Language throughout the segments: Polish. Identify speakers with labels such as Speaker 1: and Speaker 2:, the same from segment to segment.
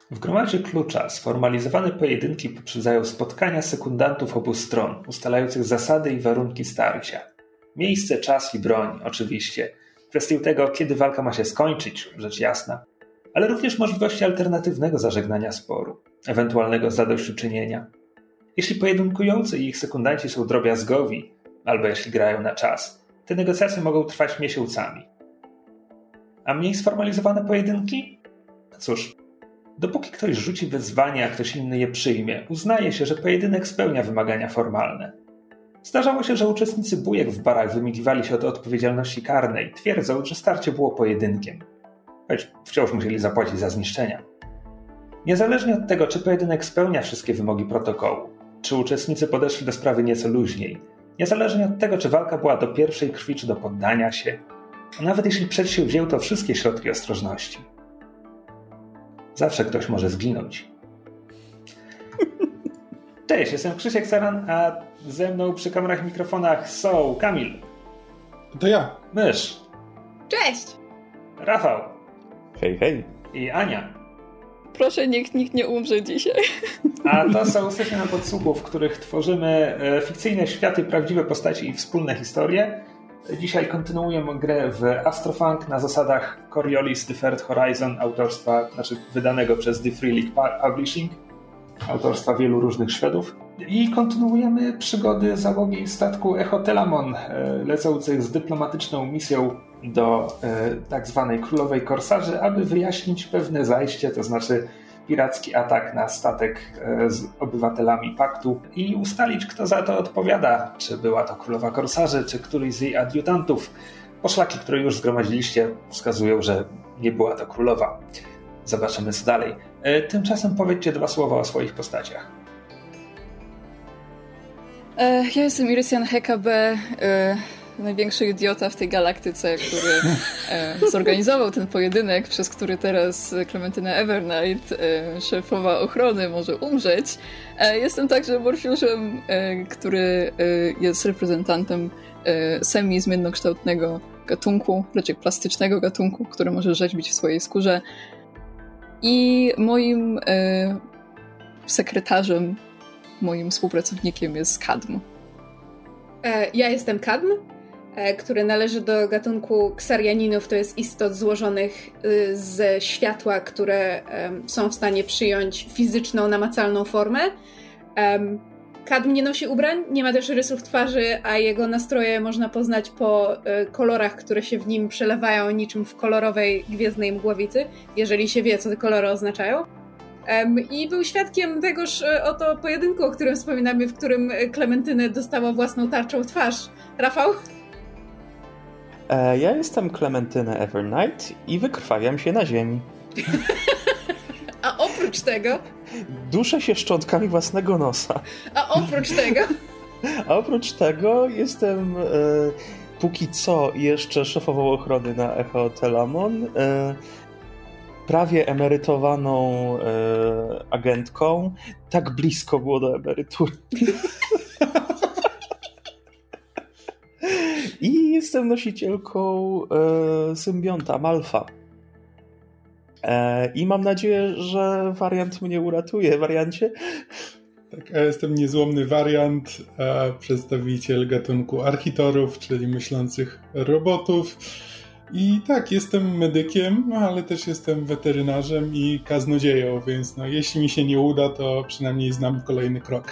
Speaker 1: W gromadzie klucza sformalizowane pojedynki poprzedzają spotkania sekundantów obu stron, ustalających zasady i warunki starcia. Miejsce, czas i broń, oczywiście. Kwestię tego, kiedy walka ma się skończyć, rzecz jasna. Ale również możliwości alternatywnego zażegnania sporu, ewentualnego zadośćuczynienia. Jeśli pojedynkujący i ich sekundanci są drobiazgowi, albo jeśli grają na czas, te negocjacje mogą trwać miesiącami. A mniej sformalizowane pojedynki? Cóż, dopóki ktoś rzuci wyzwanie, a ktoś inny je przyjmie, uznaje się, że pojedynek spełnia wymagania formalne. Zdarzało się, że uczestnicy bujek w barach wymigiwali się od odpowiedzialności karnej, twierdząc, że starcie było pojedynkiem. Choć wciąż musieli zapłacić za zniszczenia. Niezależnie od tego, czy pojedynek spełnia wszystkie wymogi protokołu, czy uczestnicy podeszli do sprawy nieco luźniej, niezależnie od tego, czy walka była do pierwszej krwi, czy do poddania się, nawet jeśli przedsięwzięto wszystkie środki ostrożności. Zawsze ktoś może zginąć. Cześć, jestem Krzysiek Saran, a ze mną przy kamerach i mikrofonach są Kamil.
Speaker 2: To ja.
Speaker 1: Mysz.
Speaker 3: Cześć.
Speaker 1: Rafał.
Speaker 4: Hej, hej.
Speaker 1: I Ania.
Speaker 3: Proszę, nikt nie umrze dzisiaj.
Speaker 1: A to są sesje na podsłuchu, w których tworzymy fikcyjne światy, prawdziwe postaci i wspólne historie. Dzisiaj kontynuujemy grę w Astrofunk na zasadach Coriolis The Third Horizon autorstwa, wydanego przez The Free League Publishing, autorstwa wielu różnych Szwedów. I kontynuujemy przygody załogi statku Echo Telamon, lecących z dyplomatyczną misją do tak zwanej Królowej Korsarzy, aby wyjaśnić pewne zajście, to znaczy piracki atak na statek z obywatelami paktu i ustalić, kto za to odpowiada, czy była to Królowa Korsarzy, czy któryś z jej adiutantów. Poszlaki, które już zgromadziliście, wskazują, że nie była to królowa. Zobaczymy, co dalej. Tymczasem powiedzcie 2 słowa o swoich postaciach.
Speaker 3: Ja jestem Irysian Hekabe, największy idiota w tej galaktyce, który zorganizował ten pojedynek, przez który teraz Clementyna Evernight, szefowa ochrony, może umrzeć. Jestem także Morfiuszem, który jest reprezentantem semi-zmiennokształtnego gatunku, raczej plastycznego gatunku, który może rzeźbić w swojej skórze. I moim sekretarzem, moim współpracownikiem jest Kadm.
Speaker 5: Ja jestem Kadm, który należy do gatunku ksarianinów, to jest istot złożonych ze światła, które są w stanie przyjąć fizyczną, namacalną formę. Kadm nie nosi ubrań, nie ma też rysów twarzy, a jego nastroje można poznać po kolorach, które się w nim przelewają niczym w kolorowej gwiezdnej mgławicy, jeżeli się wie, co te kolory oznaczają. I był świadkiem tegoż oto pojedynku, o którym wspominamy, w którym Klementynę dostała własną tarczą w twarz. Rafał?
Speaker 4: Ja jestem Clementyna Evernight i wykrwawiam się na ziemi.
Speaker 5: A oprócz tego?
Speaker 4: Duszę się szczątkami własnego nosa.
Speaker 5: A oprócz tego?
Speaker 4: A oprócz tego jestem póki co jeszcze szefową ochrony na Echo Telamon, prawie emerytowaną agentką. Tak blisko było do emerytury. I jestem nosicielką symbionta Malfa. I mam nadzieję, że wariant mnie uratuje. Wariancie?
Speaker 2: Tak, ja jestem niezłomny wariant, przedstawiciel gatunku architorów, czyli myślących robotów. I tak, jestem medykiem, ale też jestem weterynarzem i kaznodzieją, więc jeśli mi się nie uda, to przynajmniej znam kolejny krok.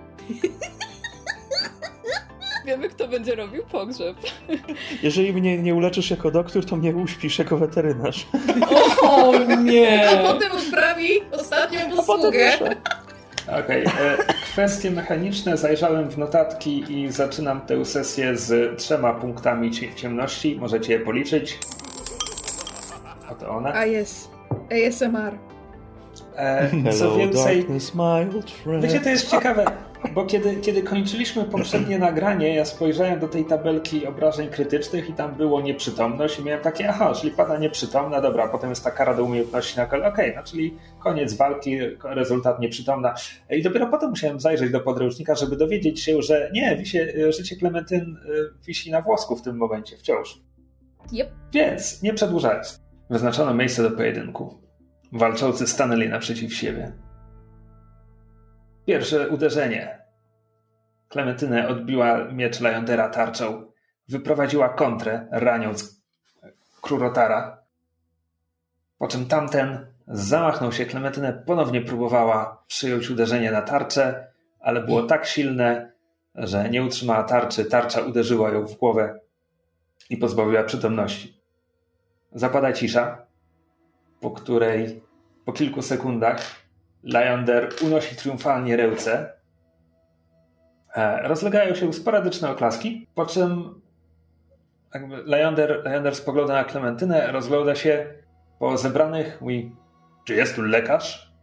Speaker 3: Wiemy, kto będzie robił pogrzeb.
Speaker 4: Jeżeli mnie nie uleczysz jako doktor, to mnie uśpisz jako weterynarz.
Speaker 3: O nie!
Speaker 5: A potem odprawi ostatnią posługę.
Speaker 1: Okej, kwestie mechaniczne. Zajrzałem w notatki i zaczynam tę sesję z 3 punktami ciemności. Możecie je policzyć. Oto one.
Speaker 5: A jest. ASMR.
Speaker 1: Co więcej,
Speaker 4: darkness, my old friend.
Speaker 1: wiecie, to jest ciekawe, bo kiedy kończyliśmy poprzednie nagranie, ja spojrzałem do tej tabelki obrażeń krytycznych i tam było nieprzytomność i miałem takie, czyli pada nieprzytomna, dobra, potem jest ta kara do umiejętności na kole, czyli koniec walki, rezultat nieprzytomna. I dopiero potem musiałem zajrzeć do podręcznika, żeby dowiedzieć się, że nie, życie Klementyn wisi na włosku w tym momencie, wciąż.
Speaker 5: Yep.
Speaker 1: Więc, nie przedłużając, wyznaczono miejsce do pojedynku. Walczący stanęli naprzeciw siebie. Pierwsze uderzenie. Klementynę odbiła miecz Lyandera tarczą. Wyprowadziła kontrę, raniąc Krurotara. Po czym tamten zamachnął się. Klementynę ponownie próbowała przyjąć uderzenie na tarczę, ale było tak silne, że nie utrzymała tarczy. Tarcza uderzyła ją w głowę i pozbawiła przytomności. Zapada cisza, po której po kilku sekundach Lyander unosi triumfalnie ręce. Rozlegają się sporadyczne oklaski, po czym jakby Lyander spogląda na Klementynę, rozgląda się po zebranych, mówi: czy jest tu lekarz?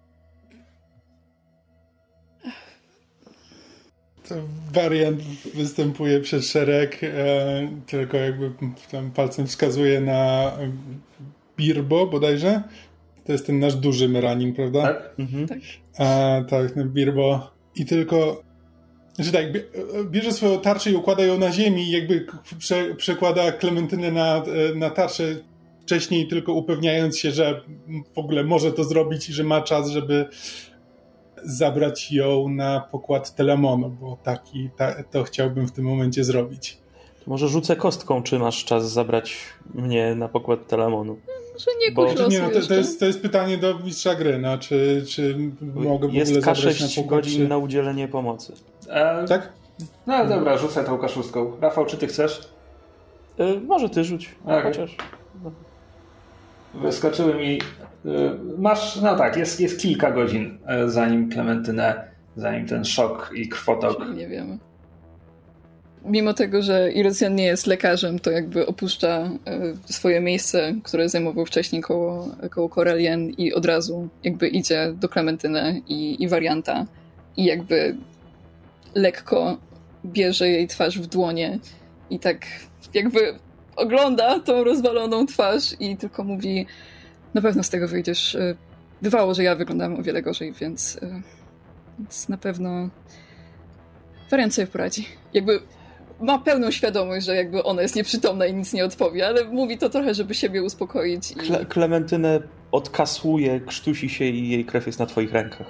Speaker 2: To wariant występuje przed szereg, tylko jakby tam palcem wskazuje na Birbo bodajże. To jest ten nasz duży Meranin, prawda?
Speaker 1: Tak.
Speaker 3: Tak.
Speaker 2: Tak, ten Birbo. I tylko, że tak, bierze swoją tarczę i układa ją na ziemi i jakby przekłada Klementynę na tarczę wcześniej, tylko upewniając się, że w ogóle może to zrobić i że ma czas, żeby zabrać ją na pokład Telamonu, bo to chciałbym w tym momencie zrobić.
Speaker 4: Może rzucę kostką, czy masz czas zabrać mnie na pokład Telamonu.
Speaker 3: Że nie kuś losu
Speaker 2: to jest pytanie do mistrza gry, no, czy mogę w
Speaker 4: jest
Speaker 2: ogóle zabrać na
Speaker 4: K6
Speaker 2: pokład,
Speaker 4: godzin na udzielenie pomocy.
Speaker 2: Tak?
Speaker 1: No dobra, rzucę tą kaszustką. Rafał, czy ty chcesz?
Speaker 4: Może ty rzuć,
Speaker 1: Okay.
Speaker 4: chociaż. No.
Speaker 1: Wyskoczyły mi... Masz... No tak, jest kilka godzin, zanim ten szok i krwotok...
Speaker 3: Nie wiemy. Mimo tego, że Irycjan nie jest lekarzem, to jakby opuszcza swoje miejsce, które zajmował wcześniej koło Corellien i od razu jakby idzie do Klementyny i warianta i jakby lekko bierze jej twarz w dłonie i tak jakby ogląda tą rozwaloną twarz i tylko mówi: na pewno z tego wyjdziesz. Bywało, że ja wyglądam o wiele gorzej, więc na pewno wariant sobie poradzi. Jakby ma pełną świadomość, że jakby ona jest nieprzytomna i nic nie odpowie, ale mówi to trochę, żeby siebie uspokoić.
Speaker 4: Klementynę odkasłuje, krztusi się i jej krew jest na twoich rękach.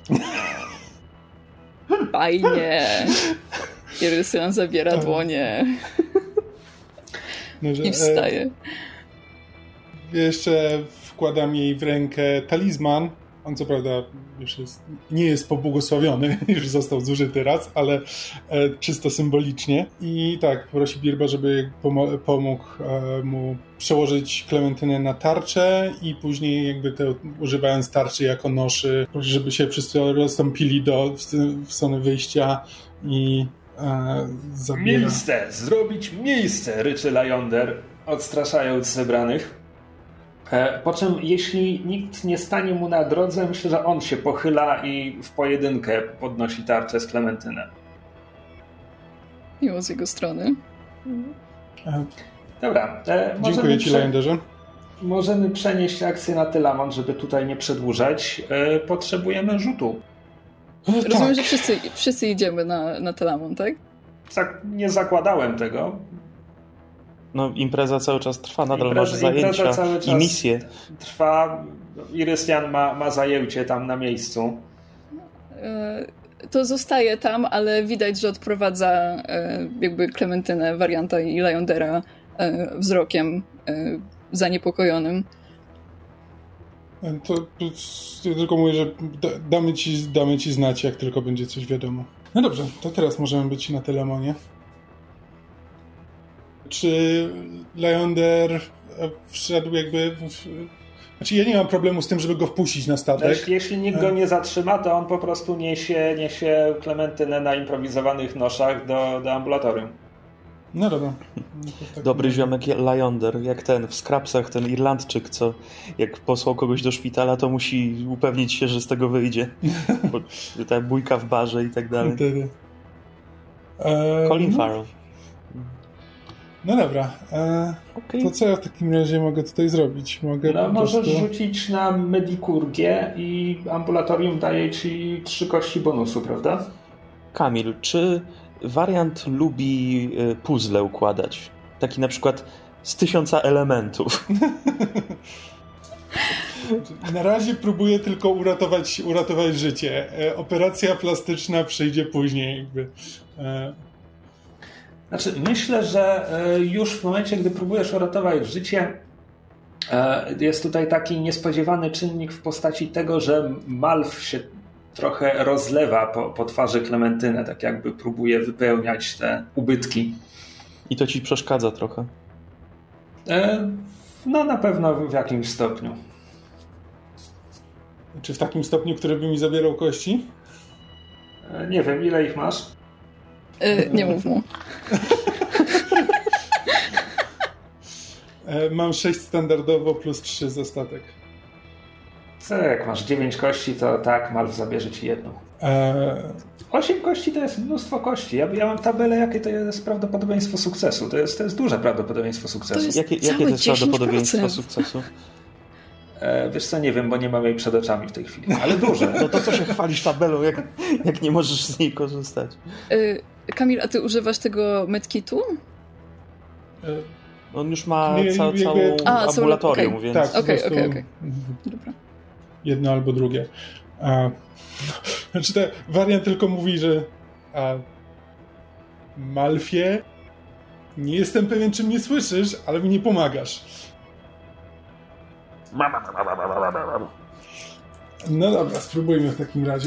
Speaker 3: Fajnie. Irycjan zabiera dłonie i wstaje.
Speaker 2: Jeszcze wkładam jej w rękę talizman. On co prawda już nie jest pobłogosławiony, już został zużyty raz, ale czysto symbolicznie. I tak, prosi Birba, żeby pomógł mu przełożyć Klementynę na tarczę i później jakby używając tarczy jako noszy, żeby się wszyscy rozstąpili w stronę wyjścia i zabiera.
Speaker 1: Miejsce! Zrobić miejsce! Ryczy Lyander, odstraszając zebranych. Po czym, jeśli nikt nie stanie mu na drodze, myślę, że on się pochyla i w pojedynkę podnosi tarczę z Klementynę.
Speaker 3: Miło z jego strony.
Speaker 1: Dobra.
Speaker 2: Dziękuję ci, Lyanderze.
Speaker 1: Możemy przenieść akcję na Telamon, żeby tutaj nie przedłużać. Potrzebujemy rzutu.
Speaker 3: Rozumiem, że wszyscy idziemy na Telamon, tak?
Speaker 1: Nie zakładałem tego.
Speaker 4: No, impreza cały czas trwa, nadal masz zajęcia i misje.
Speaker 1: Trwa, Irycjan ma zajęcie tam na miejscu.
Speaker 3: To zostaje tam, ale widać, że odprowadza jakby Klementynę, warianta i Lyandera wzrokiem zaniepokojonym.
Speaker 2: To ja tylko mówię, że damy ci znać, jak tylko będzie coś wiadomo. No dobrze, to teraz możemy być na Telamonie. Czy Lyander wszedł jakby... Znaczy ja nie mam problemu z tym, żeby go wpuścić na statek.
Speaker 1: Jeśli nikt go nie zatrzyma, to on po prostu niesie Klementynę na improwizowanych noszach do ambulatorium.
Speaker 2: No dobra.
Speaker 4: Dobry ziomek Lyander, jak ten w Scrapsach, ten Irlandczyk, co jak posłał kogoś do szpitala, to musi upewnić się, że z tego wyjdzie. Bo ta bójka w barze i tak dalej. Colin Farrell.
Speaker 2: No dobra. Okay. To co ja w takim razie mogę tutaj zrobić?
Speaker 1: Możesz rzucić na medikurgię i ambulatorium daje ci 3 kości bonusu, prawda?
Speaker 4: Kamil, czy wariant lubi puzzle układać? Taki na przykład z 1000 elementów.
Speaker 2: Na razie próbuję tylko uratować życie. Operacja plastyczna przyjdzie później. Jakby.
Speaker 1: Znaczy, myślę, że już w momencie, gdy próbujesz uratować życie, jest tutaj taki niespodziewany czynnik w postaci tego, że Malf się trochę rozlewa po twarzy Klementyny, tak jakby próbuje wypełniać te ubytki.
Speaker 4: I to ci przeszkadza trochę?
Speaker 1: No na pewno w jakimś stopniu.
Speaker 2: Czy w takim stopniu, który by mi zabierał kości?
Speaker 1: Nie wiem, ile ich masz?
Speaker 3: Nie mów mu.
Speaker 2: Mam 6 standardowo plus 3 z ostatek.
Speaker 1: Co, jak masz 9 kości, to tak, Malf zabierze ci jedną. 8 kości to jest mnóstwo kości. Ja mam tabelę, jakie to jest prawdopodobieństwo sukcesu. To jest duże prawdopodobieństwo sukcesu.
Speaker 4: Jakie to jest prawdopodobieństwo sukcesu?
Speaker 1: Wiesz co, nie wiem, bo nie mam jej przed oczami w tej chwili, ale duże.
Speaker 4: No to co się chwalisz tabelą, jak nie możesz z niej korzystać?
Speaker 3: Kamil, a ty używasz tego medkitu?
Speaker 4: On już ma całą ambulatorium, więc...
Speaker 2: Tak,
Speaker 3: okej. Dobra.
Speaker 2: Jedno albo drugie. Znaczy, wariant tylko mówi, że Malfie, nie jestem pewien, czy mnie słyszysz, ale mi nie pomagasz. No dobra, spróbujmy w takim razie.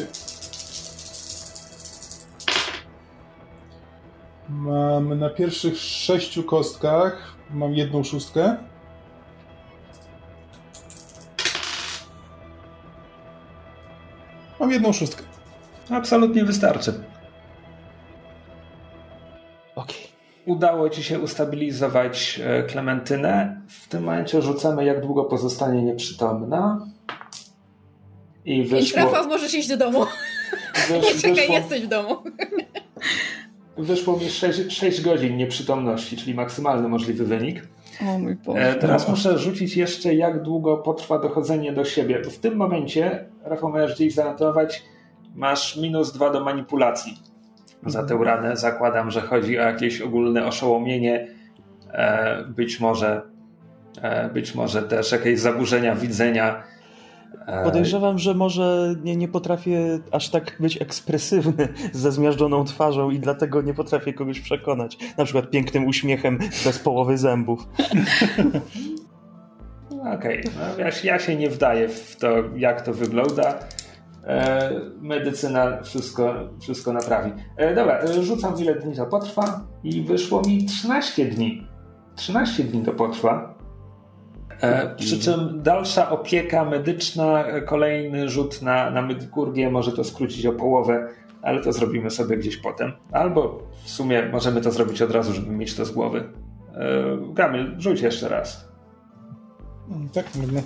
Speaker 2: Mam na pierwszych 6 kostkach, mam 1 szóstkę. Mam 1 szóstkę.
Speaker 1: Absolutnie wystarczy.
Speaker 4: Okej.
Speaker 1: Udało ci się ustabilizować Klementynę. W tym momencie rzucamy, jak długo pozostanie nieprzytomna. I wyszło...
Speaker 5: Rafał, możesz iść do domu. Nie czekaj, jesteś w domu.
Speaker 1: Wyszło mi 6 godzin nieprzytomności, czyli maksymalny możliwy wynik.
Speaker 3: O mój Boże.
Speaker 1: Teraz muszę rzucić jeszcze, jak długo potrwa dochodzenie do siebie. W tym momencie, Rafał, możesz gdzieś zanotować, masz -2 do manipulacji za tę ranę. Zakładam, że chodzi o jakieś ogólne oszołomienie, być może też jakieś zaburzenia widzenia.
Speaker 4: Podejrzewam, że może nie potrafię aż tak być ekspresywny ze zmiażdżoną twarzą i dlatego nie potrafię kogoś przekonać. Na przykład pięknym uśmiechem bez połowy zębów.
Speaker 1: Okej, no ja się nie wdaję w to, jak to wygląda. Medycyna wszystko naprawi. Dobra, rzucam, ile dni to potrwa i wyszło mi 13 dni. 13 dni to potrwa. Przy czym dalsza opieka medyczna, kolejny rzut na medykurgię może to skrócić o połowę, ale to zrobimy sobie gdzieś potem. Albo w sumie możemy to zrobić od razu, żeby mieć to z głowy. Kamil, rzuć jeszcze raz.
Speaker 2: Tak, można.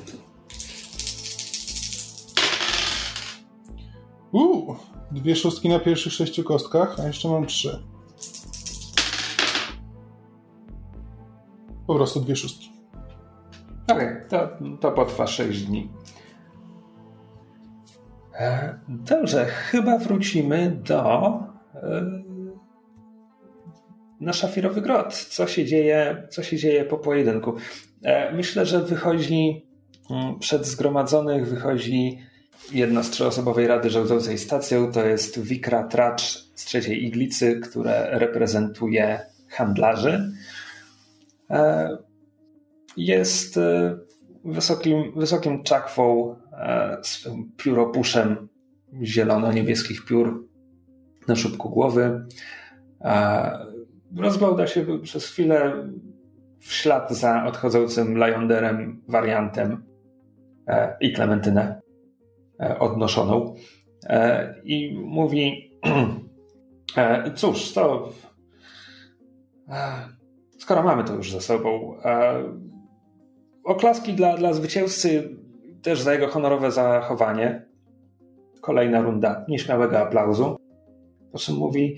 Speaker 2: 2 szóstki na pierwszych 6 kostkach, a jeszcze mam 3. Po prostu 2 szóstki.
Speaker 1: Okej, to potrwa 6 dni. Dobrze, chyba wrócimy na Szafirowy Grot. Co się dzieje po pojedynku? Myślę, że przed zgromadzonych wychodzi jedna z 3-osobowej rady rządzącej stacją. To jest Wikra Tracz z 3. Iglicy, które reprezentuje handlarzy. Jest wysokim czakwą z pióropuszem zielono-niebieskich piór na czubku głowy. Rozgląda się przez chwilę w ślad za odchodzącym Lionderem, wariantem i Klementynę odnoszoną. I mówi: cóż, to skoro mamy to już ze sobą, oklaski dla zwycięzcy też za jego honorowe zachowanie. Kolejna runda nieśmiałego aplauzu. Po czym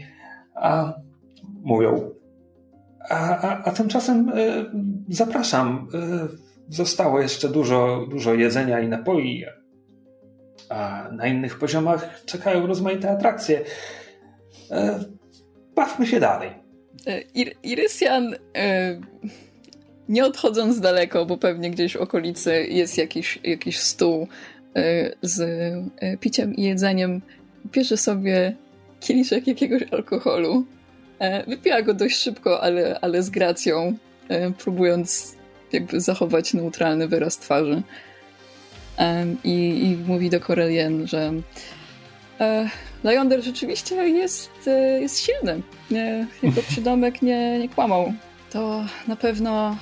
Speaker 1: mówią, a tymczasem zapraszam, zostało jeszcze dużo jedzenia i napoi, a na innych poziomach czekają rozmaite atrakcje. Bawmy się dalej.
Speaker 3: Irysian nie odchodząc daleko, bo pewnie gdzieś w okolicy jest jakiś stół z piciem i jedzeniem, bierze sobie kieliszek jakiegoś alkoholu. Wypija go dość szybko, ale z gracją, próbując jakby zachować neutralny wyraz twarzy. I mówi do Corellien, że Lyonder rzeczywiście jest silny. Jego przydomek nie kłamał. To na pewno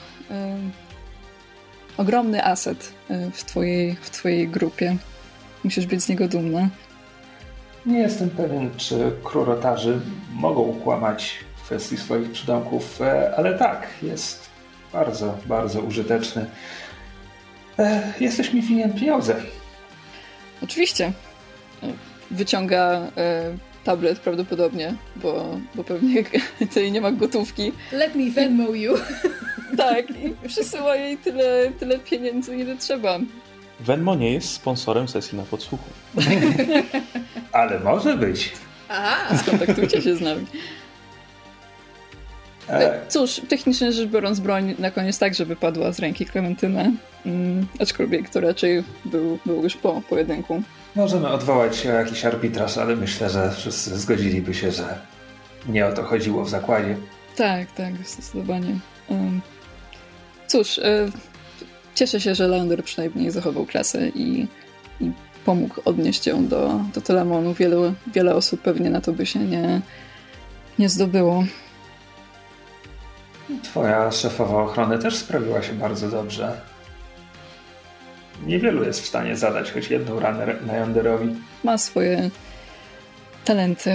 Speaker 3: ogromny aset w twojej grupie. Musisz być z niego dumna.
Speaker 1: Nie jestem pewien, czy krurotarzy mogą kłamać w kwestii swoich przydomków, ale tak, jest bardzo, bardzo użyteczny. Jesteś mi winien pieniądze.
Speaker 3: Oczywiście. Wyciąga tablet prawdopodobnie, bo pewnie tutaj nie ma gotówki.
Speaker 5: Let me Venmo you.
Speaker 3: Tak, i przysyła jej tyle pieniędzy, ile trzeba.
Speaker 4: Venmo nie jest sponsorem sesji na podsłuchu.
Speaker 1: Ale może być.
Speaker 5: Aha.
Speaker 3: Skontaktujcie się z nami. Cóż, technicznie rzecz biorąc, broń na koniec także wypadła z ręki Klementyny, aczkolwiek to raczej był już po pojedynku.
Speaker 1: Możemy odwołać się o jakiś arbitraż, ale myślę, że wszyscy zgodziliby się, że nie o to chodziło w zakładzie.
Speaker 3: Tak, zdecydowanie. Cóż, cieszę się, że Lyonder przynajmniej zachował klasę i pomógł odnieść ją do Telamonu. Wiele osób pewnie na to by się nie zdobyło.
Speaker 1: Twoja szefowa ochrony też sprawiła się bardzo dobrze. Niewielu jest w stanie zadać choć jedną ranę Lionderowi.
Speaker 3: Ma swoje talenty.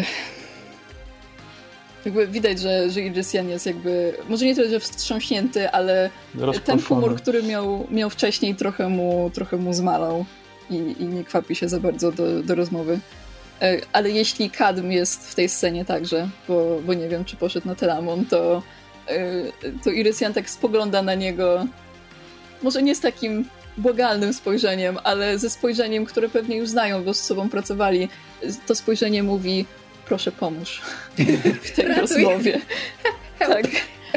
Speaker 3: Jakby widać, że Idrisian jest jakby, może nie tyle, że wstrząśnięty, ale ten humor, który miał wcześniej, trochę mu zmalał i nie kwapi się za bardzo do rozmowy. Ale jeśli Kadm jest w tej scenie także, bo nie wiem, czy poszedł na Telamon, to Idrisian tak spogląda na niego, może nie z takim błagalnym spojrzeniem, ale ze spojrzeniem, które pewnie już znają, bo z sobą pracowali. To spojrzenie mówi: proszę, pomóż w tej rozmowie. Tak.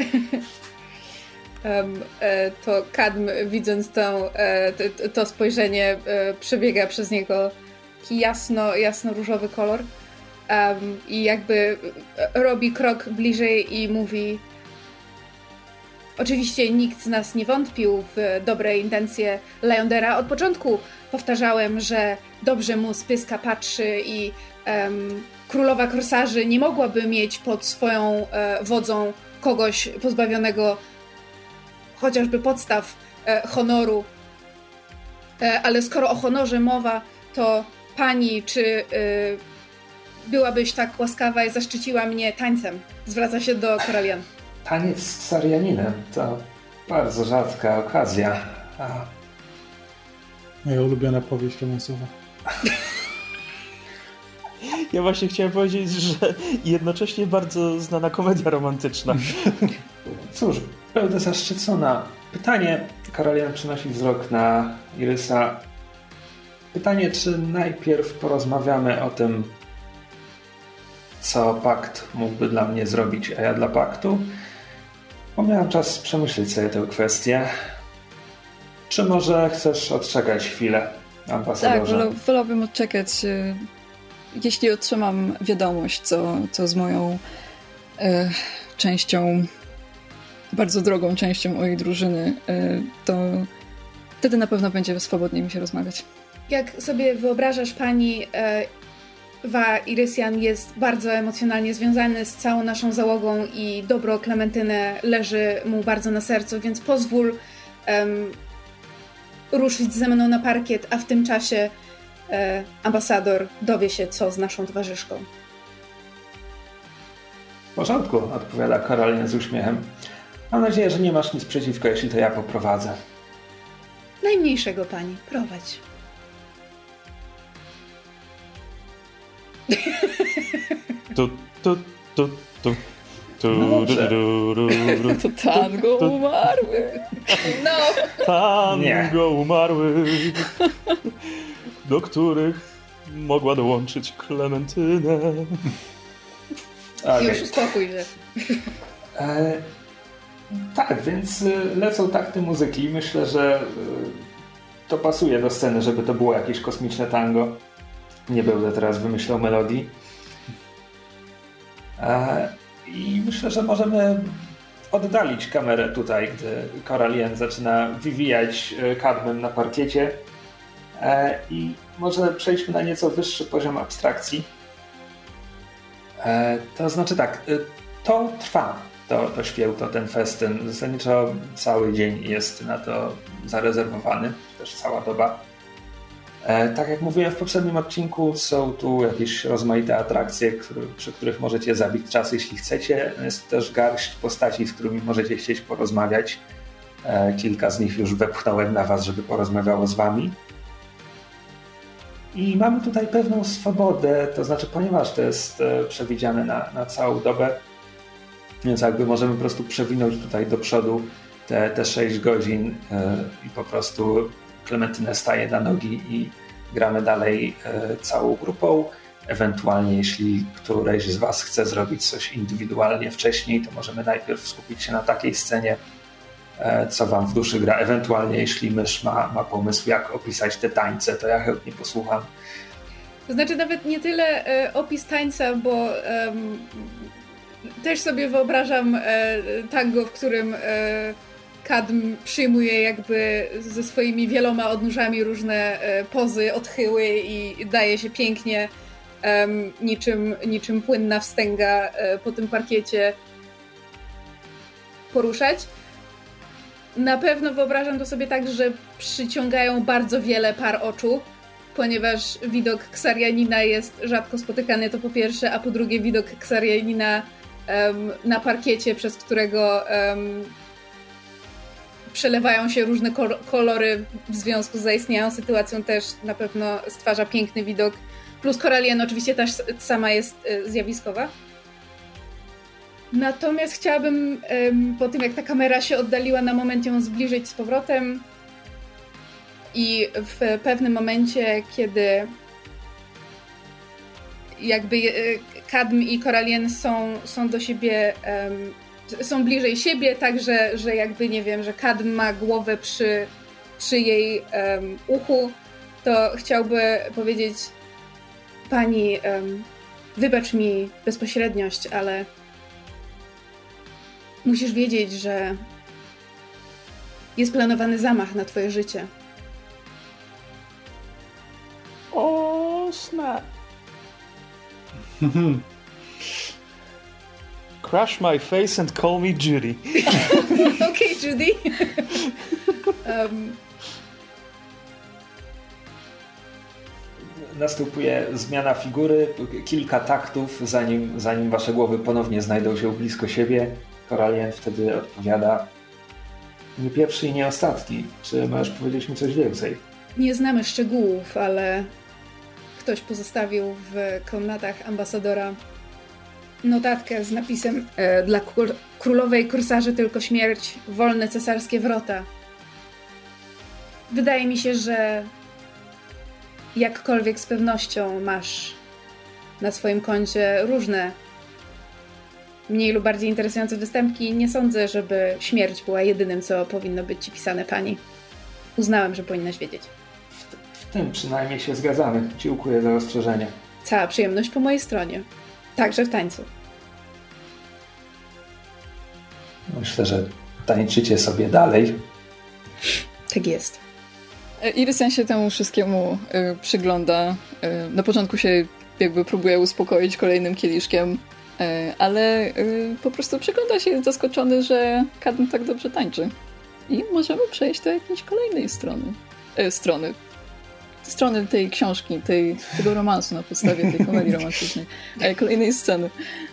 Speaker 5: To Kadm, widząc to spojrzenie, przebiega przez niego taki jasno-różowy kolor i jakby robi krok bliżej i mówi: oczywiście nikt z nas nie wątpił w dobre intencje Lyondera. Od początku powtarzałem, że dobrze mu z pyska patrzy i królowa korsarzy nie mogłaby mieć pod swoją wodzą kogoś pozbawionego chociażby podstaw honoru. Ale skoro o honorze mowa, to pani, czy byłabyś tak łaskawa i zaszczyciła mnie tańcem? Zwraca się do Corellien.
Speaker 1: Taniec z Ksarianinem to bardzo rzadka okazja.
Speaker 2: Moja ulubiona powieść romansowa.
Speaker 4: Ja właśnie chciałem powiedzieć, że jednocześnie bardzo znana komedia romantyczna.
Speaker 1: Cóż, pełna zaszczycona. Pytanie, Corellien przenosi wzrok na Irysa. Pytanie, czy najpierw porozmawiamy o tym, co pakt mógłby dla mnie zrobić, a ja dla paktu? Bo miałem czas przemyśleć sobie tę kwestię. Czy może chcesz odczekać chwilę, ambasadorze?
Speaker 3: Tak, wolałbym odczekać. Jeśli otrzymam wiadomość, co z moją częścią, bardzo drogą częścią mojej drużyny, to wtedy na pewno będzie swobodniej mi się rozmawiać.
Speaker 5: Jak sobie wyobrażasz, pani, Idrisian jest bardzo emocjonalnie związany z całą naszą załogą i dobro Klementyny leży mu bardzo na sercu, więc pozwól ruszyć ze mną na parkiet, a w tym czasie ambasador dowie się, co z naszą towarzyszką.
Speaker 1: W porządku, odpowiada Corellien z uśmiechem. Mam nadzieję, że nie masz nic przeciwko, jeśli to ja poprowadzę.
Speaker 5: Najmniejszego, pani. Prowadź.
Speaker 3: To tango umarły.
Speaker 5: No.
Speaker 4: Tango umarły, do których mogła dołączyć Klementynę.
Speaker 5: Okay. Już uspokój się.
Speaker 1: Tak, więc lecą takty muzyki. Myślę, że to pasuje do sceny, żeby to było jakieś kosmiczne tango. Nie będę teraz wymyślał melodii. I myślę, że możemy oddalić kamerę tutaj, gdy Coralien zaczyna wywijać Cadmem na parkiecie. I może przejdźmy na nieco wyższy poziom abstrakcji. To znaczy tak, to trwa, to święto, ten festyn. Zasadniczo cały dzień jest na to zarezerwowany, też cała doba. Tak jak mówiłem w poprzednim odcinku, są tu jakieś rozmaite atrakcje, przy których możecie zabić czas, jeśli chcecie. Jest też garść postaci, z którymi możecie chcieć porozmawiać. Kilka z nich już wepchnąłem na was, żeby porozmawiało z wami. I mamy tutaj pewną swobodę, to znaczy, ponieważ to jest przewidziane na całą dobę, więc jakby możemy po prostu przewinąć tutaj do przodu te 6 godzin i po prostu Klementynę staje na nogi i gramy dalej całą grupą. Ewentualnie, jeśli któreś z was chce zrobić coś indywidualnie wcześniej, to możemy najpierw skupić się na takiej scenie, co wam w duszy gra. Ewentualnie, jeśli mysz ma pomysł, jak opisać te tańce, to ja chętnie posłucham.
Speaker 5: To znaczy nawet nie tyle opis tańca, bo też sobie wyobrażam tango, w którym Cadm przyjmuje jakby ze swoimi wieloma odnóżami różne pozy, odchyły i daje się pięknie niczym płynna wstęga po tym parkiecie poruszać. Na pewno wyobrażam to sobie tak, że przyciągają bardzo wiele par oczu, ponieważ widok Ksarianina jest rzadko spotykany, to po pierwsze, a po drugie widok Ksarianina na parkiecie, przez którego przelewają się różne kolory w związku z zaistniałą sytuacją, też na pewno stwarza piękny widok. Plus Coralien oczywiście też sama jest zjawiskowa. Natomiast chciałabym po tym, jak ta kamera się oddaliła, na moment ją zbliżyć z powrotem i w pewnym momencie, kiedy jakby Cadm i Coralien są do siebie, są bliżej siebie, tak, że jakby, nie wiem, że Cadm ma głowę przy jej uchu, to chciałby powiedzieć: pani, wybacz mi bezpośredniość, ale musisz wiedzieć, że jest planowany zamach na twoje życie.
Speaker 4: O, snap. Crush my face and call me Judy.
Speaker 5: Okej, Judy.
Speaker 1: Następuje zmiana figury, kilka taktów, zanim wasze głowy ponownie znajdą się blisko siebie. Coralien wtedy odpowiada: nie pierwszy i nie ostatni. Czy możesz powiedzieć mi coś więcej?
Speaker 5: Nie znamy szczegółów, ale ktoś pozostawił w komnatach ambasadora notatkę z napisem: dla królowej korsarzy tylko śmierć, wolne cesarskie wrota. Wydaje mi się, że jakkolwiek z pewnością masz na swoim koncie różne mniej lub bardziej interesujące występki, nie sądzę, żeby śmierć była jedynym, co powinno być ci pisane, pani. Uznałem, że powinnaś wiedzieć.
Speaker 1: W tym przynajmniej się zgadzamy. Dziękuję za ostrzeżenie.
Speaker 5: Cała przyjemność po mojej stronie. Także w tańcu.
Speaker 1: Myślę, że tańczycie sobie dalej.
Speaker 5: Tak jest.
Speaker 3: Irysian się temu wszystkiemu przygląda. Na początku się jakby próbuje uspokoić kolejnym kieliszkiem, ale po prostu przygląda się zaskoczony, że Cadm tak dobrze tańczy. I możemy przejść do jakiejś kolejnej strony tej książki, tego romansu na podstawie tej komedii romantycznej, kolejnej sceny.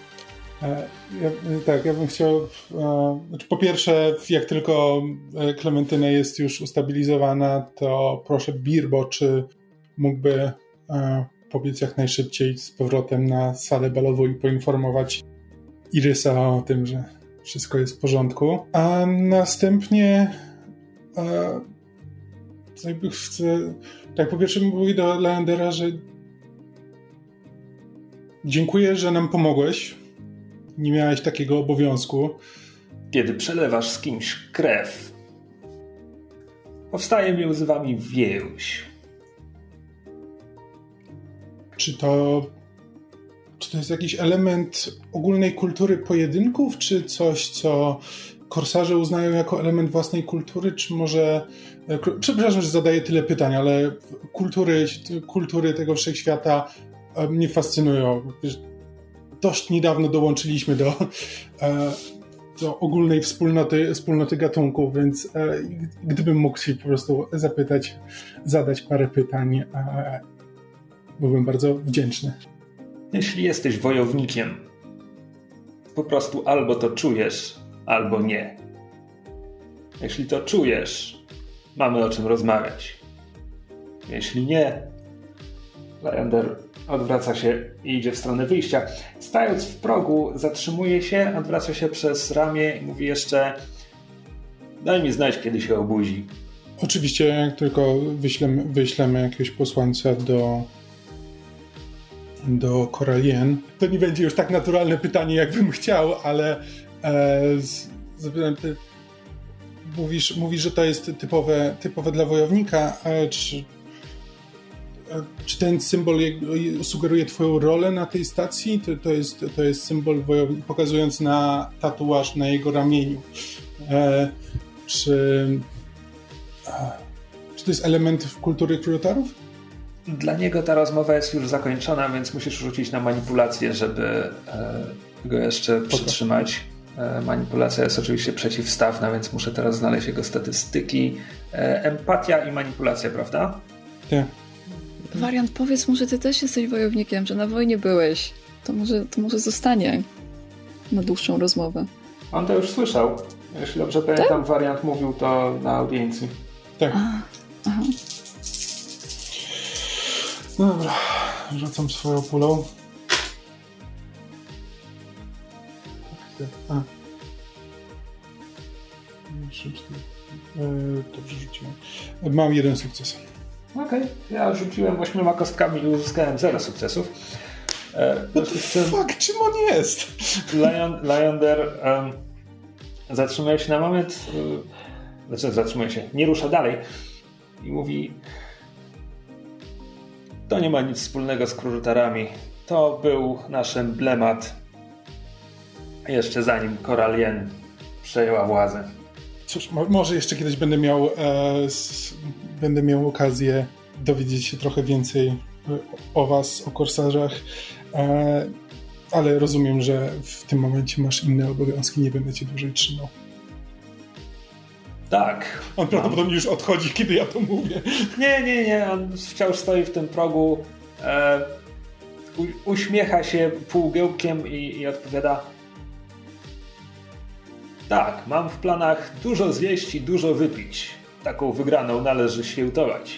Speaker 2: Ja bym chciał, po pierwsze, jak tylko Klementyna jest już ustabilizowana, to proszę Birbo, czy mógłby pobiec jak najszybciej z powrotem na salę balową i poinformować Irysa o tym, że wszystko jest w porządku. A następnie jakby chcę, tak po pierwsze mówię do Leandera, że dziękuję, że nam pomogłeś. Nie miałeś takiego obowiązku.
Speaker 1: kiedy przelewasz z kimś krew, powstaje między wami więź.
Speaker 2: Czy to jest jakiś element ogólnej kultury pojedynków, czy coś, co korsarze uznają jako element własnej kultury, czy może... Przepraszam, że zadaję tyle pytań, ale kultury tego wszechświata mnie fascynują. Dość niedawno dołączyliśmy do ogólnej wspólnoty gatunku, więc gdybym mógł się po prostu zadać parę pytań, byłbym bardzo wdzięczny.
Speaker 1: Jeśli jesteś wojownikiem, po prostu albo to czujesz, albo nie. Jeśli to czujesz, mamy o czym rozmawiać. Jeśli nie, Lyander odwraca się i idzie w stronę wyjścia. Stając w progu, zatrzymuje się, odwraca się przez ramię i mówi jeszcze: daj mi znać, kiedy się obudzi.
Speaker 2: Oczywiście, jak tylko wyślemy jakiegoś posłańca do Coralien, to nie będzie już tak naturalne pytanie, jakbym chciał, ale zapytam, ty mówisz, że to jest typowe dla wojownika, czy ten symbol sugeruje twoją rolę na tej stacji? To jest symbol wojownika, pokazując na tatuaż na jego ramieniu. Czy to jest element kultury Kriotarów?
Speaker 1: Dla niego ta rozmowa jest już zakończona, więc musisz rzucić na manipulację, żeby go jeszcze przytrzymać. Manipulacja jest oczywiście przeciwstawna, więc muszę teraz znaleźć jego statystyki. Empatia i manipulacja, prawda?
Speaker 2: Tak.
Speaker 3: Wariant, powiedz mu, że ty też jesteś wojownikiem, że na wojnie byłeś. To może zostanie na dłuższą rozmowę.
Speaker 1: On to już słyszał. Jeśli dobrze pamiętam, Wariant mówił to na audiencji.
Speaker 2: Tak. Aha. No dobra, rzucam swoją pulą. Dobrze rzuciłem. Mam 1 sukces.
Speaker 1: Okej. Ja rzuciłem 8 kostkami i uzyskałem 0 sukcesów.
Speaker 2: Fuck, czym on jest?
Speaker 1: Lyander zatrzymuje się na moment, zatrzymuje się, nie rusza dalej i mówi: to nie ma nic wspólnego z Krurtarami. To był nasz emblemat jeszcze zanim Coralien przejęła władzę.
Speaker 2: Cóż, może jeszcze kiedyś będę miał okazję dowiedzieć się trochę więcej o was, o korsarzach, ale rozumiem, że w tym momencie masz inne obowiązki, nie będę cię dłużej trzymał.
Speaker 1: Tak.
Speaker 2: On prawdopodobnie już odchodzi, kiedy ja to mówię.
Speaker 1: Nie, on wciąż stoi w tym progu, uśmiecha się półgiełkiem i odpowiada: tak, mam w planach dużo zjeść i dużo wypić. Taką wygraną należy świętować.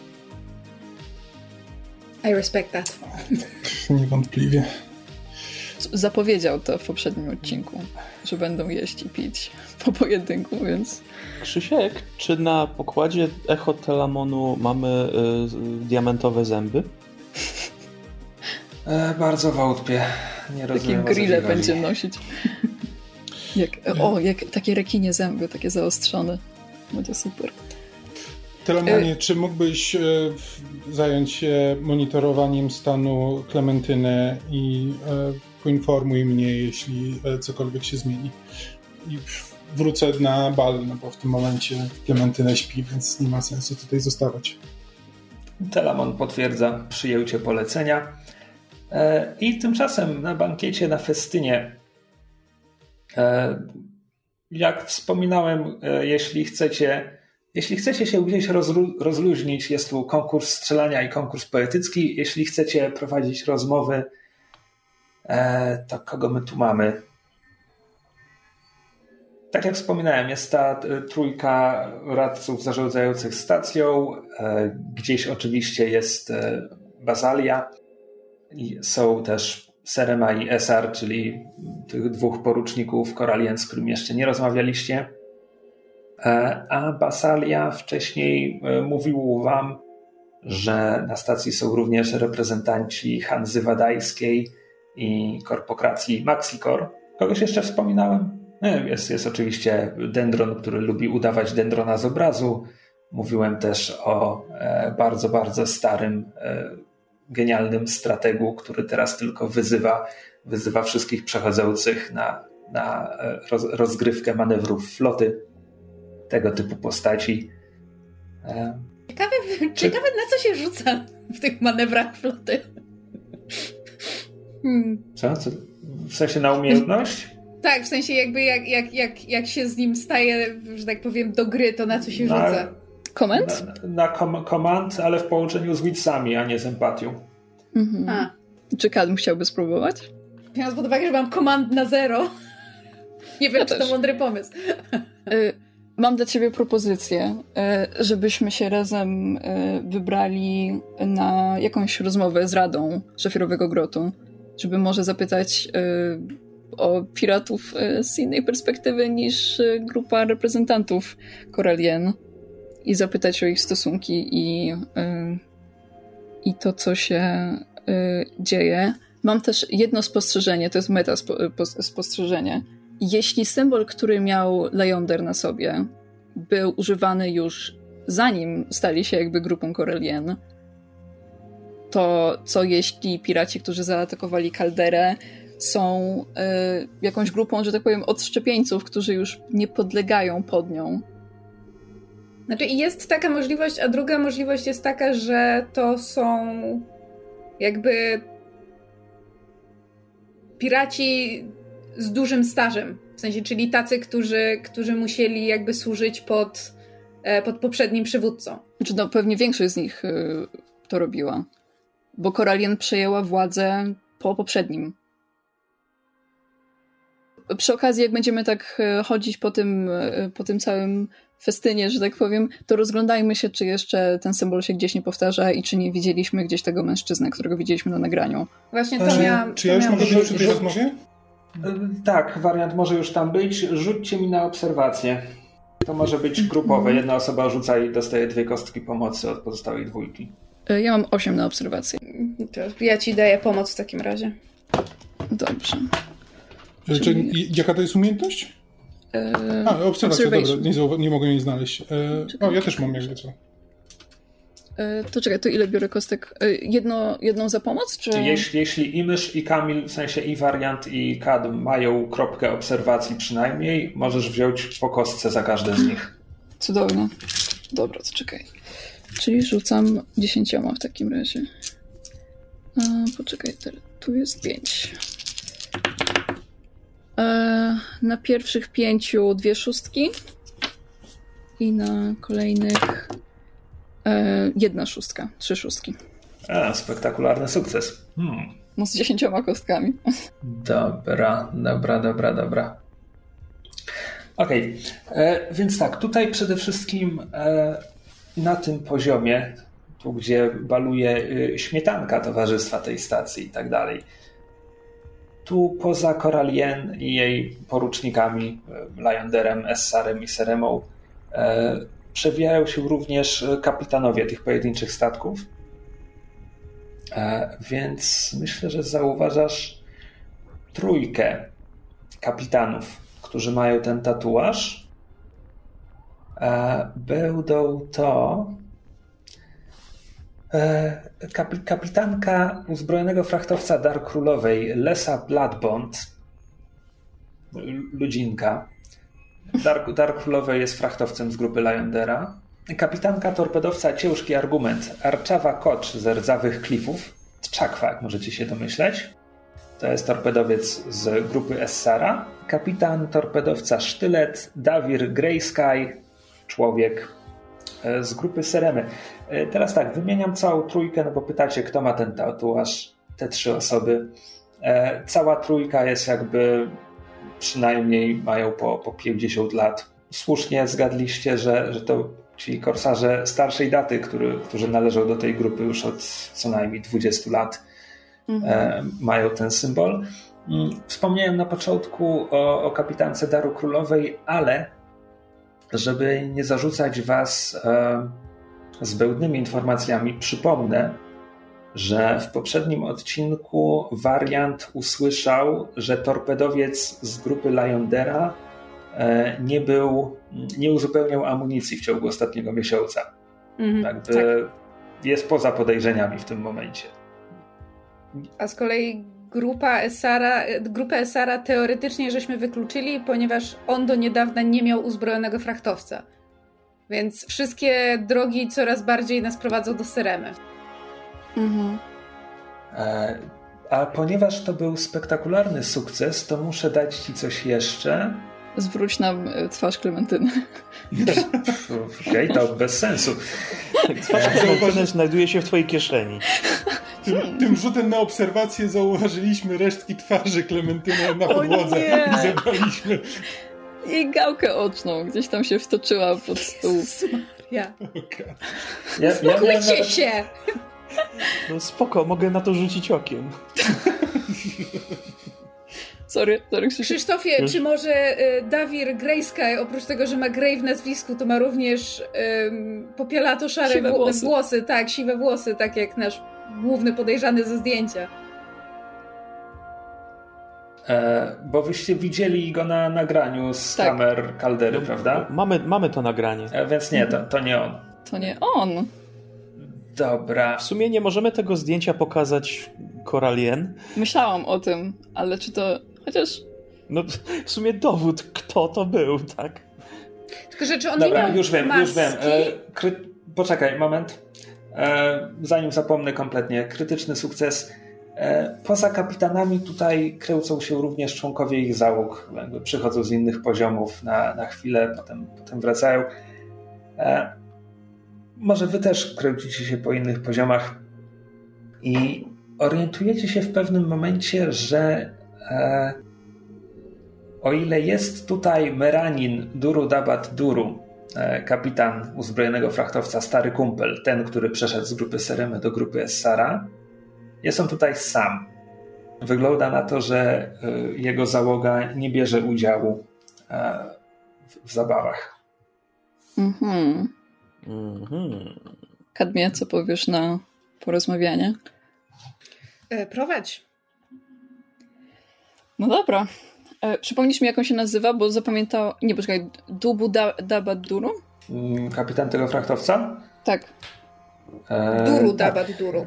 Speaker 5: I respect that.
Speaker 2: Niewątpliwie.
Speaker 3: Zapowiedział to w poprzednim odcinku, że będą jeść i pić po pojedynku, więc...
Speaker 4: Krzysiek, czy na pokładzie Echo Telamonu mamy diamentowe zęby?
Speaker 1: Bardzo wątpię. Nie rozumiem.
Speaker 3: Takie grille będzie nosić. Jak takie rekinie zęby, takie zaostrzone. Będzie super.
Speaker 2: Telemonie, czy mógłbyś zająć się monitorowaniem stanu Klementyny i poinformuj mnie, jeśli cokolwiek się zmieni. I wrócę na bal, no bo w tym momencie Klementyna śpi, więc nie ma sensu tutaj zostawać.
Speaker 1: Telamon potwierdza przyjęcie polecenia. I tymczasem na bankiecie, na festynie, jak wspominałem, jeśli chcecie się gdzieś rozluźnić, jest tu konkurs strzelania i konkurs poetycki. Jeśli chcecie prowadzić rozmowy, to kogo my tu mamy? Tak jak wspominałem, jest ta trójka radców zarządzających stacją. Gdzieś oczywiście jest Basalia. Są też Serema i Esar, czyli tych 2 poruczników Coralien, z którymi jeszcze nie rozmawialiście. A Basalia wcześniej mówił wam, że na stacji są również reprezentanci Hanzy Wadajskiej i korpokracji Maxicor. Kogoś jeszcze wspominałem? Jest oczywiście Dendron, który lubi udawać Dendrona z obrazu. Mówiłem też o bardzo, bardzo starym, genialnym strategu, który teraz tylko wyzywa wszystkich przechodzących na rozgrywkę manewrów floty. Tego typu postaci.
Speaker 5: Ciekawe na co się rzuca w tych manewrach floty.
Speaker 1: Co? W sensie na umiejętność?
Speaker 5: Tak, w sensie jakby jak się z nim staje, że tak powiem, do gry, to na co się rzuca?
Speaker 3: Command?
Speaker 1: Na command, ale w połączeniu z witsami, a nie z empatią.
Speaker 3: Mhm. Czy Kadm chciałby spróbować?
Speaker 5: Biorąc pod uwagę, że mam command na 0. Nie wiem, czy to mądry pomysł.
Speaker 3: Mam dla ciebie propozycję, żebyśmy się razem wybrali na jakąś rozmowę z Radą Szafirowego Grotu, żeby może zapytać o piratów z innej perspektywy niż grupa reprezentantów Corellien i zapytać o ich stosunki i to, co się dzieje. Mam też jedno spostrzeżenie, to jest meta spostrzeżenie. Jeśli symbol, który miał Lionder na sobie, był używany już zanim stali się jakby grupą Corellien, to co jeśli piraci, którzy zaatakowali kalderę, są jakąś grupą, że tak powiem, odszczepieńców, którzy już nie podlegają pod nią?
Speaker 5: Znaczy jest taka możliwość, a druga możliwość jest taka, że to są jakby piraci z dużym stażem. W sensie, czyli tacy, którzy musieli jakby służyć pod poprzednim przywódcą.
Speaker 3: Znaczy, no pewnie większość z nich to robiła. Bo Corellien przejęła władzę po poprzednim. Przy okazji, jak będziemy tak chodzić po tym całym festynie, że tak powiem, to rozglądajmy się, czy jeszcze ten symbol się gdzieś nie powtarza i czy nie widzieliśmy gdzieś tego mężczyznę, którego widzieliśmy na nagraniu.
Speaker 5: Właśnie to miałam...
Speaker 2: Czy ja już mogę być przy tej rozmowie?
Speaker 1: Tak, wariant może już tam być. Rzućcie mi na obserwację. To może być grupowe. Jedna osoba rzuca i dostaje 2 kostki pomocy od pozostałej 2.
Speaker 3: Ja mam 8 na obserwację.
Speaker 5: To ja ci daję pomoc w takim razie.
Speaker 3: Dobrze.
Speaker 2: Jaka to jest umiejętność? Obserwacja, dobra, nie mogę jej znaleźć. Ja też mam jakby co.
Speaker 3: To czekaj, to ile biorę kostek? Jedną za pomoc? Czy...
Speaker 1: Jeśli i Mysz, i Kamil, w sensie i Wariant, i Kadm mają kropkę obserwacji przynajmniej, możesz wziąć po kostce za każde z nich.
Speaker 3: Cudownie. Dobra, to czekaj. Czyli rzucam 10 w takim razie. Poczekaj, tu jest 5. Na pierwszych 5 2 szóstki i na kolejnych 1 szóstka, 3 szóstki.
Speaker 1: Spektakularny sukces.
Speaker 3: No z 10 kostkami.
Speaker 1: Dobra. Okej, więc tak, tutaj przede wszystkim na tym poziomie, tu gdzie baluje śmietanka towarzystwa tej stacji i tak dalej, tu poza Corellien i jej porucznikami, Lionderem, Essarem i Seremą, przewijają się również kapitanowie tych pojedynczych statków. Więc myślę, że zauważasz 3 kapitanów, którzy mają ten tatuaż. Będą to kapitanka uzbrojonego frachtowca Dar Królowej Lesa Bloodbond, ludzinka. Dar Królowej jest frachtowcem z grupy Liondera. Kapitanka torpedowca Ciężki Argument Arczawa Kocz z Rdzawych Klifów, Tczakwa, jak możecie się domyśleć. To jest torpedowiec z grupy Essara. Kapitan torpedowca Sztylet Dawir Greysky, człowiek z grupy Seremy. Teraz tak, wymieniam całą 3, no bo pytacie, kto ma ten tatuaż, te 3 osoby. Cała 3 jest jakby, przynajmniej mają po 50 lat. Słusznie zgadliście, że to ci korsarze starszej daty, którzy należą do tej grupy już od co najmniej 20 lat, mają ten symbol. Wspomniałem na początku o kapitance Daru Królowej, ale żeby nie zarzucać was zbędnymi informacjami, przypomnę, że w poprzednim odcinku Wariant usłyszał, że torpedowiec z grupy Liondera nie uzupełniał amunicji w ciągu ostatniego miesiąca.
Speaker 5: Tak.
Speaker 1: Jest poza podejrzeniami w tym momencie.
Speaker 5: A z kolei grupę Essara teoretycznie żeśmy wykluczyli, ponieważ on do niedawna nie miał uzbrojonego frachtowca. Więc wszystkie drogi coraz bardziej nas prowadzą do Seremy.
Speaker 1: A ponieważ to był spektakularny sukces, to muszę dać ci coś jeszcze.
Speaker 3: Zwróć nam twarz Klementyny.
Speaker 1: Okej, to bez sensu.
Speaker 4: Twarz Klementyny znajduje się w twojej kieszeni.
Speaker 2: Tym rzutem na obserwację zauważyliśmy resztki twarzy Klementyny na podłodze i zebraliśmy.
Speaker 3: I gałkę oczną gdzieś tam się wtoczyła pod stół.
Speaker 5: Ja.
Speaker 1: Spokójcie
Speaker 5: się!
Speaker 4: No spoko, mogę na to rzucić okiem.
Speaker 3: Sorry, Krzysiek.
Speaker 5: Krzysztofie, czy może Dawir Greysky, oprócz tego, że ma Grey w nazwisku, to ma również popielato-szare włosy, tak, siwe włosy, tak jak nasz główny podejrzany ze zdjęcia.
Speaker 1: Bo wyście widzieli go na nagraniu z kamer Kaldery, prawda?
Speaker 4: Mamy to nagranie.
Speaker 1: Więc nie, to nie on.
Speaker 3: To nie on.
Speaker 1: Dobra.
Speaker 4: W sumie nie możemy tego zdjęcia pokazać Coralien.
Speaker 3: Myślałam o tym, ale czy to... Chociaż...
Speaker 4: No w sumie dowód, kto to był, tak?
Speaker 5: Tylko, że czy on
Speaker 1: Dobra,
Speaker 5: nie miał
Speaker 1: już wiem.
Speaker 5: maski?
Speaker 1: Poczekaj, moment. Zanim zapomnę kompletnie. Krytyczny sukces. Poza kapitanami tutaj kręcą się również członkowie ich załóg. Jakby przychodzą z innych poziomów na chwilę, potem wracają. Może wy też kręcicie się po innych poziomach i orientujecie się w pewnym momencie, że o ile jest tutaj Meranin Duru Dabat Duru, kapitan uzbrojonego frachtowca, stary kumpel, ten, który przeszedł z grupy Seremy do grupy Essara, jest on tutaj sam. Wygląda na to, że jego załoga nie bierze udziału w zabawach.
Speaker 3: Kadmie, co powiesz na porozmawianie?
Speaker 5: Prowadź.
Speaker 3: No dobra. Przypomnisz mi, jak on się nazywa, bo zapamiętał... Nie, poczekaj. Dubu Dabat Duru?
Speaker 1: Kapitan tego frachtowca?
Speaker 3: Tak.
Speaker 5: Duru Dabat Duru.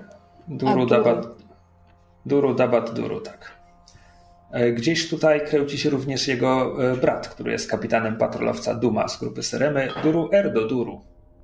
Speaker 1: Duru Dabat Duru, tak. Gdzieś tutaj kręci się również jego brat, który jest kapitanem patrolowca Duma z grupy Seremy, Duru Erdo Duru.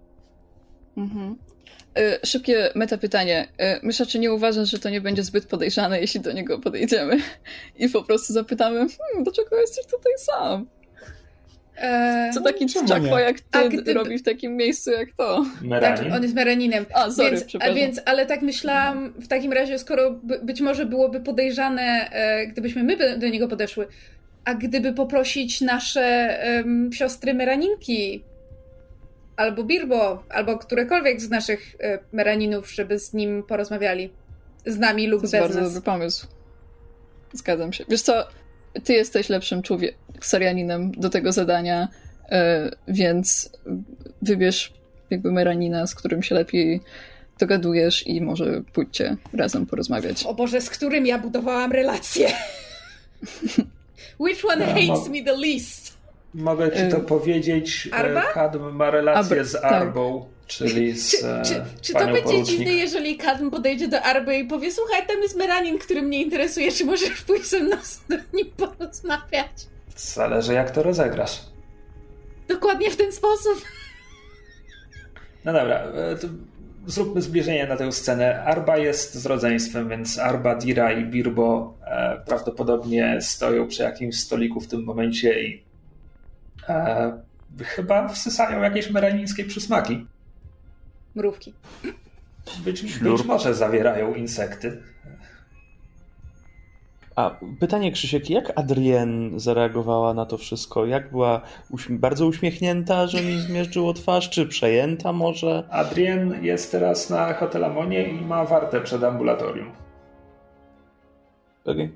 Speaker 3: Szybkie metapytanie. Mysza, czy nie uważasz, że to nie będzie zbyt podejrzane, jeśli do niego podejdziemy i po prostu zapytamy, dlaczego jesteś tutaj sam? Co taki czakwa jak ty robi w takim miejscu jak to?
Speaker 1: Meranin?
Speaker 5: Tak, on jest Meraninem. Ale tak myślałam, w takim razie, skoro być może byłoby podejrzane, gdybyśmy my do niego podeszły, a gdyby poprosić nasze siostry Meraninki, albo Birbo, albo którekolwiek z naszych Meraninów, żeby z nim porozmawiali. Z nami lub bez nas. To jest bardzo dobry
Speaker 3: pomysł. Zgadzam się. Wiesz co, ty jesteś lepszym Sarianinem do tego zadania, więc wybierz jakby Meranina, z którym się lepiej dogadujesz i może pójdźcie razem porozmawiać.
Speaker 5: O Boże, z którym ja budowałam relacje? Which one hates me the least?
Speaker 1: Mogę ci to powiedzieć. Kadm ma relację z Arbą, czyli z
Speaker 5: Czy to będzie porucznik. Dziwne, jeżeli Kadm podejdzie do Arby i powie, słuchaj, tam jest Meranin, który mnie interesuje, czy możesz pójść ze mną z nim porozmawiać?
Speaker 1: Zależy, jak to rozegrasz.
Speaker 5: Dokładnie w ten sposób.
Speaker 1: No dobra, zróbmy zbliżenie na tę scenę. Arba jest z rodzeństwem, więc Arba, Dira i Birbo prawdopodobnie stoją przy jakimś stoliku w tym momencie i chyba wsysają jakieś meranińskie przysmaki.
Speaker 5: Mrówki.
Speaker 1: Być może zawierają insekty.
Speaker 4: A pytanie, Krzysiek, jak Adrienne zareagowała na to wszystko? Jak była bardzo uśmiechnięta, że mi zmierzyło twarz, czy przejęta może?
Speaker 1: Adrienne jest teraz na Hotelamonie i ma wartę przed ambulatorium.
Speaker 4: Okay.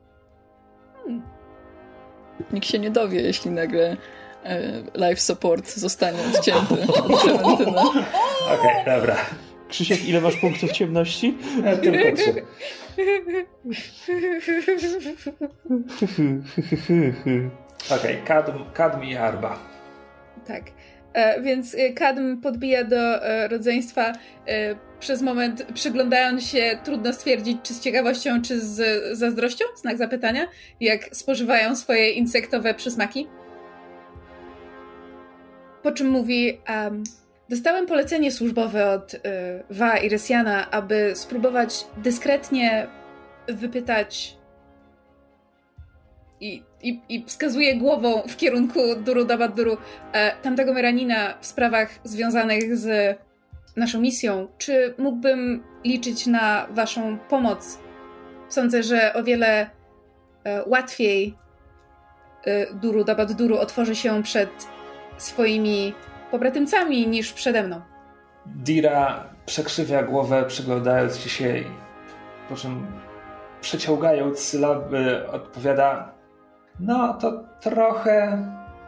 Speaker 3: Nikt się nie dowie, jeśli nagle life support zostanie odcięty od Klementyny.
Speaker 1: Okej, dobra.
Speaker 4: Krzysiek, ile masz punktów ciemności?
Speaker 1: Tylko 3. Okej, Kadm i Arba.
Speaker 5: Tak. Więc Kadm podbija do rodzeństwa. Przez moment przyglądając się, trudno stwierdzić, czy z ciekawością, czy z zazdrością, znak zapytania, jak spożywają swoje insektowe przysmaki. Po czym mówi, dostałem polecenie służbowe od Wa i Resjana, aby spróbować dyskretnie wypytać i wskazuje głową w kierunku Duru tamtego Meranina w sprawach związanych z naszą misją. Czy mógłbym liczyć na waszą pomoc? Sądzę, że o wiele łatwiej Duru otworzy się przed swoimi pobratymcami niż przede mną.
Speaker 1: Dira przekrzywia głowę, przyglądając ci się, po czym przeciągając sylaby odpowiada: no to trochę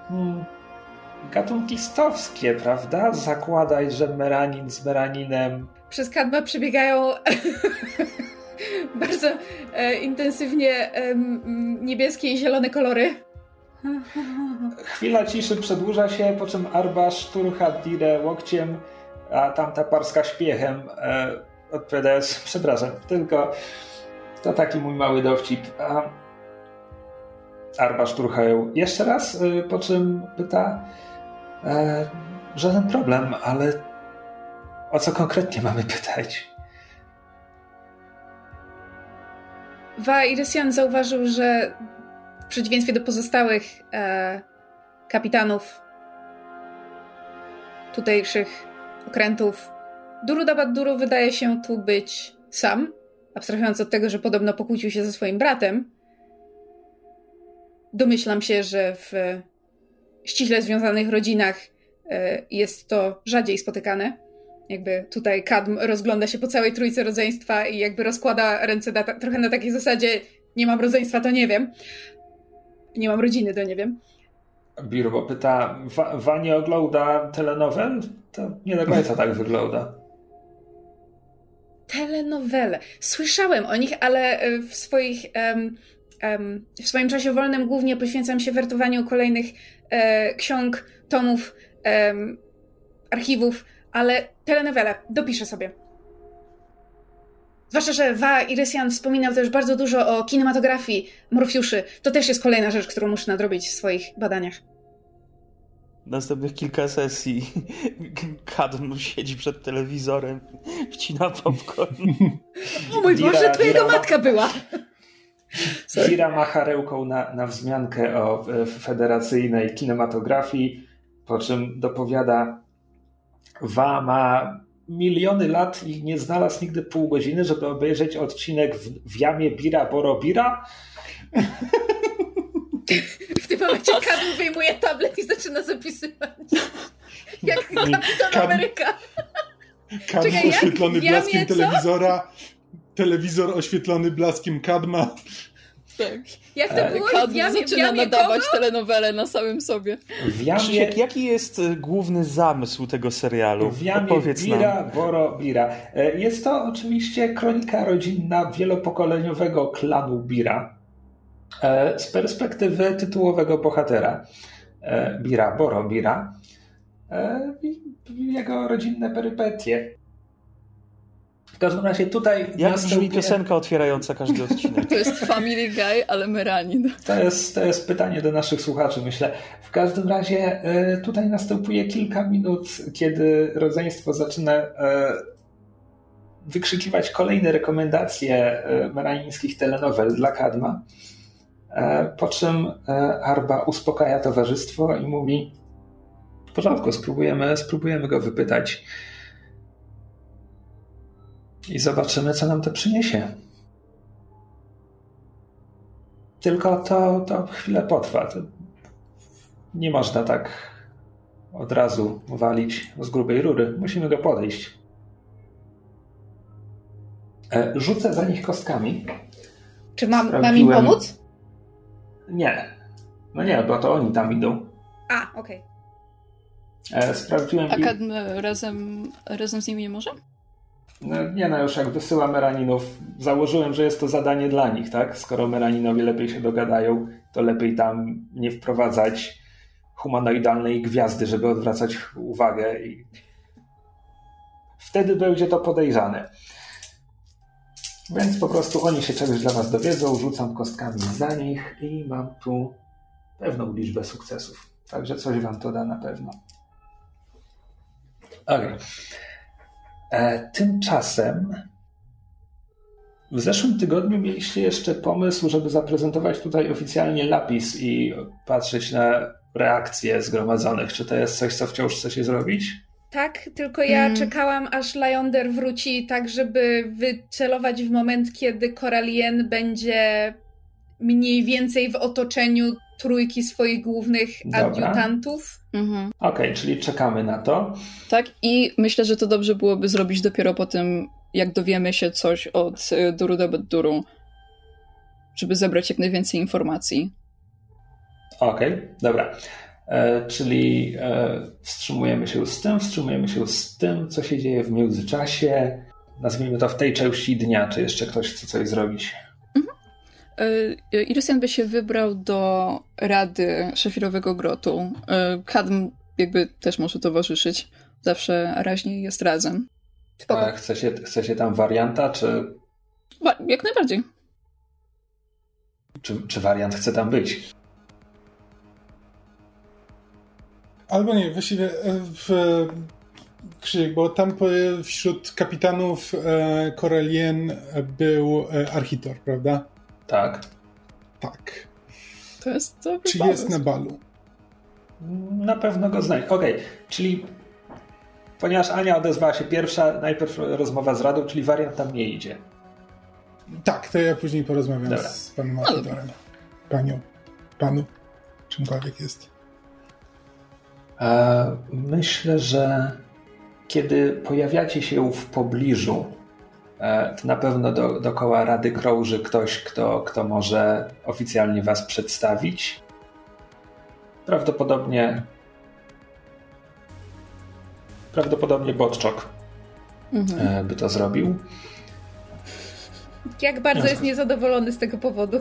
Speaker 1: gatunkistowskie, prawda? Zakładaj, że Meranin z Meraninem.
Speaker 5: Przez Kadma przebiegają bardzo intensywnie niebieskie i zielone kolory.
Speaker 1: Chwila ciszy przedłuża się, po czym Arba szturcha Dirę łokciem, a tamta parska śpiechem, odpowiadając: przepraszam, tylko to taki mój mały dowcip. Arba szturcha ją jeszcze raz, po czym pyta: żaden problem, ale o co konkretnie mamy pytać?
Speaker 5: Wa i Resjan zauważył, że w przeciwieństwie do pozostałych kapitanów tutejszych okrętów, Duru wydaje się tu być sam, abstrahując od tego, że podobno pokłócił się ze swoim bratem. Domyślam się, że w ściśle związanych rodzinach jest to rzadziej spotykane. Jakby tutaj Kadm rozgląda się po całej trójce rodzeństwa i jakby rozkłada ręce trochę na takiej zasadzie: nie mam rodzeństwa, to nie wiem. Nie mam rodziny, to nie wiem.
Speaker 1: Birbo pyta: Wa nie ogląda telenowel? To nie do końca tak wygląda.
Speaker 5: Telenowele. Słyszałem o nich, ale w swoim czasie wolnym głównie poświęcam się wertowaniu kolejnych ksiąg, tomów, archiwów, ale telenowele dopiszę sobie. Zwłaszcza, że Wa i Resjan wspominał też bardzo dużo o kinematografii Morfiuszy. To też jest kolejna rzecz, którą muszę nadrobić w swoich badaniach.
Speaker 4: Następnych kilka sesji Kadm siedzi przed telewizorem, wcina popcorn.
Speaker 5: O mój Boże, to jego matka była!
Speaker 1: Dira macha ręką na wzmiankę o federacyjnej kinematografii, po czym dopowiada: Wa ma miliony lat i nie znalazł nigdy pół godziny, żeby obejrzeć odcinek w jamie Bira Boro Bira.
Speaker 5: W tym momencie Kadm wyjmuje tablet i zaczyna zapisywać. Jak Kapitan Ameryka.
Speaker 2: Kadm oświetlony blaskiem telewizora. Telewizor oświetlony blaskiem Kadma.
Speaker 3: Tak.
Speaker 5: Jak to było?
Speaker 3: Kadm zaczyna nadawać telenowelę na samym sobie.
Speaker 4: Krzysiek, jaki jest główny zamysł tego serialu?
Speaker 1: W jamie Bira Boro Bira. Jest to oczywiście kronika rodzinna wielopokoleniowego klanu Bira. Z perspektywy tytułowego bohatera Bira Boro Bira i jego rodzinne perypetie. W każdym razie tutaj
Speaker 4: jak brzmi piosenka otwierająca każdy odcinek?
Speaker 3: To jest Family Guy, ale Meranin.
Speaker 1: To jest pytanie do naszych słuchaczy, myślę. W każdym razie tutaj następuje kilka minut, kiedy rodzeństwo zaczyna wykrzykiwać kolejne rekomendacje meranińskich telenowel dla Kadma. Po czym Arba uspokaja towarzystwo i mówi: w porządku, spróbujemy go wypytać i zobaczymy, co nam to przyniesie. Tylko to chwilę potrwa. To nie można tak od razu walić z grubej rury. Musimy go podejść. Rzucę za nich kostkami.
Speaker 5: Czy mam im pomóc?
Speaker 1: Nie. No nie, bo to oni tam idą.
Speaker 5: A, okej.
Speaker 1: Sprawdziłem.
Speaker 3: A Kadm razem z nimi nie może?
Speaker 1: Już jak wysyła Meraninów, założyłem, że jest to zadanie dla nich, tak? Skoro Meraninowie lepiej się dogadają, to lepiej tam nie wprowadzać humanoidalnej gwiazdy, żeby odwracać uwagę i wtedy będzie to podejrzane. Więc po prostu oni się czegoś dla was dowiedzą, rzucam kostkami za nich i mam tu pewną liczbę sukcesów. Także coś wam to da na pewno. Okej. Tymczasem w zeszłym tygodniu mieliście jeszcze pomysł, żeby zaprezentować tutaj oficjalnie Lapis i patrzeć na reakcje zgromadzonych. Czy to jest coś, co wciąż chcecie zrobić?
Speaker 5: Tak, tylko ja czekałam, aż Lyonder wróci, tak żeby wycelować w moment, kiedy Coralien będzie mniej więcej w otoczeniu trójki swoich głównych adiutantów.
Speaker 1: Okej, czyli czekamy na to.
Speaker 3: Tak, i myślę, że to dobrze byłoby zrobić dopiero po tym, jak dowiemy się coś od Duru, żeby zebrać jak najwięcej informacji.
Speaker 1: Okej, dobra. Czyli wstrzymujemy się z tym, co się dzieje w międzyczasie. Nazwijmy to w tej części dnia. Czy jeszcze ktoś chce coś zrobić?
Speaker 3: Irysian by się wybrał do Rady Szafirowego Grotu. Kadm jakby też może towarzyszyć. Zawsze raźniej jest razem.
Speaker 1: Chcecie tam warianta, czy...
Speaker 3: Jak najbardziej.
Speaker 1: Czy wariant chce tam być?
Speaker 2: Albo nie, właściwie Krzysiek, bo tam wśród kapitanów Coralien był Architor, prawda?
Speaker 1: Tak.
Speaker 2: Tak.
Speaker 3: To jest dobry
Speaker 2: Czy
Speaker 3: pomysł.
Speaker 2: jest na balu?
Speaker 1: Na pewno go znajdzie. Okej, czyli ponieważ Ania odezwała się pierwsza, najpierw rozmowa z Radą, czyli wariant tam nie idzie.
Speaker 2: Tak, to ja później porozmawiam
Speaker 1: Dobra.
Speaker 2: z panem Architorem. Panu, czymkolwiek jest.
Speaker 1: Myślę, że kiedy pojawiacie się w pobliżu, to na pewno dookoła Rady krąży ktoś, kto może oficjalnie was przedstawić. Prawdopodobnie Botczok by to zrobił.
Speaker 5: Jak bardzo jest niezadowolony z tego powodu.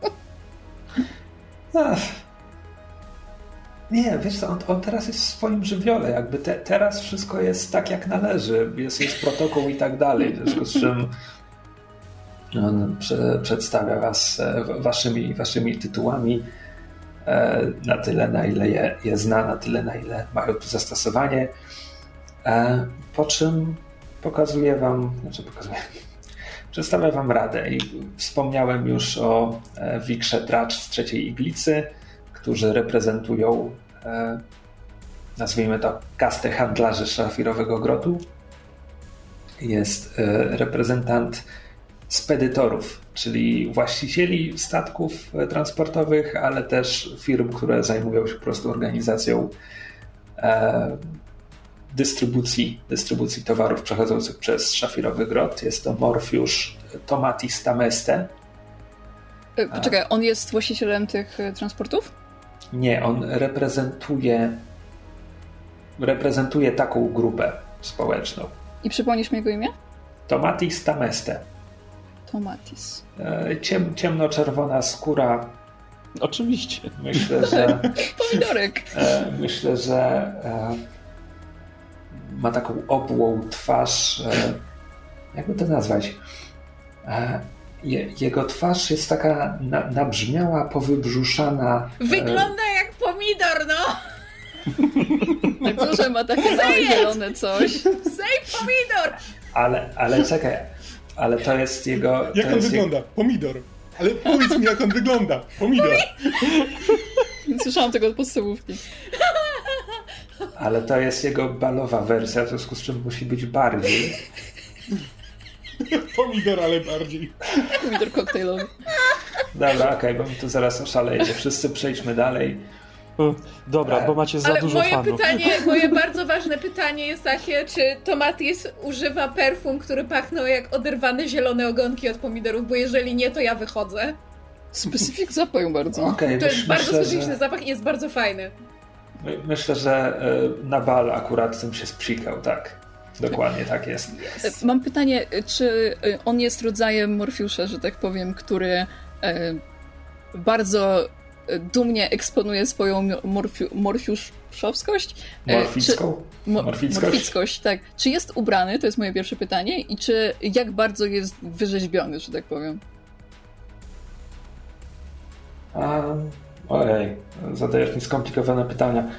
Speaker 1: Nie, wiesz co, on teraz jest w swoim żywiole, jakby teraz wszystko jest tak jak należy, jest protokół i tak dalej, w związku z czym on przedstawia was waszymi tytułami na tyle, na ile je zna, na tyle, na ile mają tu zastosowanie, po czym przedstawia wam Radę i wspomniałem już o Wikrze Tracz z Trzeciej Iglicy, którzy reprezentują, nazwijmy to, kastę handlarzy Szafirowego Grotu. Jest reprezentant spedytorów, czyli właścicieli statków transportowych, ale też firm, które zajmują się po prostu organizacją dystrybucji towarów przechodzących przez Szafirowy Grot. Jest to Morfiusz Tomatis Tameste.
Speaker 3: Poczekaj, on jest właścicielem tych transportów?
Speaker 1: Nie, on reprezentuje taką grupę społeczną.
Speaker 3: I przypomnisz mi jego imię?
Speaker 1: Tomatis Tameste.
Speaker 3: Tomatis.
Speaker 1: Ciemnoczerwona skóra.
Speaker 4: Oczywiście.
Speaker 1: Myślę, że...
Speaker 3: Pomidorek.
Speaker 1: Myślę, że ma taką obłą twarz. Jakby to nazwać? Jego twarz jest taka nabrzmiała, powybrzuszana.
Speaker 5: Wygląda jak pomidor, no!
Speaker 3: Może ma takie małe zielone coś.
Speaker 5: Say pomidor!
Speaker 1: Ale czekaj, ale to jest jego...
Speaker 2: Jak on wygląda? Pomidor. Ale powiedz mi, jak on wygląda. Pomidor.
Speaker 3: Nie słyszałam tego od podstawówki.
Speaker 1: Ale to jest jego balowa wersja, w związku z czym musi być bardziej.
Speaker 2: Pomidor, ale bardziej.
Speaker 3: Pomidor koktajlowy.
Speaker 1: Dobra, okej, bo mi tu zaraz oszaleje. Wszyscy przejdźmy dalej.
Speaker 4: Dobra, bo macie za dużo fanów.
Speaker 5: Moje bardzo ważne pytanie jest takie, czy Tomatis używa perfum, który pachnął jak oderwane zielone ogonki od pomidorów, bo jeżeli nie, to ja wychodzę.
Speaker 3: Specyfik zapach bardzo.
Speaker 1: Okay,
Speaker 5: to jest bardzo specyficzny zapach i jest bardzo fajny.
Speaker 1: Myślę, że Nabal akurat tym się spsikał, tak. Dokładnie tak jest.
Speaker 3: Yes. Mam pytanie, czy on jest rodzajem Morfiusza, że tak powiem, który bardzo dumnie eksponuje swoją morfiuszowskość? Morfickość, tak. Czy jest ubrany? To jest moje pierwsze pytanie. I czy jak bardzo jest wyrzeźbiony, że tak powiem?
Speaker 1: Ojej, zadajesz mi skomplikowane pytania.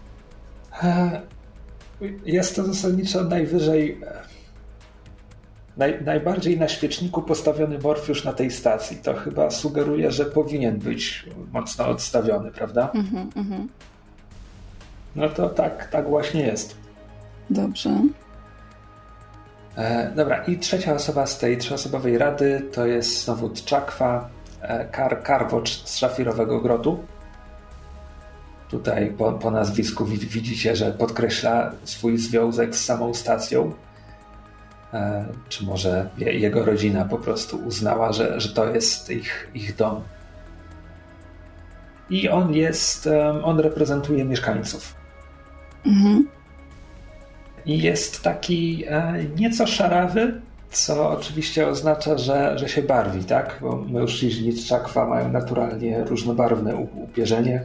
Speaker 1: Jest to zasadniczo najwyżej, najbardziej na świeczniku postawiony Morfiusz na tej stacji. To chyba sugeruje, że powinien być mocno odstawiony, prawda? No to tak właśnie jest.
Speaker 3: Dobrze.
Speaker 1: Dobra, i trzecia osoba z tej trzyosobowej rady to jest znowu Tczakwa, Karwocz z Szafirowego Grotu. Tutaj po nazwisku widzicie, że podkreśla swój związek z samą stacją. Czy może jego rodzina po prostu uznała, że to jest ich dom. I on reprezentuje mieszkańców. I jest taki nieco szarawy, co oczywiście oznacza, że się barwi, tak? Bo mężczyźni Tczakwa mają naturalnie różnobarwne upierzenie.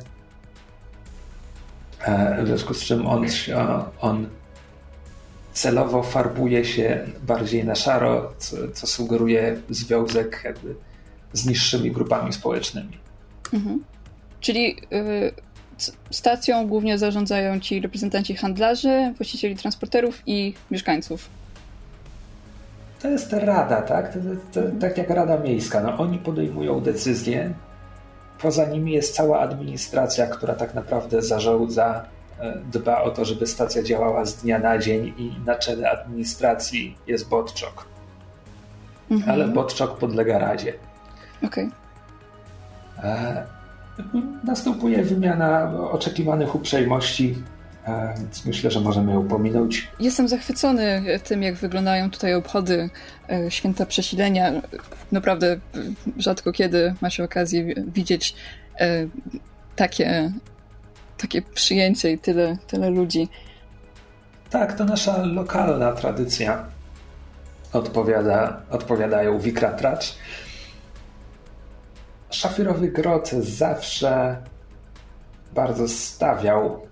Speaker 1: W związku z czym on celowo farbuje się bardziej na szaro, co sugeruje związek jakby z niższymi grupami społecznymi.
Speaker 3: Czyli stacją głównie zarządzają ci reprezentanci handlarzy, właścicieli transporterów i mieszkańców.
Speaker 1: To jest rada, tak? To tak jak Rada Miejska. No, oni podejmują decyzje. Poza nimi jest cała administracja, która tak naprawdę zarządza, dba o to, żeby stacja działała z dnia na dzień i na czele administracji jest Bodczok. Ale Bodczok podlega Radzie.
Speaker 3: Okej.
Speaker 1: Następuje wymiana oczekiwanych uprzejmości, więc myślę, że możemy ją pominąć.
Speaker 3: Jestem zachwycony tym, jak wyglądają tutaj obchody Święta Przesilenia. Naprawdę rzadko kiedy ma się okazję widzieć takie przyjęcie i tyle ludzi.
Speaker 1: Tak, to nasza lokalna tradycja. Odpowiadają Wikratracz. Szafirowy Grot zawsze bardzo stawiał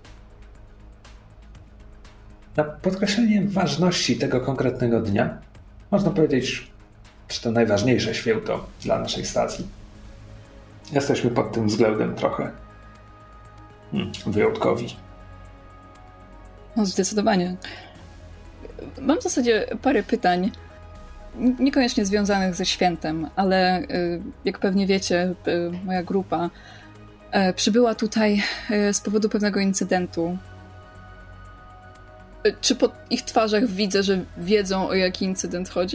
Speaker 1: na podkreślenie ważności tego konkretnego dnia. Można powiedzieć, że to najważniejsze święto dla naszej stacji. Jesteśmy pod tym względem trochę wyjątkowi.
Speaker 3: No, zdecydowanie. Mam w zasadzie parę pytań, niekoniecznie związanych ze świętem, ale jak pewnie wiecie, moja grupa przybyła tutaj z powodu pewnego incydentu. Czy po ich twarzach widzę, że wiedzą, o jaki incydent chodzi?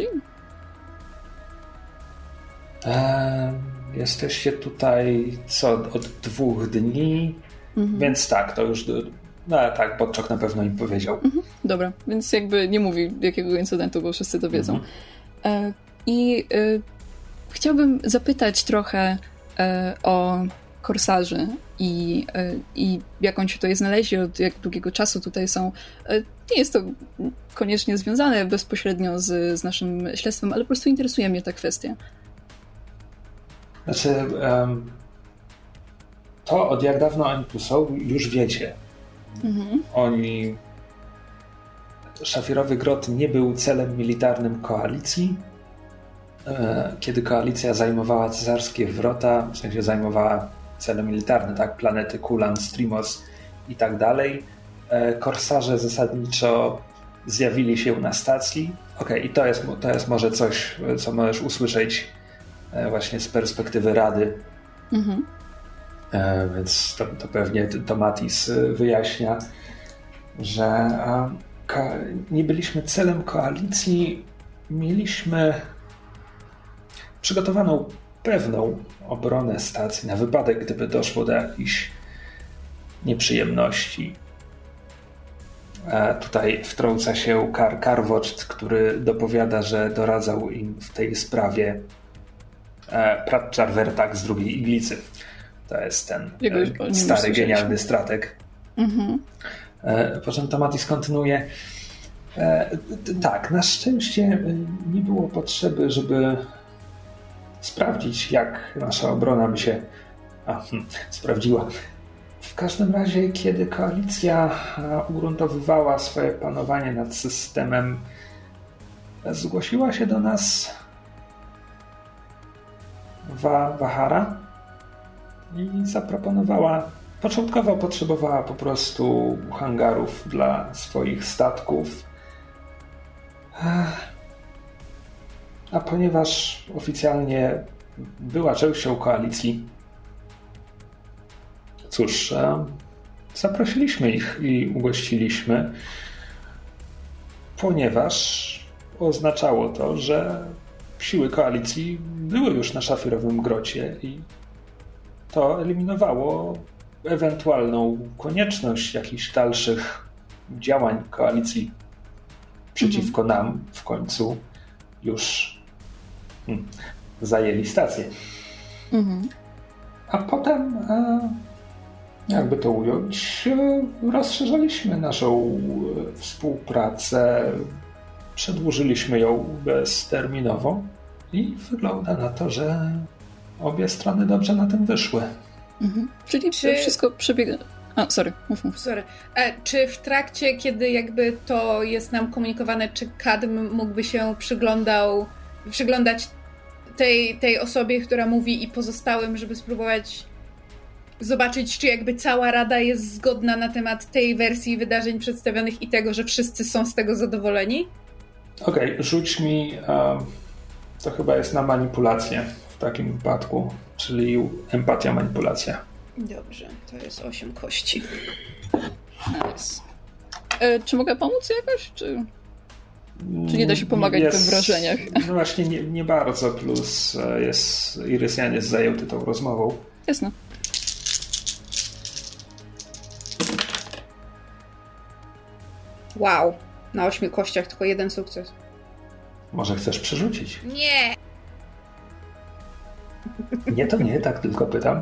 Speaker 1: Jesteście tutaj od 2 dni, więc tak, to już... No tak, Bodczok na pewno im powiedział.
Speaker 3: Dobra, więc jakby nie mówi jakiego incydentu, bo wszyscy to wiedzą. I chciałbym zapytać trochę o korsarzy i jak oni się tutaj znaleźli, od jak długiego czasu tutaj są. Nie jest to koniecznie związane bezpośrednio z naszym śledztwem, ale po prostu interesuje mnie ta kwestia.
Speaker 1: Znaczy, to od jak dawno oni tu są, już wiecie. Szafirowy Grot nie był celem militarnym koalicji. Kiedy koalicja zajmowała cesarskie wrota, w sensie zajmowała cele militarne, tak, planety Kulan, Strimos i tak dalej, korsarze zasadniczo zjawili się na stacji. Okej, i to jest może coś, co możesz usłyszeć właśnie z perspektywy Rady. Więc to pewnie Tomatis wyjaśnia, że nie byliśmy celem koalicji, mieliśmy przygotowaną pewną obronę stacji na wypadek, gdyby doszło do jakichś nieprzyjemności. Tutaj wtrąca się Karwocz, który dopowiada, że doradzał im w tej sprawie Pratchar Vertak z Drugiej Iglicy. To jest ten stary, genialny strateg. Po czym Tomatis kontynuuje. Tak, na szczęście nie było potrzeby, żeby sprawdzić, jak nasza obrona by się sprawdziła. W każdym razie, kiedy koalicja ugruntowywała swoje panowanie nad systemem, zgłosiła się do nas Wahara i zaproponowała. Początkowo potrzebowała po prostu hangarów dla swoich statków. A ponieważ oficjalnie była częścią koalicji, cóż, zaprosiliśmy ich i ugościliśmy, ponieważ oznaczało to, że siły koalicji były już na szafirowym grocie i to eliminowało ewentualną konieczność jakichś dalszych działań koalicji przeciwko nam. W końcu już zajęli stację. A potem, jakby to ująć, rozszerzaliśmy naszą współpracę, przedłużyliśmy ją bezterminowo i wygląda na to, że obie strony dobrze na tym wyszły.
Speaker 3: Czyli wszystko przebiega... Sorry.
Speaker 5: Czy w trakcie, kiedy jakby to jest nam komunikowane, czy Kadm mógłby się przyglądać tej osobie, która mówi, i pozostałym, żeby spróbować zobaczyć, czy jakby cała Rada jest zgodna na temat tej wersji wydarzeń przedstawionych i tego, że wszyscy są z tego zadowoleni?
Speaker 1: Okej, rzuć mi, to chyba jest na manipulację w takim wypadku, czyli empatia, manipulacja.
Speaker 5: Dobrze, to jest 8 kości.
Speaker 3: Nice. Czy mogę pomóc jakoś, czy nie da się pomagać w wrażeniach?
Speaker 1: No właśnie nie bardzo, plus Irysian jest zajęty tą rozmową.
Speaker 3: Jasne.
Speaker 5: Wow, na 8 kościach tylko 1 sukces.
Speaker 1: Może chcesz przerzucić?
Speaker 5: Nie!
Speaker 1: Nie, to nie, tak tylko pytam.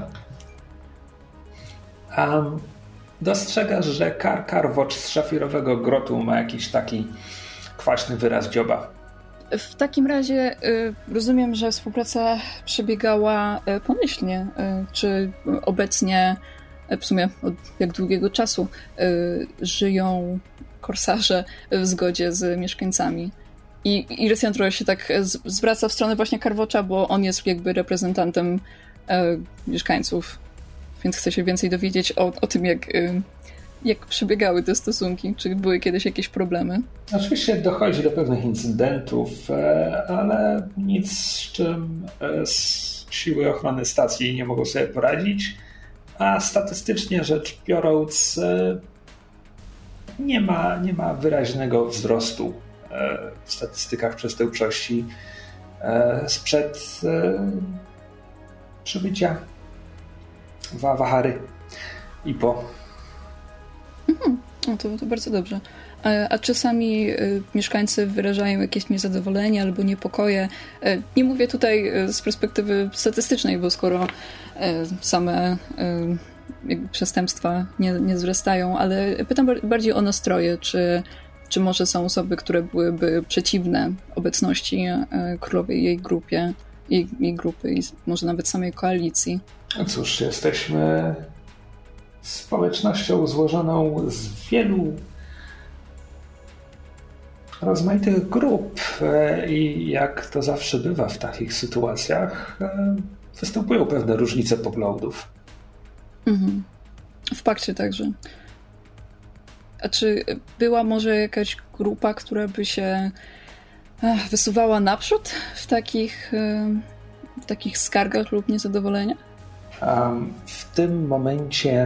Speaker 1: Dostrzegasz, że Karwocz z szafirowego grotu ma jakiś taki kwaśny wyraz dzioba.
Speaker 3: W takim razie rozumiem, że współpraca przebiegała pomyślnie. Czy obecnie, w sumie od jak długiego czasu, żyją korsarze w zgodzie z mieszkańcami? I Irysian trochę się tak zwraca w stronę właśnie Karwocza, bo on jest jakby reprezentantem mieszkańców, więc chce się więcej dowiedzieć o tym, jak przebiegały te stosunki, czy były kiedyś jakieś problemy.
Speaker 1: Oczywiście dochodzi do pewnych incydentów, ale nic, z czym siły ochrony stacji nie mogą sobie poradzić, a statystycznie rzecz biorąc nie ma wyraźnego wzrostu w statystykach przestępczości sprzed przybycia Wahary i po.
Speaker 3: No to bardzo dobrze. A czasami mieszkańcy wyrażają jakieś niezadowolenie albo niepokoje. Nie mówię tutaj z perspektywy statystycznej, bo skoro same przestępstwa nie wzrastają, ale pytam bardziej o nastroje. Czy może są osoby, które byłyby przeciwne obecności królowej i jej grupie, jej grupy i może nawet samej koalicji?
Speaker 1: No cóż, jesteśmy społecznością złożoną z wielu rozmaitych grup i jak to zawsze bywa w takich sytuacjach, występują pewne różnice poglądów.
Speaker 3: W pakcie także. A czy była może jakaś grupa, która by się wysuwała naprzód w takich skargach lub niezadowoleniach?
Speaker 1: W tym momencie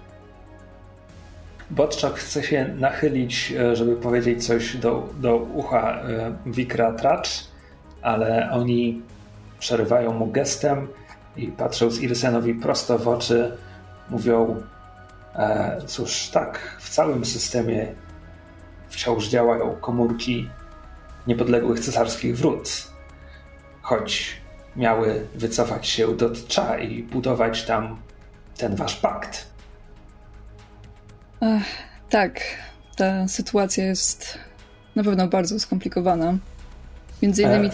Speaker 1: Botczak chce się nachylić, żeby powiedzieć coś do ucha Wikra Tracz, ale oni przerywają mu gestem i patrząc Irysianowi prosto w oczy mówią: cóż, tak, w całym systemie wciąż działają komórki niepodległych cesarskich wrót, choć miały wycofać się do Tcza i budować tam ten wasz pakt.
Speaker 3: Tak, ta sytuacja jest na pewno bardzo skomplikowana. Między innymi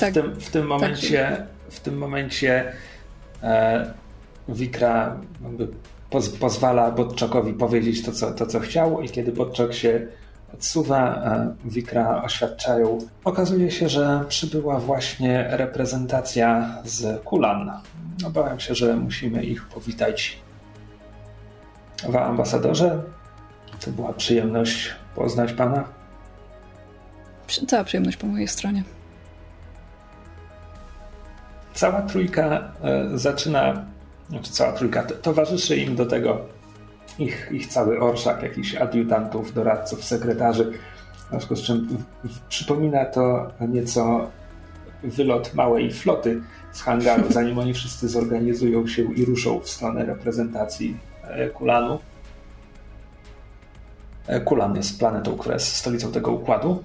Speaker 1: w tym momencie Wikra jakby pozwala Bodczokowi powiedzieć to, co chciał, i kiedy Bodczok się odsuwa, Wikra oświadczają. Okazuje się, że przybyła właśnie reprezentacja z Kulan. Obawiam się, że musimy ich powitać. Ambasadorze, to była przyjemność poznać pana.
Speaker 3: Cała przyjemność po mojej stronie.
Speaker 1: Cała trójka towarzyszy im do tego ich cały orszak jakichś adiutantów, doradców, sekretarzy. W związku z czym przypomina to nieco wylot małej floty z hangaru, zanim oni wszyscy zorganizują się i ruszą w stronę reprezentacji Kulanu. Kulan jest planetą, która jest stolicą tego układu.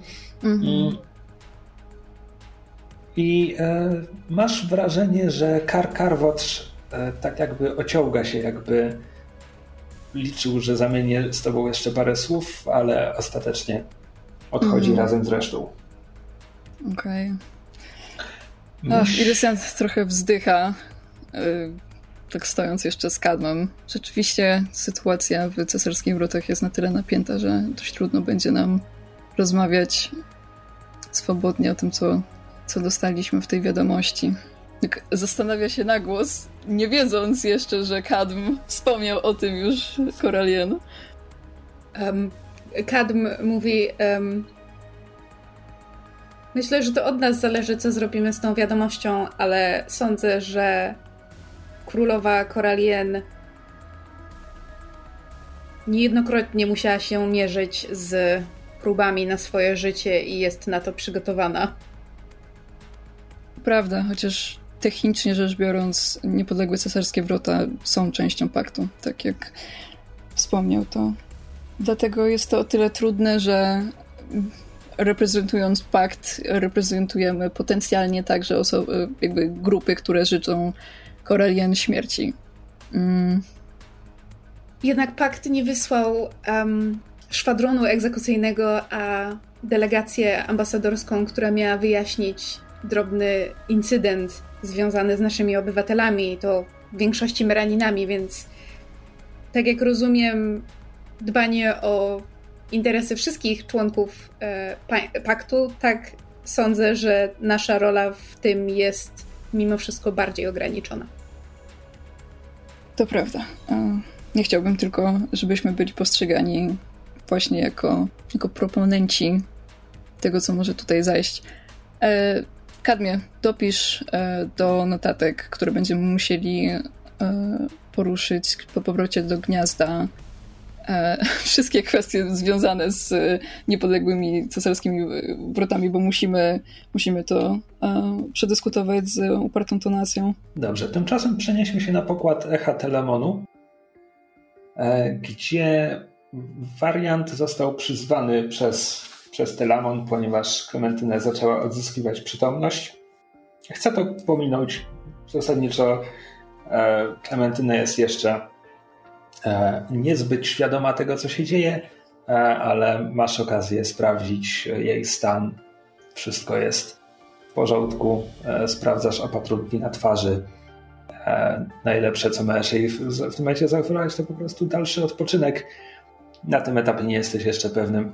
Speaker 1: I masz wrażenie, że Karwocz tak jakby ociąga się, jakby liczył, że zamienię z tobą jeszcze parę słów, ale ostatecznie odchodzi razem z resztą.
Speaker 3: Okej. Irysian trochę wzdycha, tak stojąc jeszcze z Kadmem. Rzeczywiście sytuacja w Cesarskich Wrotach jest na tyle napięta, że dość trudno będzie nam rozmawiać swobodnie o tym, co dostaliśmy w tej wiadomości. Tak zastanawia się na głos, nie wiedząc jeszcze, że Kadm wspomniał o tym już Corellien.
Speaker 5: Kadm mówi: myślę, że to od nas zależy, co zrobimy z tą wiadomością, ale sądzę, że królowa Corellien niejednokrotnie musiała się mierzyć z próbami na swoje życie i jest na to przygotowana.
Speaker 3: Prawda, chociaż technicznie rzecz biorąc, niepodległe cesarskie wrota są częścią paktu, tak jak wspomniał to. Dlatego jest to o tyle trudne, że reprezentując pakt, reprezentujemy potencjalnie także jakby grupy, które życzą Corellien śmierci.
Speaker 5: Jednak pakt nie wysłał szwadronu egzekucyjnego, a delegację ambasadorską, która miała wyjaśnić drobny incydent związany z naszymi obywatelami, to w większości Meraninami, więc tak jak rozumiem, dbanie o interesy wszystkich członków paktu, tak sądzę, że nasza rola w tym jest mimo wszystko bardziej ograniczona.
Speaker 3: To prawda. Nie chciałbym tylko, żebyśmy byli postrzegani właśnie jako proponenci tego, co może tutaj zajść. Kadmie, dopisz do notatek, które będziemy musieli poruszyć po powrocie do gniazda, wszystkie kwestie związane z niepodległymi cesarskimi wrotami, bo musimy to przedyskutować z upartą tonacją.
Speaker 1: Dobrze, tymczasem przenieśmy się na pokład Echa Telemonu, gdzie wariant został przyzwany przez Telamon, ponieważ Klementynę zaczęła odzyskiwać przytomność. Chcę to pominąć. Zasadniczo Klementyna jest jeszcze niezbyt świadoma tego, co się dzieje, ale masz okazję sprawdzić jej stan. Wszystko jest w porządku. Sprawdzasz opatrunki na twarzy. Najlepsze, co możesz jej w tym momencie zaoferować, to po prostu dalszy odpoczynek. Na tym etapie nie jesteś jeszcze pewnym,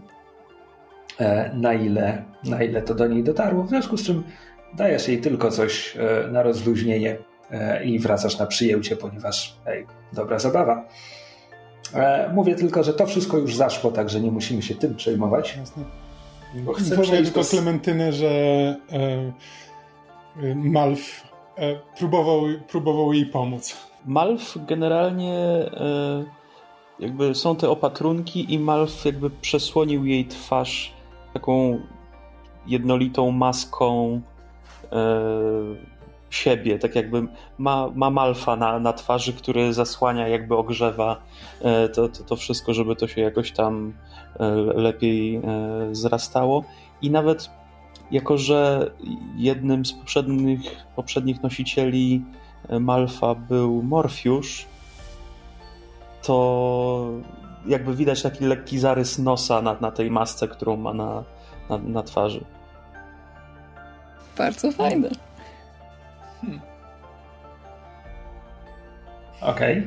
Speaker 1: na ile to do niej dotarło, w związku z czym dajesz jej tylko coś na rozluźnienie i wracasz na przyjęcie, ponieważ dobra zabawa. Mówię tylko, że to wszystko już zaszło, także nie musimy się tym przejmować.
Speaker 2: Jasne.
Speaker 1: Bo chcę
Speaker 2: przejść do Klementyny, że Malf próbował jej pomóc.
Speaker 4: Malf generalnie jakby są te opatrunki i Malf jakby przesłonił jej twarz taką jednolitą maską siebie, tak jakby ma Malfa na twarzy, który zasłania, jakby ogrzewa to wszystko, żeby to się jakoś tam lepiej zrastało. I nawet jako, że jednym z poprzednich nosicieli Malfa był Morfiusz, to jakby widać taki lekki zarys nosa na tej masce, którą ma na twarzy.
Speaker 3: Bardzo fajne.
Speaker 1: Okej.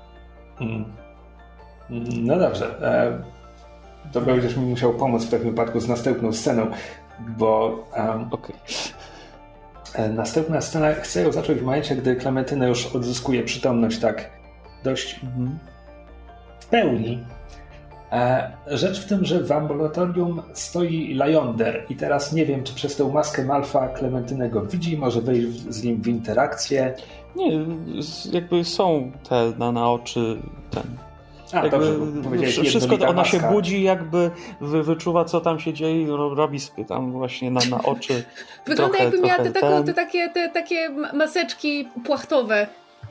Speaker 1: No dobrze. To będziesz mi musiał pomóc w takim wypadku z następną sceną, bo następna scena, chcę ją zacząć w momencie, gdy Klementyna już odzyskuje przytomność tak dość w pełni. Rzecz w tym, że w ambulatorium stoi Lyonder i teraz nie wiem, czy przez tę maskę Malfa Klementynę go widzi, może wejść z nim w interakcję.
Speaker 4: Nie, jakby są te na oczy ten.
Speaker 1: Dobrze,
Speaker 4: wszystko to ona
Speaker 1: maska.
Speaker 4: się budzi, jakby wyczuwa, co tam się dzieje i robi tam właśnie na oczy.
Speaker 5: Wygląda jakby miała te takie maseczki płachtowe.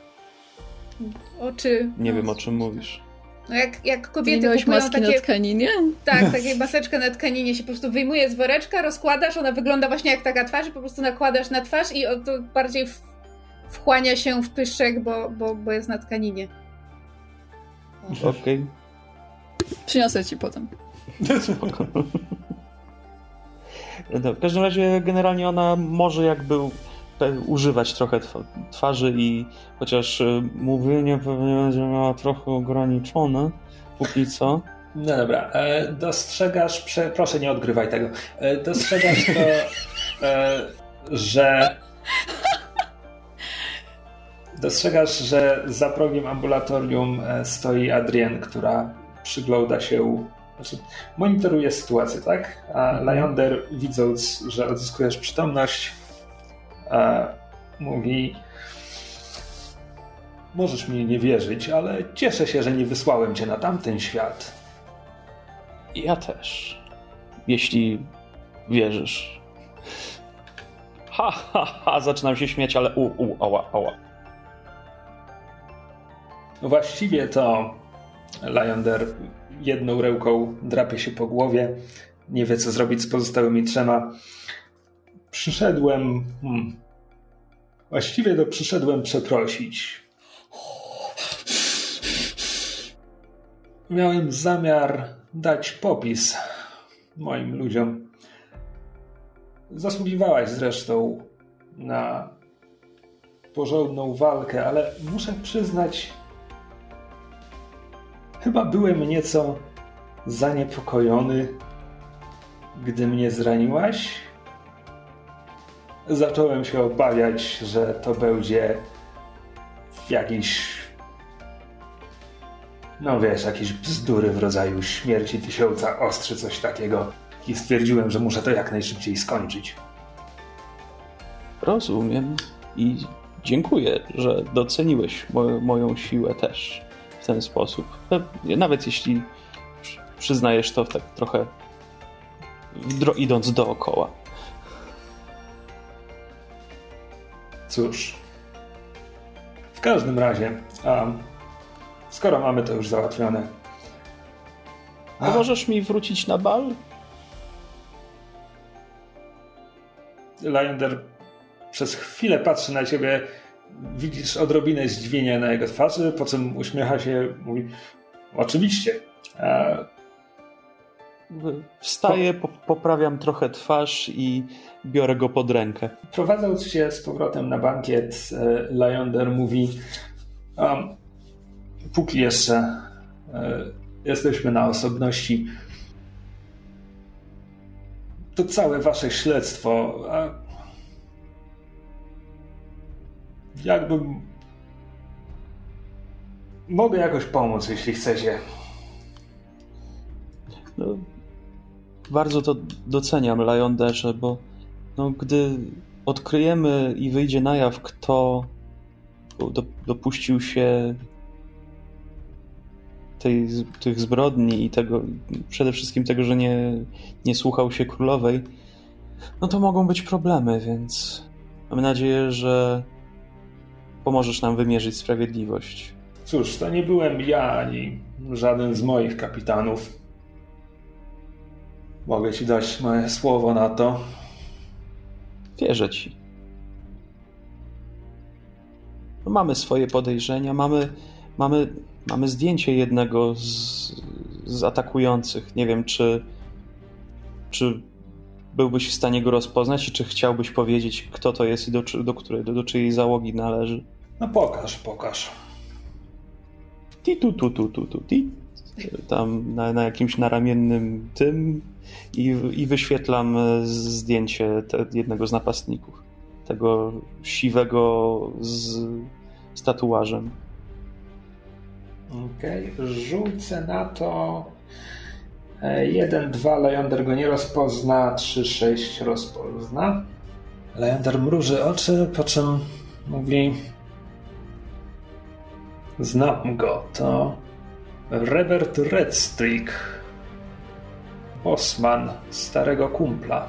Speaker 5: Oczy.
Speaker 4: Nie wiem, o czym mówisz.
Speaker 5: No jak kobiety kupują
Speaker 3: maski
Speaker 5: takie...
Speaker 3: na tkaninie?
Speaker 5: Tak, takie maseczka na tkaninie się po prostu wyjmuje z woreczka, rozkładasz, ona wygląda właśnie jak taka twarz i po prostu nakładasz na twarz i to bardziej wchłania się w pyszczek, bo jest na tkaninie.
Speaker 4: Okej.
Speaker 3: Przyniosę ci potem.
Speaker 4: No, w każdym razie generalnie ona może jakby używać trochę twarzy i chociaż mówienie pewnie będzie miała trochę ograniczone póki co.
Speaker 1: No dobra, dostrzegasz, proszę nie odgrywaj tego, dostrzegasz to, że za progiem ambulatorium stoi Adrienne, która przygląda się, monitoruje sytuację, tak? A Lyonder, widząc, że odzyskujesz przytomność, mówi: możesz mi nie wierzyć, ale cieszę się, że nie wysłałem cię na tamten świat.
Speaker 4: Ja też. Jeśli wierzysz. Zaczynam się śmiać, ale ała.
Speaker 1: Właściwie to Lyonder jedną ręką drapie się po głowie, nie wie, co zrobić z pozostałymi 3. Przyszedłem przeprosić. Miałem zamiar dać popis moim ludziom. Zasługiwałaś zresztą na porządną walkę, ale muszę przyznać, chyba byłem nieco zaniepokojony, gdy mnie zraniłaś. Zacząłem się obawiać, że to będzie jakieś bzdury w rodzaju śmierci 1000 ostrzy, coś takiego. I stwierdziłem, że muszę to jak najszybciej skończyć.
Speaker 4: Rozumiem i dziękuję, że doceniłeś moją siłę też w ten sposób. Nawet jeśli przyznajesz to tak trochę idąc dookoła.
Speaker 1: Cóż, w każdym razie, skoro mamy to już załatwione...
Speaker 4: Możesz mi wrócić na bal?
Speaker 1: Lyonder przez chwilę patrzy na ciebie, widzisz odrobinę zdziwienia na jego twarzy, po czym uśmiecha się, mówi: oczywiście.
Speaker 4: Wstaję, poprawiam trochę twarz i biorę go pod rękę.
Speaker 1: Prowadząc się z powrotem na bankiet, Lyonder mówi: póki jeszcze jesteśmy na osobności, to całe wasze śledztwo, jakbym... Mogę jakoś pomóc, jeśli chcecie.
Speaker 4: No, bardzo to doceniam, Lyonderze, bo gdy odkryjemy i wyjdzie na jaw, kto dopuścił się tych zbrodni i tego, przede wszystkim tego, że nie słuchał się królowej, to mogą być problemy, więc mam nadzieję, że pomożesz nam wymierzyć sprawiedliwość.
Speaker 1: Cóż, to nie byłem ja, ani żaden z moich kapitanów. Mogę ci dać moje słowo na to.
Speaker 4: Wierzę ci. Mamy swoje podejrzenia, mamy zdjęcie jednego z atakujących. Nie wiem, czy byłbyś w stanie go rozpoznać i czy chciałbyś powiedzieć, kto to jest i do czyjej załogi należy?
Speaker 1: No pokaż.
Speaker 4: Ti. Tam na jakimś naramiennym tym i wyświetlam zdjęcie jednego z napastników. Tego siwego z tatuażem.
Speaker 1: Okej, rzucę na to 1-2, Lejonder go nie rozpozna, 3-6 rozpozna. Lejonder mruży oczy, po czym mówi: znam go, to Robert Redstreak, Bosman starego kumpla.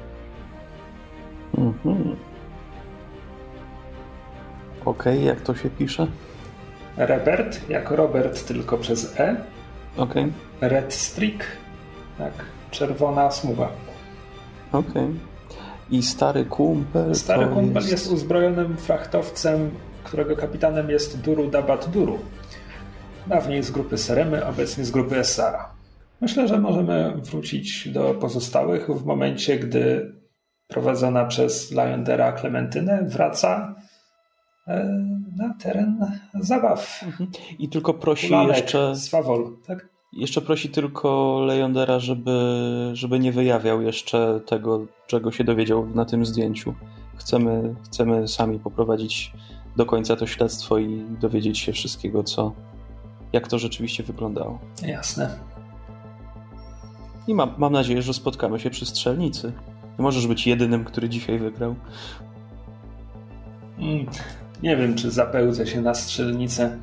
Speaker 4: Okej, jak to się pisze?
Speaker 1: Robert, jak Robert, tylko przez E.
Speaker 4: Okej.
Speaker 1: Redstreak, tak, czerwona smuga.
Speaker 4: Okej. I stary kumpel.
Speaker 1: Stary kumpel jest uzbrojonym frachtowcem, którego kapitanem jest Duru Dabat Duru. Dawniej z grupy Seremy, obecnie z grupy Essara. Myślę, że możemy wrócić do pozostałych w momencie, gdy prowadzona przez Lejondera Klementynę wraca na teren zabaw.
Speaker 4: I tylko prosi
Speaker 1: Ulanek,
Speaker 4: jeszcze...
Speaker 1: Swawol, tak?
Speaker 4: Jeszcze prosi tylko Lejondera, żeby nie wyjawiał jeszcze tego, czego się dowiedział na tym zdjęciu. Chcemy sami poprowadzić do końca to śledztwo i dowiedzieć się wszystkiego, jak to rzeczywiście wyglądało.
Speaker 1: Jasne.
Speaker 4: I mam nadzieję, że spotkamy się przy strzelnicy. Nie możesz być jedynym, który dzisiaj wygrał.
Speaker 1: Nie wiem, czy zapełdzę się na strzelnicę.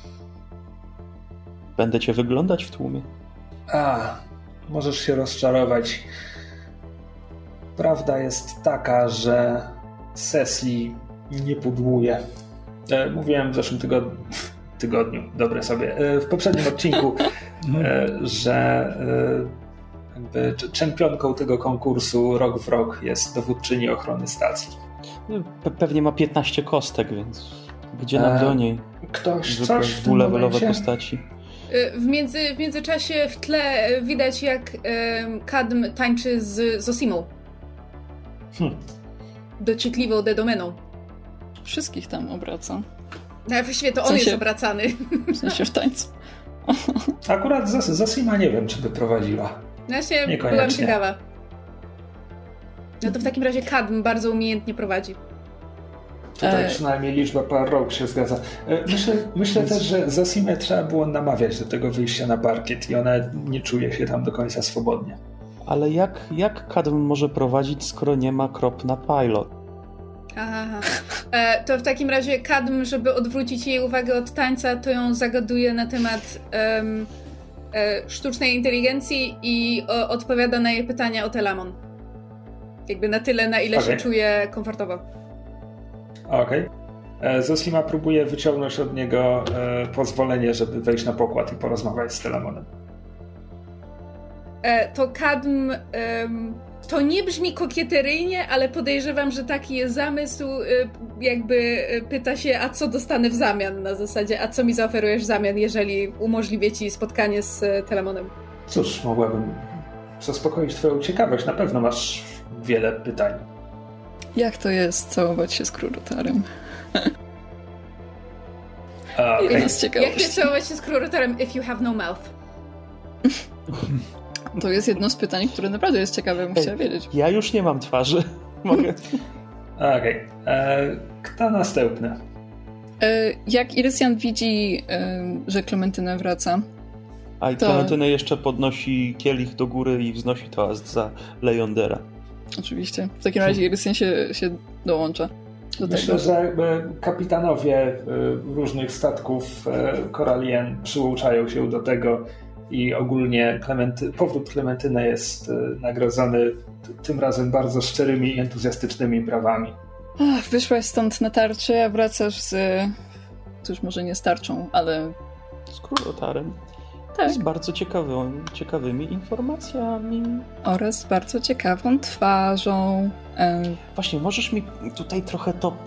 Speaker 4: Będę cię wyglądać w tłumie.
Speaker 1: Możesz się rozczarować. Prawda jest taka, że sesji nie pudłuje. Mówiłem w zeszłym tygodniu, dobre sobie, w poprzednim odcinku, że jakby czempionką tego konkursu rok w rok jest dowódczyni ochrony stacji.
Speaker 4: Pewnie ma 15 kostek, więc gdzie nam do niej?
Speaker 1: Ktoś coś w tym
Speaker 4: dwulevelowe
Speaker 1: momencie?
Speaker 4: Postaci.
Speaker 5: W międzyczasie w tle widać, jak Kadm tańczy z Zosimą. Dociekliwą Dedomeną.
Speaker 3: Wszystkich tam obraca.
Speaker 5: No, właściwie to on jest obracany.
Speaker 3: W sensie w tańcu.
Speaker 1: Akurat Zosima nie wiem, czy by prowadziła.
Speaker 5: Właśnie byłam ciekawa. No to w takim razie Kadm bardzo umiejętnie prowadzi.
Speaker 1: Tutaj przynajmniej liczba par rogue się zgadza. Myślę też, że Zosimę trzeba było namawiać do tego wyjścia na parkiet i ona nie czuje się tam do końca swobodnie.
Speaker 4: Ale jak Kadm może prowadzić, skoro nie ma krop na pilot?
Speaker 5: Aha. To w takim razie Kadm, żeby odwrócić jej uwagę od tańca, to ją zagaduje na temat sztucznej inteligencji i odpowiada na jej pytania o Telamon. Jakby na tyle, na ile się czuje komfortowo.
Speaker 1: Okej. Zosima próbuje wyciągnąć od niego pozwolenie, żeby wejść na pokład i porozmawiać z Telamonem.
Speaker 5: To Kadm... To nie brzmi kokieteryjnie, ale podejrzewam, że taki jest zamysł. Jakby pyta się, a co dostanę w zamian na zasadzie, a co mi zaoferujesz w zamian, jeżeli umożliwię ci spotkanie z Telamonem?
Speaker 1: Cóż, mogłabym zaspokoić twoją ciekawość. Na pewno masz wiele pytań.
Speaker 3: Jak to jest całować się z Krurotarem?
Speaker 5: Jak to jest całować się z Krurotarem if you have no mouth?
Speaker 3: To jest jedno z pytań, które naprawdę jest ciekawe, bym chciała wiedzieć.
Speaker 4: Ja już nie mam twarzy. Mogę.
Speaker 1: Okej. Kto następny?
Speaker 3: Jak Irysian widzi, że Klementyna wraca...
Speaker 4: A i Klementynę jeszcze podnosi kielich do góry i wznosi toast za Lejondera.
Speaker 3: Oczywiście. W takim razie Irysian się dołącza do
Speaker 1: Myślę,
Speaker 3: tego.
Speaker 1: że kapitanowie różnych statków Koralien przyłączają się do tego i ogólnie powrót Klementyny jest nagrodzony tym razem bardzo szczerymi i entuzjastycznymi brawami.
Speaker 3: Wyszłaś stąd na tarczy, a wracasz z... Cóż, może nie z tarczą, ale...
Speaker 4: Z Krurotarem.
Speaker 3: Tak.
Speaker 4: Z bardzo ciekawymi informacjami.
Speaker 3: Oraz bardzo ciekawą twarzą.
Speaker 4: Właśnie, możesz mi tutaj trochę to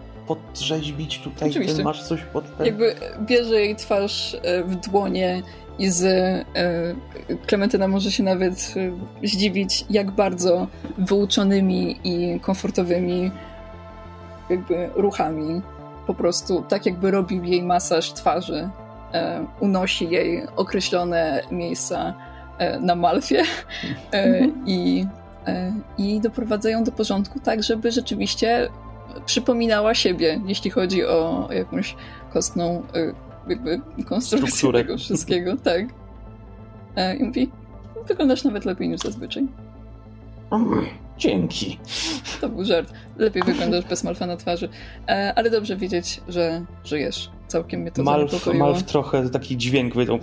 Speaker 4: podrzeźbić tutaj?
Speaker 3: Oczywiście.
Speaker 4: Masz coś pod...
Speaker 3: Jakby bierze jej twarz w dłonie I Klementyna może się nawet zdziwić, jak bardzo wyuczonymi i komfortowymi jakby ruchami, po prostu tak jakby robił jej masaż twarzy, unosi jej określone miejsca na Malfie i doprowadza ją do porządku tak, żeby rzeczywiście przypominała siebie, jeśli chodzi o jakąś kostną jakby konstrukcję tego wszystkiego. Tak. I mówi, wyglądasz nawet lepiej niż zazwyczaj.
Speaker 4: Dzięki.
Speaker 3: To był żart. Lepiej wyglądasz bez Malfa na twarzy. Ale dobrze wiedzieć, że żyjesz. Całkiem mnie to zaniepokoiło.
Speaker 4: Malf trochę taki dźwięk wydał.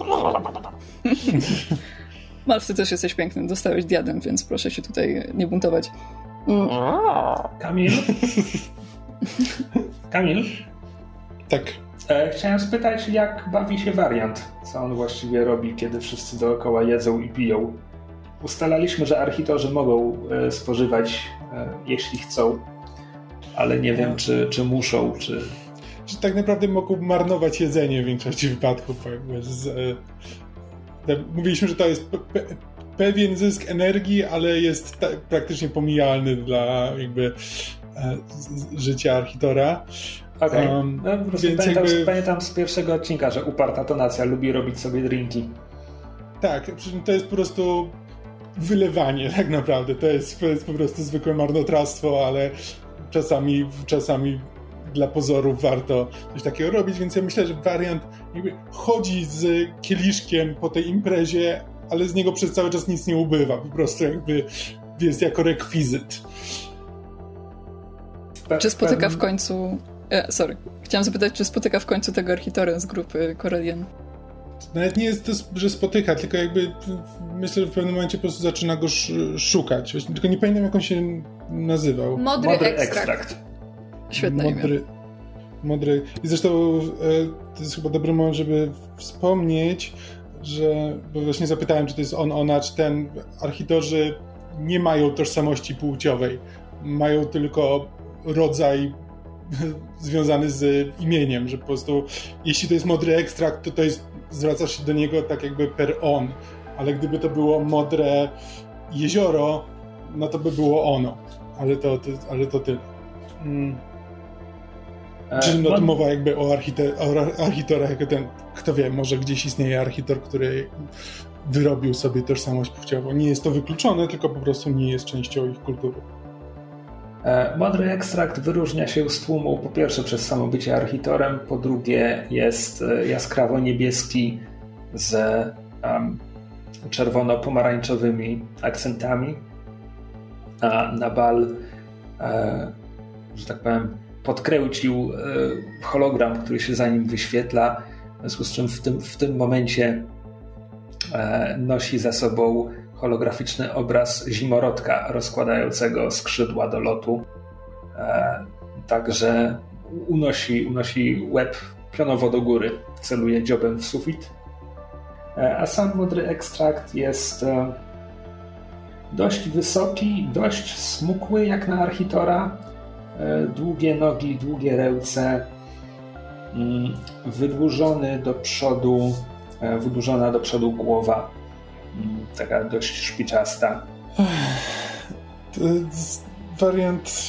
Speaker 3: Malf, ty też jesteś piękny. Dostałeś diadem, więc proszę się tutaj nie buntować.
Speaker 1: Kamil? Kamil?
Speaker 2: Tak.
Speaker 1: Chciałem spytać, jak bawi się wariant? Co on właściwie robi, kiedy wszyscy dookoła jedzą i piją? Ustalaliśmy, że architorzy mogą spożywać, jeśli chcą, ale nie wiem, czy muszą, czy...
Speaker 2: Że tak naprawdę mogą marnować jedzenie w większości wypadków. Mówiliśmy, że to jest pewien zysk energii, ale jest praktycznie pomijalny dla jakby życia architora.
Speaker 1: Okej. Pamiętam z pierwszego odcinka, że uparta tonacja lubi robić sobie drinki.
Speaker 2: Tak, to jest po prostu wylewanie tak naprawdę. To jest po prostu zwykłe marnotrawstwo, ale czasami dla pozorów warto coś takiego robić, więc ja myślę, że wariant jakby chodzi z kieliszkiem po tej imprezie, ale z niego przez cały czas nic nie ubywa. Po prostu jakby jest jako rekwizyt.
Speaker 3: Czy spotyka w końcu... Chciałam zapytać, czy spotyka w końcu tego architora z grupy Corellian?
Speaker 2: Nawet nie jest to, że spotyka, tylko jakby myślę, że w pewnym momencie po prostu zaczyna go szukać. Tylko nie pamiętam, jak on się nazywał.
Speaker 5: Modry ekstrakt.
Speaker 3: Świetne
Speaker 2: Modry. I zresztą to jest chyba dobry moment, żeby wspomnieć, bo właśnie zapytałem, czy to jest on, ona, czy ten. Architorzy nie mają tożsamości płciowej. Mają tylko rodzaj związany z imieniem, że po prostu jeśli to jest modry ekstrakt, to jest, zwracasz się do niego tak jakby per on, ale gdyby to było modre jezioro, no to by było ono, ale to tyle. Czyli no to mowa jakby o architorach jako ten, kto wie, może gdzieś istnieje architor, który wyrobił sobie tożsamość płciową. Nie jest to wykluczone, tylko po prostu nie jest częścią ich kultury.
Speaker 1: Modry ekstrakt wyróżnia się z tłumu po pierwsze przez samo bycie architorem, po drugie jest jaskrawo-niebieski z czerwono-pomarańczowymi akcentami, a Nabal, że tak powiem, podkręcił hologram, który się za nim wyświetla, w związku z czym w tym momencie nosi za sobą holograficzny obraz zimorodka rozkładającego skrzydła do lotu. Także unosi łeb pionowo do góry, celuje dziobem w sufit. A sam modry ekstrakt jest dość wysoki, dość smukły jak na architora. Długie nogi, długie ręce, wydłużona do przodu głowa, taka dość szpiczasta.
Speaker 2: To jest wariant...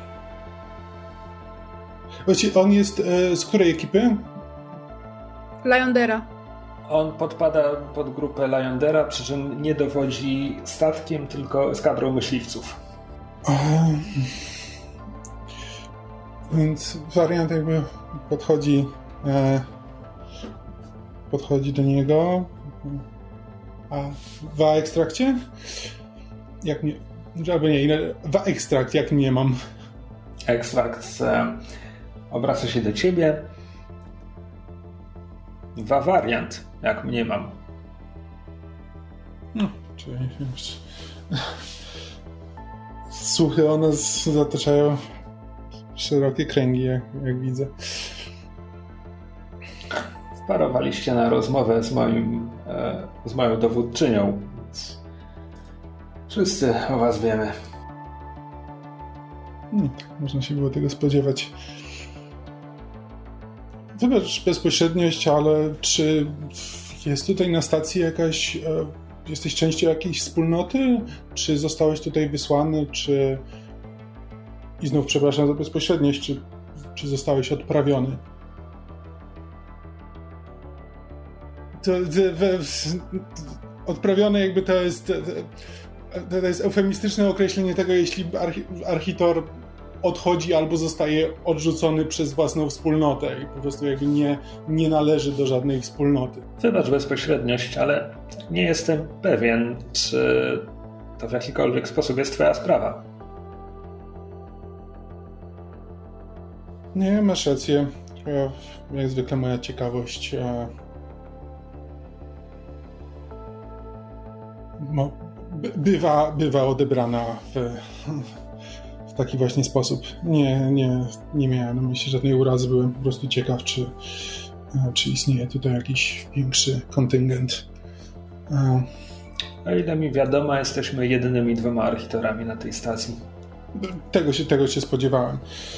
Speaker 2: Właściwie on jest z której ekipy?
Speaker 5: Lyondera.
Speaker 1: On podpada pod grupę Lyondera, przy czym nie dowodzi statkiem, tylko eskadrą myśliwców.
Speaker 2: Więc wariant jakby podchodzi do niego. A w ekstrakcie? Jak nie... Albo nie, w ekstrakt, jak nie mam.
Speaker 1: Ekstrakt obraca się do ciebie. Wariant, jak mnie mam.
Speaker 2: No, czyli już... Słuchy o nas zataczają szerokie kręgi, jak widzę.
Speaker 1: Wparowaliście na rozmowę z moją dowódczynią, więc wszyscy o was wiemy.
Speaker 2: Można się było tego spodziewać. Wybacz bezpośredniość, ale czy Jest tutaj na stacji jakaś... Jesteś częścią jakiejś wspólnoty? Czy zostałeś tutaj wysłany, czy... I znów przepraszam za bezpośredniość, czy zostałeś odprawiony? Odprawiony jakby to jest eufemistyczne określenie tego, jeśli architor odchodzi albo zostaje odrzucony przez własną wspólnotę i po prostu jakby nie należy do żadnej wspólnoty.
Speaker 1: Wybacz bezpośredniość, ale nie jestem pewien, czy to w jakikolwiek sposób jest twoja sprawa.
Speaker 2: Nie, masz rację. Jak zwykle moja ciekawość bywa odebrana w taki właśnie sposób. Nie miałem na myśli żadnej urazy, byłem po prostu ciekaw, czy istnieje tutaj jakiś większy kontyngent.
Speaker 1: O ile mi wiadomo, jesteśmy jedynymi 2 architorami na tej stacji.
Speaker 2: Tego się spodziewałem.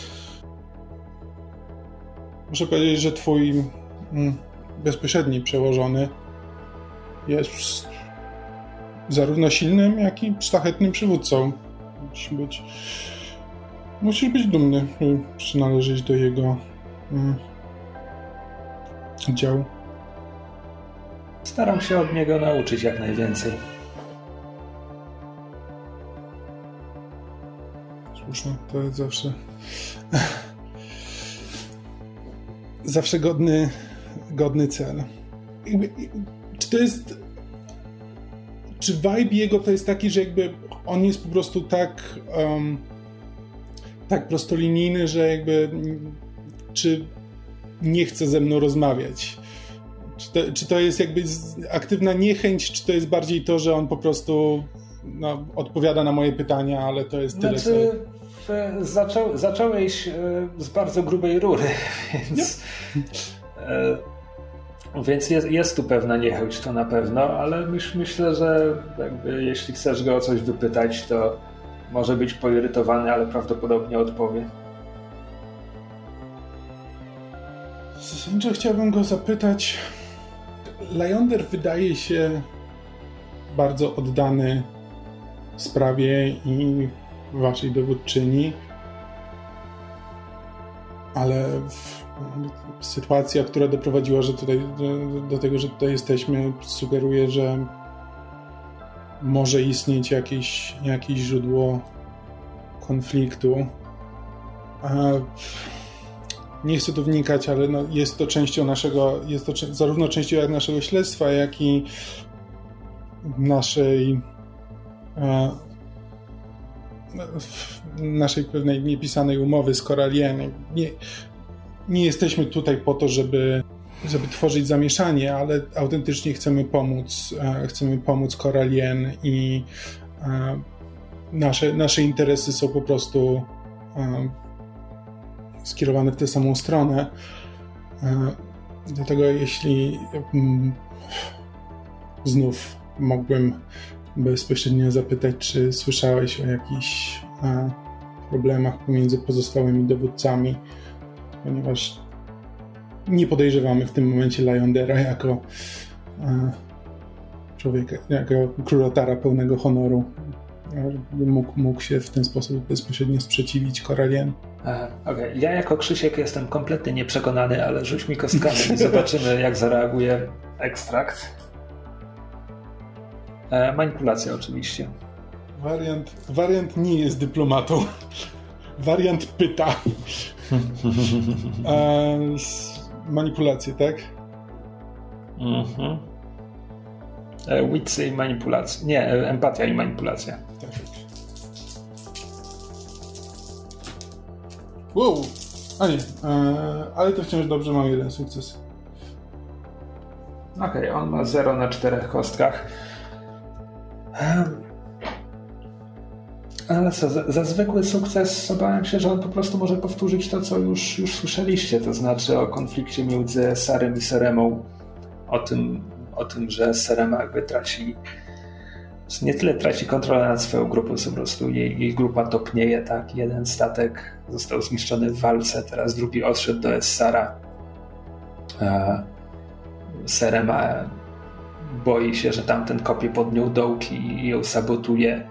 Speaker 2: Muszę powiedzieć, że twój bezpośredni przełożony jest zarówno silnym, jak i szlachetnym przywódcą. Musisz być dumny, by przynależeć do jego działu.
Speaker 1: Staram się od niego nauczyć jak najwięcej.
Speaker 2: Słusznie, to jest zawsze godny cel. Czy vibe jego to jest taki, że jakby on jest po prostu tak prostolinijny, że jakby czy nie chce ze mną rozmawiać? Czy to jest jakby aktywna niechęć, czy to jest bardziej to, że on po prostu odpowiada na moje pytania, ale to jest tyle,
Speaker 1: Zacząłeś z bardzo grubej rury, więc jest tu pewna niechęć, to na pewno, ale myślę, że jakby jeśli chcesz go o coś wypytać, to może być poirytowany, ale prawdopodobnie odpowie.
Speaker 2: Zasadniczo chciałbym go zapytać. Lyonder wydaje się bardzo oddany sprawie i waszej dowódczyni, ale sytuacja, która doprowadziła do tego, że tutaj jesteśmy, sugeruje, że może istnieć jakieś źródło konfliktu. Nie chcę tu wnikać, ale jest to częścią zarówno częścią jak naszego śledztwa, jak i naszej pewnej niepisanej umowy z Coralien. Nie jesteśmy tutaj po to, żeby tworzyć zamieszanie, ale autentycznie chcemy pomóc Coralien i nasze interesy są po prostu skierowane w tę samą stronę. Dlatego jeśli znów mógłbym bezpośrednio zapytać, czy słyszałeś o jakichś problemach pomiędzy pozostałymi dowódcami, ponieważ nie podejrzewamy w tym momencie Lyondera jako człowieka, jako królotara pełnego honoru, żeby mógł się w ten sposób bezpośrednio sprzeciwić Coralien.
Speaker 1: Okej. Ja jako Krzysiek jestem kompletnie nieprzekonany, ale rzuć mi kostkami i zobaczymy, jak zareaguje ekstrakt. Manipulacja oczywiście.
Speaker 2: Wariant nie jest dyplomatą. Wariant pyta. Manipulację, tak?
Speaker 1: Mhm. Witsy i manipulacja. Nie, empatia i manipulacja.
Speaker 2: Tak. Wow! A nie, ale to wciąż dobrze, mam 1 sukces.
Speaker 1: Okej, on ma 0 na 4 kostkach. Ale co, za zwykły sukces obawiam się, że on po prostu może powtórzyć to, co już słyszeliście, to znaczy o konflikcie między Sarem i Seremą, o tym, że Serema jakby nie tyle traci kontrolę nad swoją grupą, co po prostu jej grupa topnieje, tak? Jeden statek został zniszczony w walce, teraz drugi odszedł do Essara. Serema boi się, że tamten kopie pod nią dołki i ją sabotuje.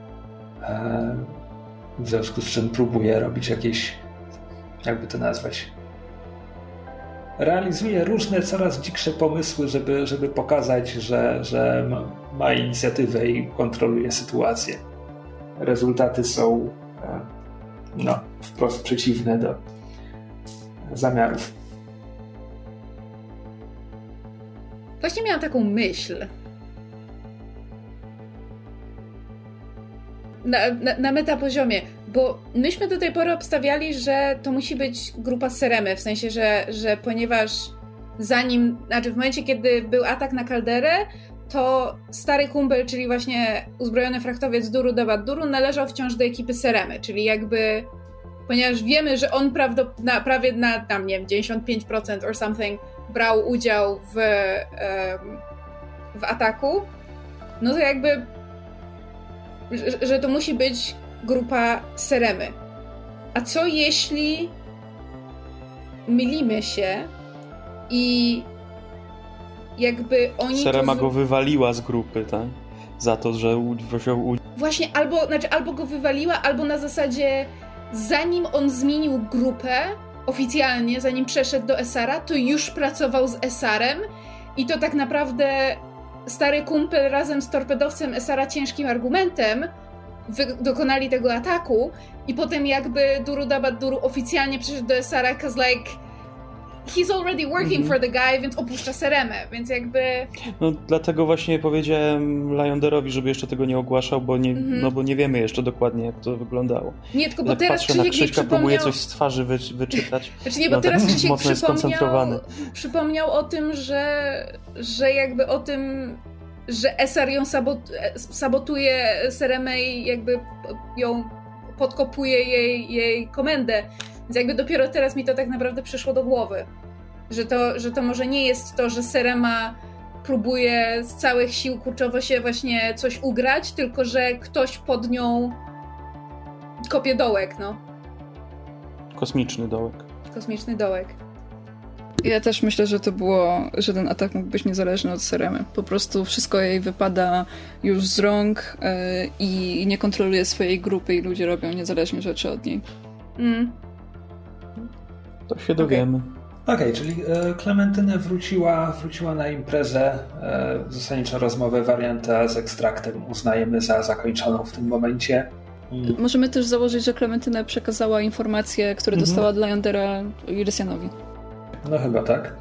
Speaker 1: W związku z czym próbuje robić jakieś, jakby to nazwać, realizuje różne, coraz dziksze pomysły, żeby pokazać, że ma inicjatywę i kontroluje sytuację. Rezultaty są wprost przeciwne do zamiarów.
Speaker 5: Właśnie miałam taką myśl. Na metapoziomie, bo myśmy do tej pory obstawiali, że to musi być grupa Seremy, w sensie, że ponieważ w momencie, kiedy był atak na kalderę, to stary kumpel, czyli właśnie uzbrojony frachtowiec Duru Dabat Duru należał wciąż do ekipy Seremy, czyli jakby, ponieważ wiemy, że on prawie na tam, nie wiem, 95% or something brał udział w ataku, no to jakby że to musi być grupa Seremy. A co jeśli mylimy się i jakby oni...
Speaker 4: Serema go wywaliła z grupy, tak? Za to, że wziął udział.
Speaker 5: Właśnie, albo go wywaliła, albo na zasadzie zanim on zmienił grupę oficjalnie, zanim przeszedł do SR-a, to już pracował z SR-em i to tak naprawdę stary kumpel razem z torpedowcem SR-a ciężkim argumentem dokonali tego ataku i potem jakby Duru Dabat Duru oficjalnie przyszedł do SR-a, cause like he's already working for the guy, więc opuszcza Seremę, więc jakby...
Speaker 4: No dlatego właśnie powiedziałem Lionderowi, żeby jeszcze tego nie ogłaszał, bo nie wiemy jeszcze dokładnie, jak to wyglądało.
Speaker 5: Nie, tylko bo
Speaker 4: jak
Speaker 5: teraz
Speaker 4: patrzę na Krzyśka, próbuję coś z twarzy wyczytać.
Speaker 5: Znaczy nie, bo teraz Krzysiek
Speaker 4: mocno
Speaker 5: przypomniał o tym, że jakby o tym, że SR ją sabotuje Seremę i jakby ją podkopuje jej komendę. Więc jakby dopiero teraz mi to tak naprawdę przyszło do głowy. Że to może nie jest to, że Serema próbuje z całych sił kurczowo się właśnie coś ugrać, tylko że ktoś pod nią kopie dołek, no.
Speaker 4: Kosmiczny dołek.
Speaker 5: Kosmiczny dołek.
Speaker 3: Ja też myślę, że ten atak mógł być niezależny od Seremy. Po prostu wszystko jej wypada już z rąk i nie kontroluje swojej grupy i ludzie robią niezależnie rzeczy od niej.
Speaker 4: To się dowiemy.
Speaker 1: Okej, czyli Klementyna wróciła na imprezę. Zasadniczo rozmowę warianta z ekstraktem uznajemy za zakończoną w tym momencie.
Speaker 3: Możemy też założyć, że Klementyna przekazała informacje, które dostała od Liondera Irysianowi.
Speaker 1: No chyba tak.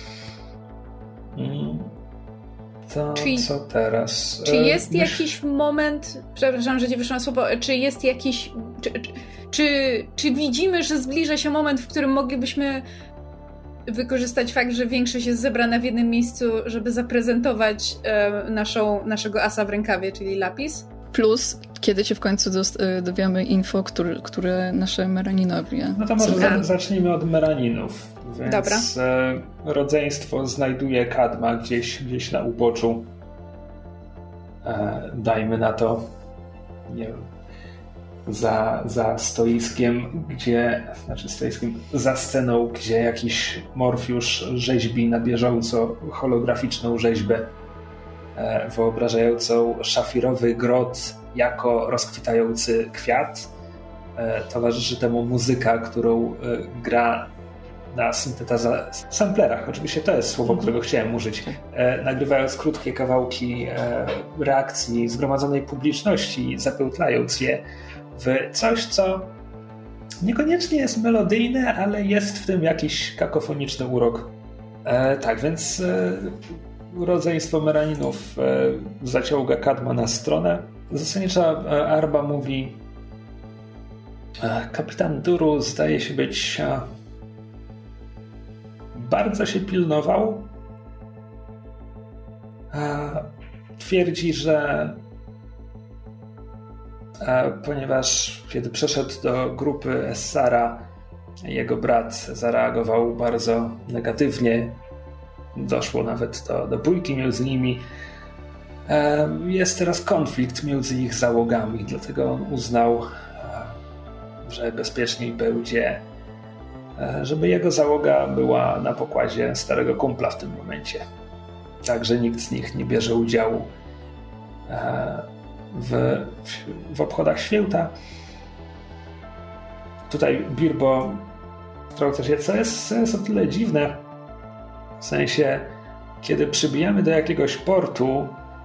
Speaker 1: To co teraz?
Speaker 5: Czy jest jakiś moment, przepraszam, że nie wyszłam słowo, czy jest jakiś... Czy widzimy, że zbliża się moment, w którym moglibyśmy wykorzystać fakt, że większość jest zebrana w jednym miejscu, żeby zaprezentować naszego asa w rękawie, czyli Lapis?
Speaker 3: Plus, kiedy się w końcu dowiemy info, które nasze Meraninowi...
Speaker 1: No to może zacznijmy od Meraninów. Więc
Speaker 5: dobra.
Speaker 1: Rodzeństwo znajduje Kadma gdzieś na uboczu. Dajmy na to, nie wiem, za stoiskiem, za sceną, gdzie jakiś Morfiusz rzeźbi na bieżąco holograficzną rzeźbę wyobrażającą szafirowy grot jako rozkwitający kwiat. Towarzyszy temu muzyka, którą gra na samplerach. Oczywiście to jest słowo, którego chciałem użyć. Nagrywając krótkie kawałki reakcji zgromadzonej publiczności, zapełtlając je w coś, co niekoniecznie jest melodyjne, ale jest w tym jakiś kakofoniczny urok. Tak, więc rodzeństwo Meraninów zaciąga Kadma na stronę. Zasadnicza Arba mówi: kapitan Duru zdaje się być bardzo się pilnował. Twierdzi, że ponieważ kiedy przeszedł do grupy Essara, jego brat zareagował bardzo negatywnie. Doszło nawet do bójki między nimi. Jest teraz konflikt między ich załogami, dlatego on uznał, że bezpieczniej będzie, żeby jego załoga była na pokładzie starego kumpla w tym momencie. Także nikt z nich nie bierze udziału w obchodach święta. Tutaj Bilbo wtrąca się, co jest o tyle dziwne. W sensie, kiedy przybijamy do jakiegoś portu,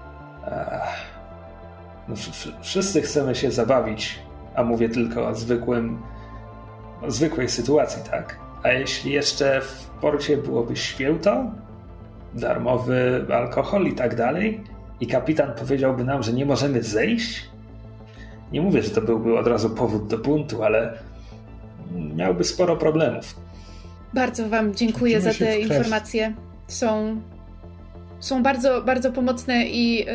Speaker 1: wszyscy chcemy się zabawić, a mówię tylko o zwykłej sytuacji, tak? A jeśli jeszcze w porcie byłoby święto, darmowy alkohol i tak dalej, i kapitan powiedziałby nam, że nie możemy zejść, nie mówię, że to byłby od razu powód do buntu, ale miałby sporo problemów.
Speaker 5: Bardzo wam dziękuję za te informacje. Są bardzo, bardzo pomocne i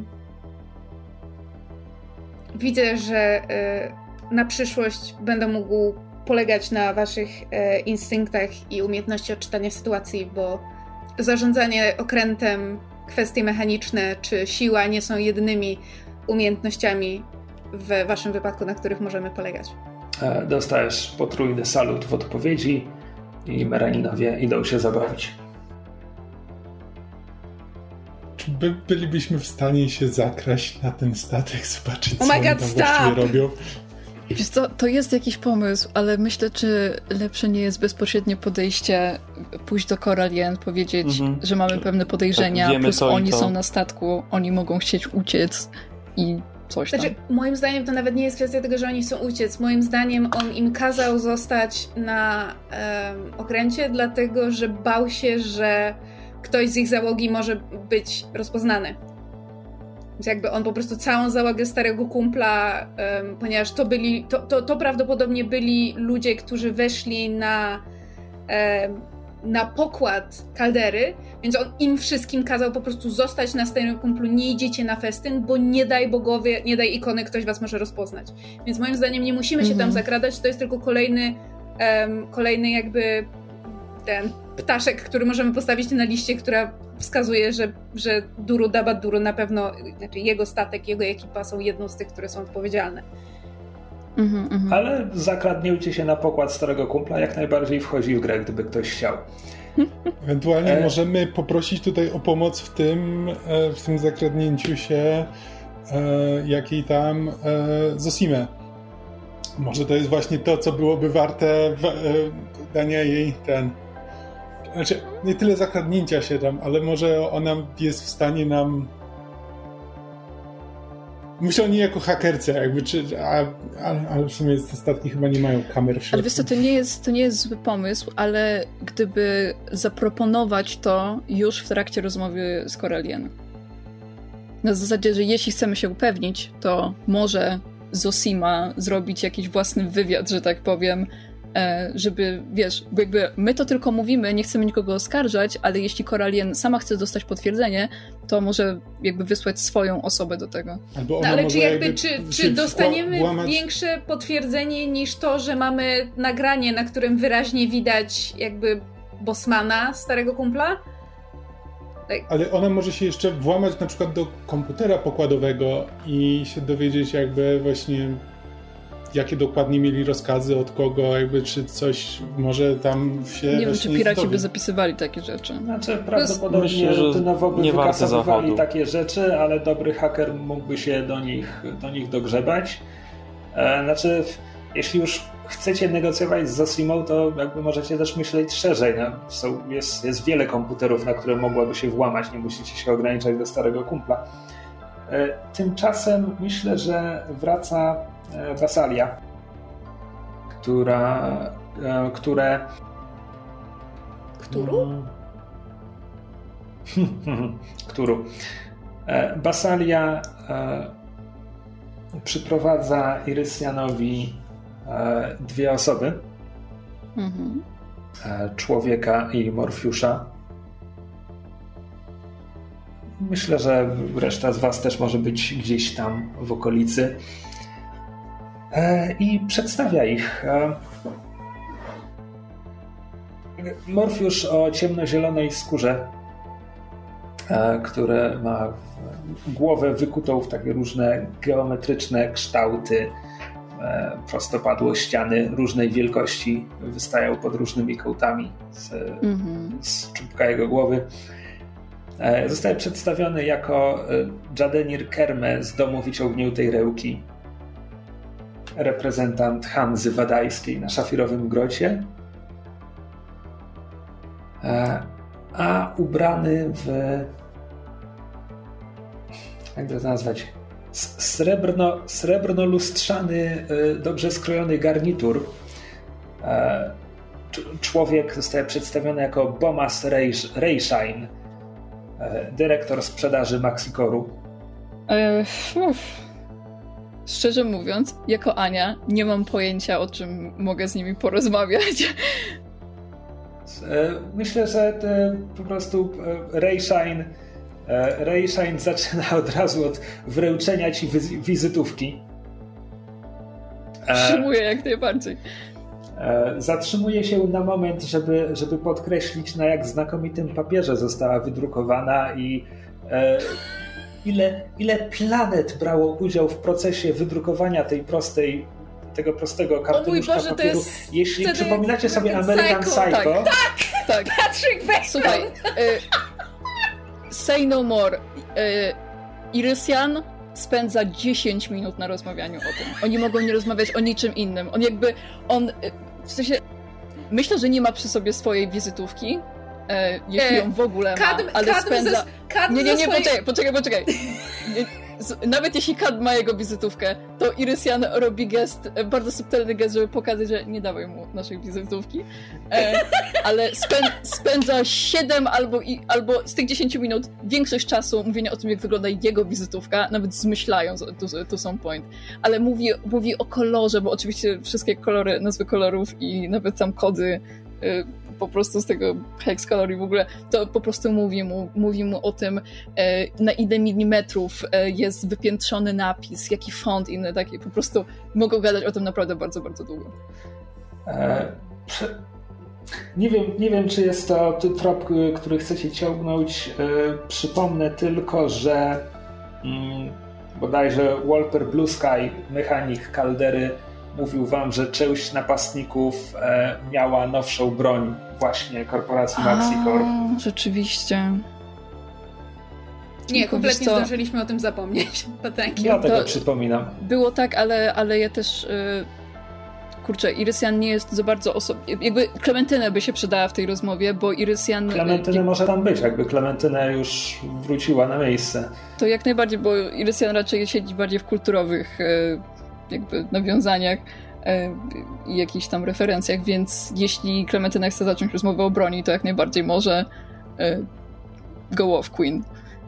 Speaker 5: widzę, że na przyszłość będę mógł polegać na waszych instynktach i umiejętności odczytania sytuacji, bo zarządzanie okrętem, kwestie mechaniczne czy siła nie są jedynymi umiejętnościami w waszym wypadku, na których możemy polegać.
Speaker 1: Dostajesz potrójny salut w odpowiedzi i Meraninowie idą się zabawić.
Speaker 2: Czy bylibyśmy w stanie się zakraść na ten statek, zobaczyć, co
Speaker 5: oni
Speaker 2: tam właściwie robią?
Speaker 3: Wiesz co, to jest jakiś pomysł, ale myślę, czy lepsze nie jest bezpośrednie podejście, pójść do Coralien, powiedzieć, że mamy pewne podejrzenia, tak, plus oni są na statku, oni mogą chcieć uciec i coś tam.
Speaker 5: Znaczy, moim zdaniem to nawet nie jest kwestia tego, że oni chcą uciec. Moim zdaniem on im kazał zostać na okręcie, dlatego że bał się, że ktoś z ich załogi może być rozpoznany. Więc jakby on po prostu całą załogę Starego Kumpla, ponieważ to prawdopodobnie byli ludzie, którzy weszli na pokład kaldery, więc on im wszystkim kazał po prostu zostać na Starym Kumplu, nie idziecie na festyn, bo nie daj bogowie, nie daj ikony, ktoś was może rozpoznać. Więc moim zdaniem nie musimy się tam zakradać, to jest tylko kolejny jakby ten ptaszek, który możemy postawić na liście, która wskazuje, że Duru Daba Duru na pewno, znaczy jego statek, jego ekipa są jedną z tych, które są odpowiedzialne.
Speaker 1: Ale zakradnięcie się na pokład Starego Kumpla jak najbardziej wchodzi w grę, gdyby ktoś chciał.
Speaker 2: Ewentualnie możemy poprosić tutaj o pomoc w tym zakradnięciu się jakiej tam Zosime. Może to jest właśnie to, co byłoby warte dania jej Znaczy, nie tyle zakradnięcia się tam, ale może ona jest w stanie nam... Myślę o niej jako hakerce, jakby, ale w sumie te statki chyba nie mają kamer w środku.
Speaker 3: Ale wiesz co, to nie jest zły pomysł, ale gdyby zaproponować to już w trakcie rozmowy z Coralien. Na zasadzie, że jeśli chcemy się upewnić, to może Zosima zrobić jakiś własny wywiad, że tak powiem, żeby, wiesz, bo jakby my to tylko mówimy, nie chcemy nikogo oskarżać, ale jeśli Coralien sama chce dostać potwierdzenie, to może jakby wysłać swoją osobę do tego.
Speaker 5: Ale czy dostaniemy większe potwierdzenie niż to, że mamy nagranie, na którym wyraźnie widać jakby Bosmana, Starego Kumpla?
Speaker 2: Ale ona może się jeszcze włamać na przykład do komputera pokładowego i się dowiedzieć jakby właśnie jakie dokładnie mieli rozkazy, od kogo, jakby, czy coś może tam się...
Speaker 3: Nie wiem, czy piraci by zapisywali takie rzeczy.
Speaker 1: Znaczy, prawdopodobnie rutynowo by wykasowywali takie rzeczy, ale dobry haker mógłby się do nich dogrzebać. Znaczy, jeśli już chcecie negocjować z Zosimą, to jakby możecie też myśleć szerzej. No? Jest wiele komputerów, na które mogłaby się włamać, nie musicie się ograniczać do Starego Kumpla. Tymczasem myślę, że wraca Basalia, Basalia przyprowadza Irysianowi dwie osoby. Człowieka i Morfiusza. Myślę, że reszta z was też może być gdzieś tam w okolicy. I przedstawia ich. Morfiusz o ciemnozielonej skórze, które ma głowę wykutą w takie różne geometryczne kształty, prostopadłe ściany różnej wielkości wystają pod różnymi kątami z czubka jego głowy. Zostaje przedstawiony jako Jadenir Kerme z domu wyciągniętej ręki. Reprezentant Hanzy Wadajskiej na Szafirowym Grocie. A ubrany w... jak to nazwać? Srebrno-lustrzany, dobrze skrojony garnitur. Człowiek zostaje przedstawiony jako Bomas Reyshine, dyrektor sprzedaży Maxicoru.
Speaker 3: Szczerze mówiąc, jako Ania nie mam pojęcia, o czym mogę z nimi porozmawiać.
Speaker 1: Myślę, że po prostu Reyshine zaczyna od razu od wręczenia ci wizytówki.
Speaker 3: Przyjmuję jak najbardziej.
Speaker 1: Zatrzymuje się na moment, żeby podkreślić, na jak znakomitym papierze została wydrukowana i ile planet brało udział w procesie wydrukowania tego prostego kartonuszka papieru.
Speaker 5: To jest...
Speaker 1: Jeśli przypominacie sobie American Psycho...
Speaker 3: Tak.
Speaker 5: Patrick Bateman!
Speaker 3: Słuchaj, say no more. Irysian spędza 10 minut na rozmawianiu o tym. Oni mogą nie rozmawiać o niczym innym. W sensie, myślę, że nie ma przy sobie swojej wizytówki, jeśli ją w ogóle ma, ale spędza... Nie, poczekaj. Nawet jeśli Kad ma jego wizytówkę, to Irysian robi gest, bardzo subtelny gest, żeby pokazać, że nie dawaj mu naszej wizytówki. Ale spędza 7 albo z tych 10 minut większość czasu mówienia o tym, jak wygląda jego wizytówka, nawet zmyślając, to są point. Ale mówi o kolorze, bo oczywiście wszystkie kolory, nazwy kolorów i nawet tam kody po prostu z tego hex color i w ogóle, to po prostu mówi mu o tym, na ile milimetrów jest wypiętrzony napis, jaki font, inne takie, po prostu mogą gadać o tym naprawdę bardzo, bardzo długo.
Speaker 1: Nie wiem, czy jest to trop, który chcecie ciągnąć. Przypomnę tylko, że bodajże Walper Blue Sky, mechanik kaldery, mówił wam, że część napastników miała nowszą broń właśnie korporacji Maxicore.
Speaker 3: Rzeczywiście.
Speaker 5: Nie, kompletnie zdążyliśmy o tym zapomnieć.
Speaker 1: Ja tego przypominam.
Speaker 3: Było tak, ale ja też... Kurczę, Irysian nie jest za bardzo jakby Klementynę by się przydała w tej rozmowie, bo Irysian...
Speaker 1: Klementynę może tam być, jakby Klementyna już wróciła na miejsce.
Speaker 3: To jak najbardziej, bo Irysian raczej siedzi bardziej w kulturowych jakby nawiązaniach i jakichś tam referencjach, więc jeśli Klementyna chce zacząć rozmowę o broni, to jak najbardziej może go off Queen.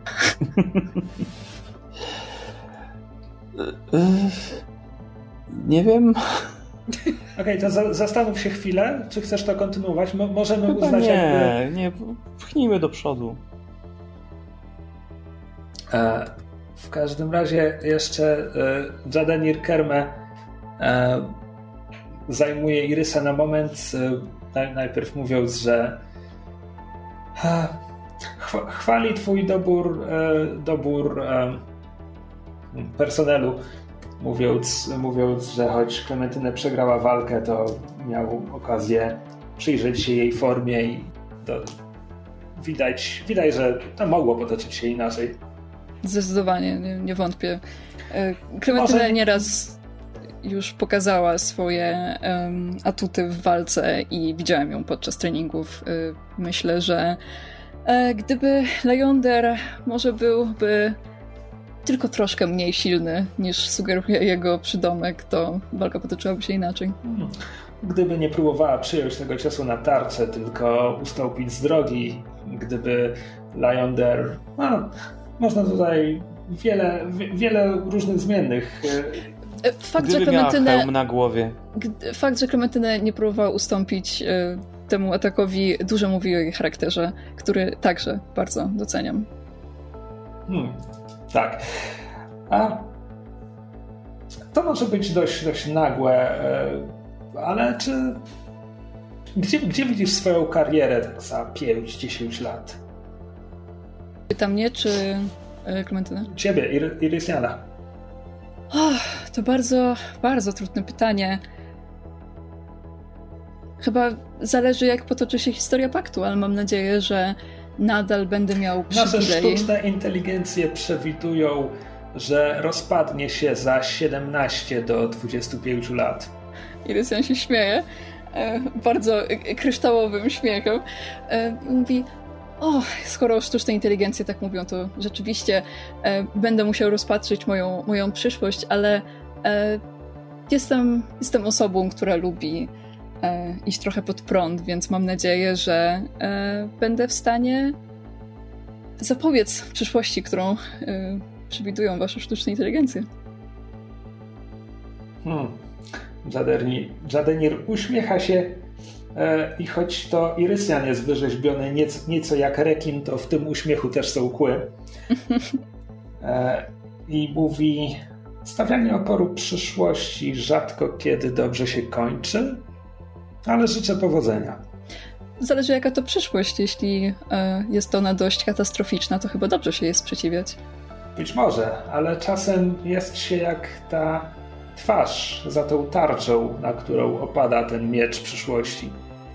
Speaker 4: Nie wiem.
Speaker 1: Okej, to zastanów się chwilę, czy chcesz to kontynuować. Możemy
Speaker 4: chyba
Speaker 1: uznać
Speaker 4: nie, pchnijmy do przodu.
Speaker 1: W każdym razie jeszcze Jadenir Kerme zajmuje Irysa na moment, najpierw mówiąc, że chwali twój dobór personelu, mówiąc, że choć Klementynę przegrała walkę, to miał okazję przyjrzeć się jej formie i widać, że to mogło potoczyć się inaczej.
Speaker 3: Zdecydowanie, nie wątpię. Klementyna nieraz już pokazała swoje atuty w walce i widziałem ją podczas treningów. Myślę, że gdyby Leyonder może byłby tylko troszkę mniej silny niż sugeruje jego przydomek, to walka potoczyłaby się inaczej.
Speaker 1: Gdyby nie próbowała przyjąć tego ciosu na tarczę, tylko ustąpić z drogi, gdyby Leyonder... można tutaj wiele różnych zmiennych.
Speaker 4: Gdyby miała hełm na głowie.
Speaker 3: Fakt, że Klementyna nie próbowała ustąpić temu atakowi, dużo mówi o jej charakterze, który także bardzo doceniam.
Speaker 1: Tak. A to może być dość nagłe, ale czy... Gdzie widzisz swoją karierę tak za 5-10 lat?
Speaker 3: Pyta mnie, czy Klementynę?
Speaker 1: Ciebie, Irysiana.
Speaker 3: To bardzo, bardzo trudne pytanie. Chyba zależy, jak potoczy się historia paktu, ale mam nadzieję, że nadal będę miał przywilej.
Speaker 1: Nasze sztuczne inteligencje przewidują, że rozpadnie się za 17 do 25 lat.
Speaker 3: Irysian się śmieje, bardzo kryształowym śmiechem. Mówi, skoro sztuczne inteligencje tak mówią, to rzeczywiście będę musiał rozpatrzyć moją przyszłość, ale jestem osobą, która lubi iść trochę pod prąd, więc mam nadzieję, że będę w stanie zapobiec przyszłości, którą przewidują wasze sztuczne inteligencje.
Speaker 1: Jadenir uśmiecha się i choć to Irysian jest wyrzeźbiony nieco jak rekin, to w tym uśmiechu też są kły. I mówi: stawianie oporu przyszłości rzadko kiedy dobrze się kończy, ale życzę powodzenia.
Speaker 3: Zależy jaka to przyszłość. Jeśli jest ona dość katastroficzna, to chyba dobrze się jej sprzeciwiać.
Speaker 1: Być może, ale czasem jest się jak ta twarz za tą tarczą, na którą opada ten miecz przyszłości.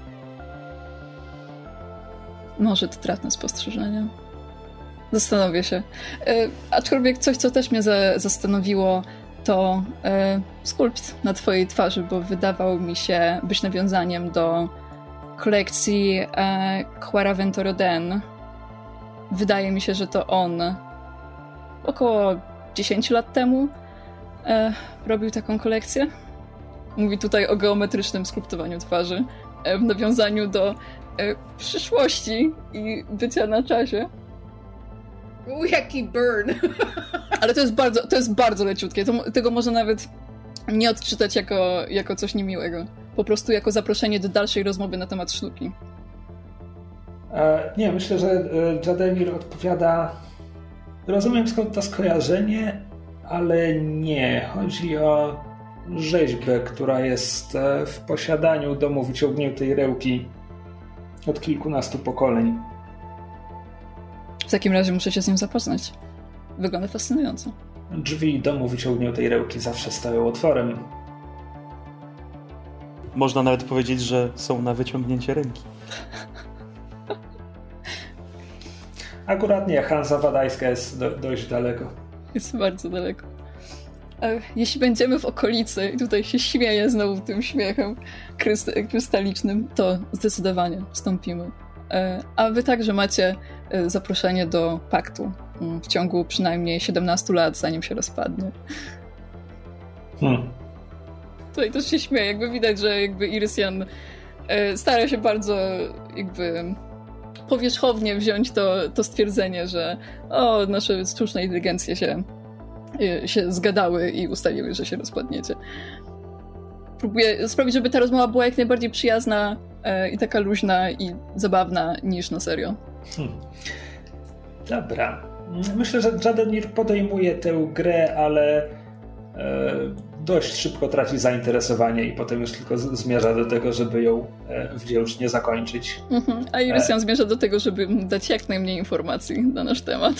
Speaker 3: Może to trafne spostrzeżenie. Zastanowię się. Aczkolwiek coś, co też mnie zastanowiło, to skulpt na twojej twarzy, bo wydawał mi się być nawiązaniem do kolekcji Quaraventorodin. Wydaje mi się, że to on około 10 lat temu robił taką kolekcję. Mówi tutaj o geometrycznym skulptowaniu twarzy w nawiązaniu do przyszłości i bycia na czasie.
Speaker 5: Jaki burn!
Speaker 3: Ale to jest bardzo leciutkie. Tego można nawet nie odczytać jako coś niemiłego. Po prostu jako zaproszenie do dalszej rozmowy na temat sztuki.
Speaker 1: Nie, myślę, że Jadenir odpowiada: rozumiem skąd to skojarzenie, ale nie. Chodzi o rzeźbę, która jest w posiadaniu domu wyciągniętej rełki od kilkunastu pokoleń.
Speaker 3: W takim razie muszę się z nim zapoznać. Wygląda fascynująco.
Speaker 1: Drzwi domu wyciągniętej rełki zawsze stoją otworem.
Speaker 4: Można nawet powiedzieć, że są na wyciągnięcie ręki.
Speaker 1: Akurat nie, Hansa Wadajska jest dość daleko.
Speaker 3: Jest bardzo daleko. Jeśli będziemy w okolicy, i tutaj się śmieję znowu tym śmiechem krystalicznym, to zdecydowanie wstąpimy. A wy także macie zaproszenie do paktu w ciągu przynajmniej 17 lat, zanim się rozpadnie. Tutaj też się śmieję, jakby widać, że jakby Irysian stara się bardzo jakby powierzchownie wziąć to stwierdzenie, że nasze sztuczne inteligencje się zgadały i ustaliły, że się rozpadniecie. Próbuję sprawić, żeby ta rozmowa była jak najbardziej przyjazna i taka luźna i zabawna niż na serio.
Speaker 1: Dobra. Myślę, że Jadenir podejmuje tę grę, ale dość szybko traci zainteresowanie i potem już tylko zmierza do tego, żeby ją wdzięcznie zakończyć.
Speaker 3: A Irysian zmierza do tego, żeby dać jak najmniej informacji na nasz temat.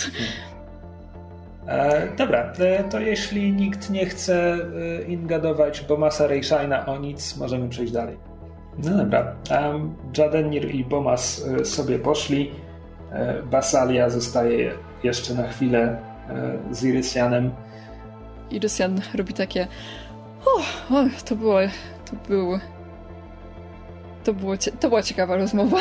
Speaker 1: Dobra, to jeśli nikt nie chce ingadować Bomasa Rejshaina o nic, możemy przejść dalej. No dobra, Jadenir i Bomas sobie poszli. Basalia zostaje jeszcze na chwilę z Irysianem.
Speaker 3: Irysian robi takie to była ciekawa rozmowa.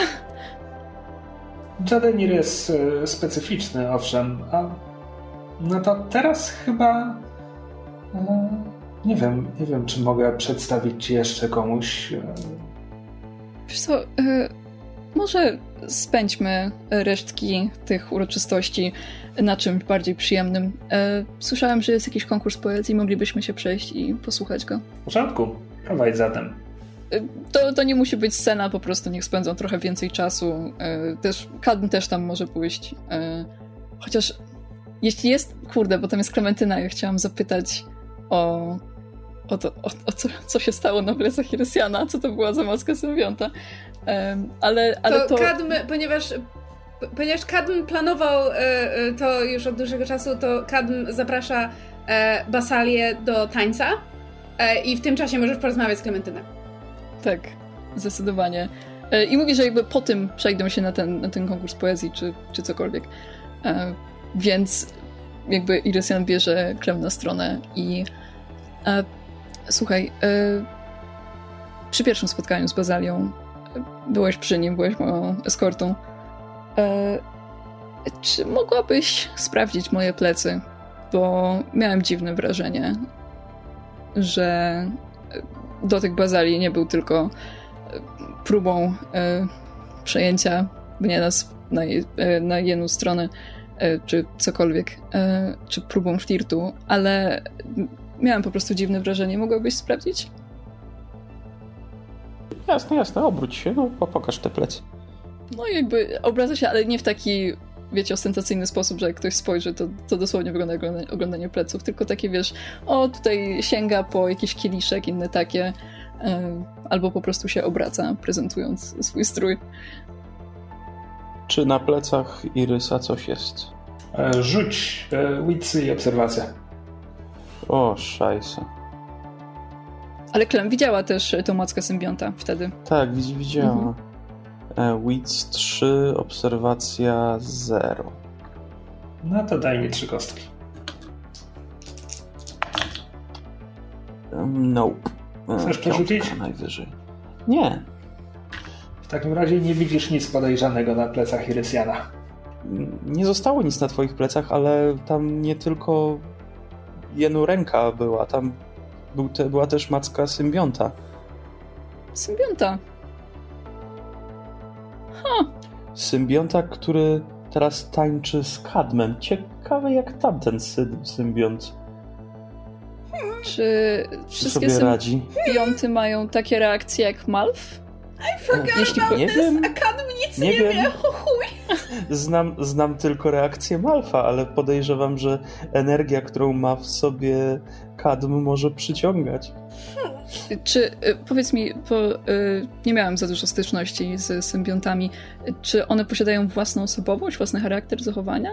Speaker 1: Jadenir jest specyficzny, owszem, no to teraz chyba nie wiem, czy mogę przedstawić ci jeszcze komuś.
Speaker 3: Wiesz co, może spędźmy resztki tych uroczystości na czymś bardziej przyjemnym. Słyszałem, że jest jakiś konkurs poezji, moglibyśmy się przejść i posłuchać go.
Speaker 1: W porządku, prowadź zatem.
Speaker 3: To nie musi być scena, po prostu niech spędzą trochę więcej czasu. Kadm też tam może pójść. Chociaż jeśli jest, bo tam jest Klementyna, ja chciałam zapytać o co się stało na plecach Irysiana, co to była za maska symbiota. Ale to...
Speaker 5: Kadm, ponieważ Kadm planował to już od dłuższego czasu, to Kadm zaprasza Basalię do tańca i w tym czasie możesz porozmawiać z Klementyną.
Speaker 3: Tak, zdecydowanie. I mówi, że jakby po tym przejdą się na ten konkurs poezji, czy cokolwiek. Więc jakby Irysian bierze Clem na stronę i słuchaj, przy pierwszym spotkaniu z Bazalią byłeś przy nim, byłeś moją eskortą. Czy mogłabyś sprawdzić moje plecy? Bo miałem dziwne wrażenie, że dotyk Bazalii nie był tylko próbą przejęcia mnie nas na jedną stronę, czy cokolwiek, czy próbą flirtu, ale miałem po prostu dziwne wrażenie. Mogłabyś sprawdzić?
Speaker 4: Jasne, obróć się, pokaż te plecy.
Speaker 3: No i jakby obraca się, ale nie w taki, wiecie, ostentacyjny sposób, że jak ktoś spojrzy, to dosłownie wygląda jak oglądanie pleców, tylko takie, wiesz, tutaj sięga po jakiś kieliszek, inne takie, albo po prostu się obraca, prezentując swój strój.
Speaker 4: Czy na plecach Irysa coś jest?
Speaker 1: Rzuć witsy i obserwacja.
Speaker 4: O, szajse.
Speaker 3: Ale Clem widziała też tą mackę symbionta wtedy.
Speaker 4: Tak, widziała. Wits 3, obserwacja 0.
Speaker 1: No to daj mi 3 kostki.
Speaker 4: Nope.
Speaker 1: Chcesz przerzucić?
Speaker 4: Najwyżej. Nie.
Speaker 1: W takim razie nie widzisz nic podejrzanego na plecach Irysiana.
Speaker 4: Nie zostało nic na twoich plecach, ale tam nie tylko ręka była, tam była też macka symbionta.
Speaker 3: Symbionta?
Speaker 4: Symbionta, który teraz tańczy z Cadmem. Ciekawe jak tamten symbiont
Speaker 3: Czy wszystkie
Speaker 4: sobie radzi.
Speaker 3: symbionty mają takie reakcje jak Malf?
Speaker 5: I forgot about
Speaker 4: nie
Speaker 5: this.
Speaker 4: wiem.
Speaker 5: Academy nic
Speaker 4: Nie
Speaker 5: nie
Speaker 4: wiem.
Speaker 5: wie. Chuj.
Speaker 4: Znam tylko reakcję Malfa, ale podejrzewam, że energia, którą ma w sobie Cadm, może przyciągać.
Speaker 3: Czy, powiedz mi, bo nie miałem za dużo styczności z symbiontami, czy one posiadają własną osobowość, własny charakter zachowania?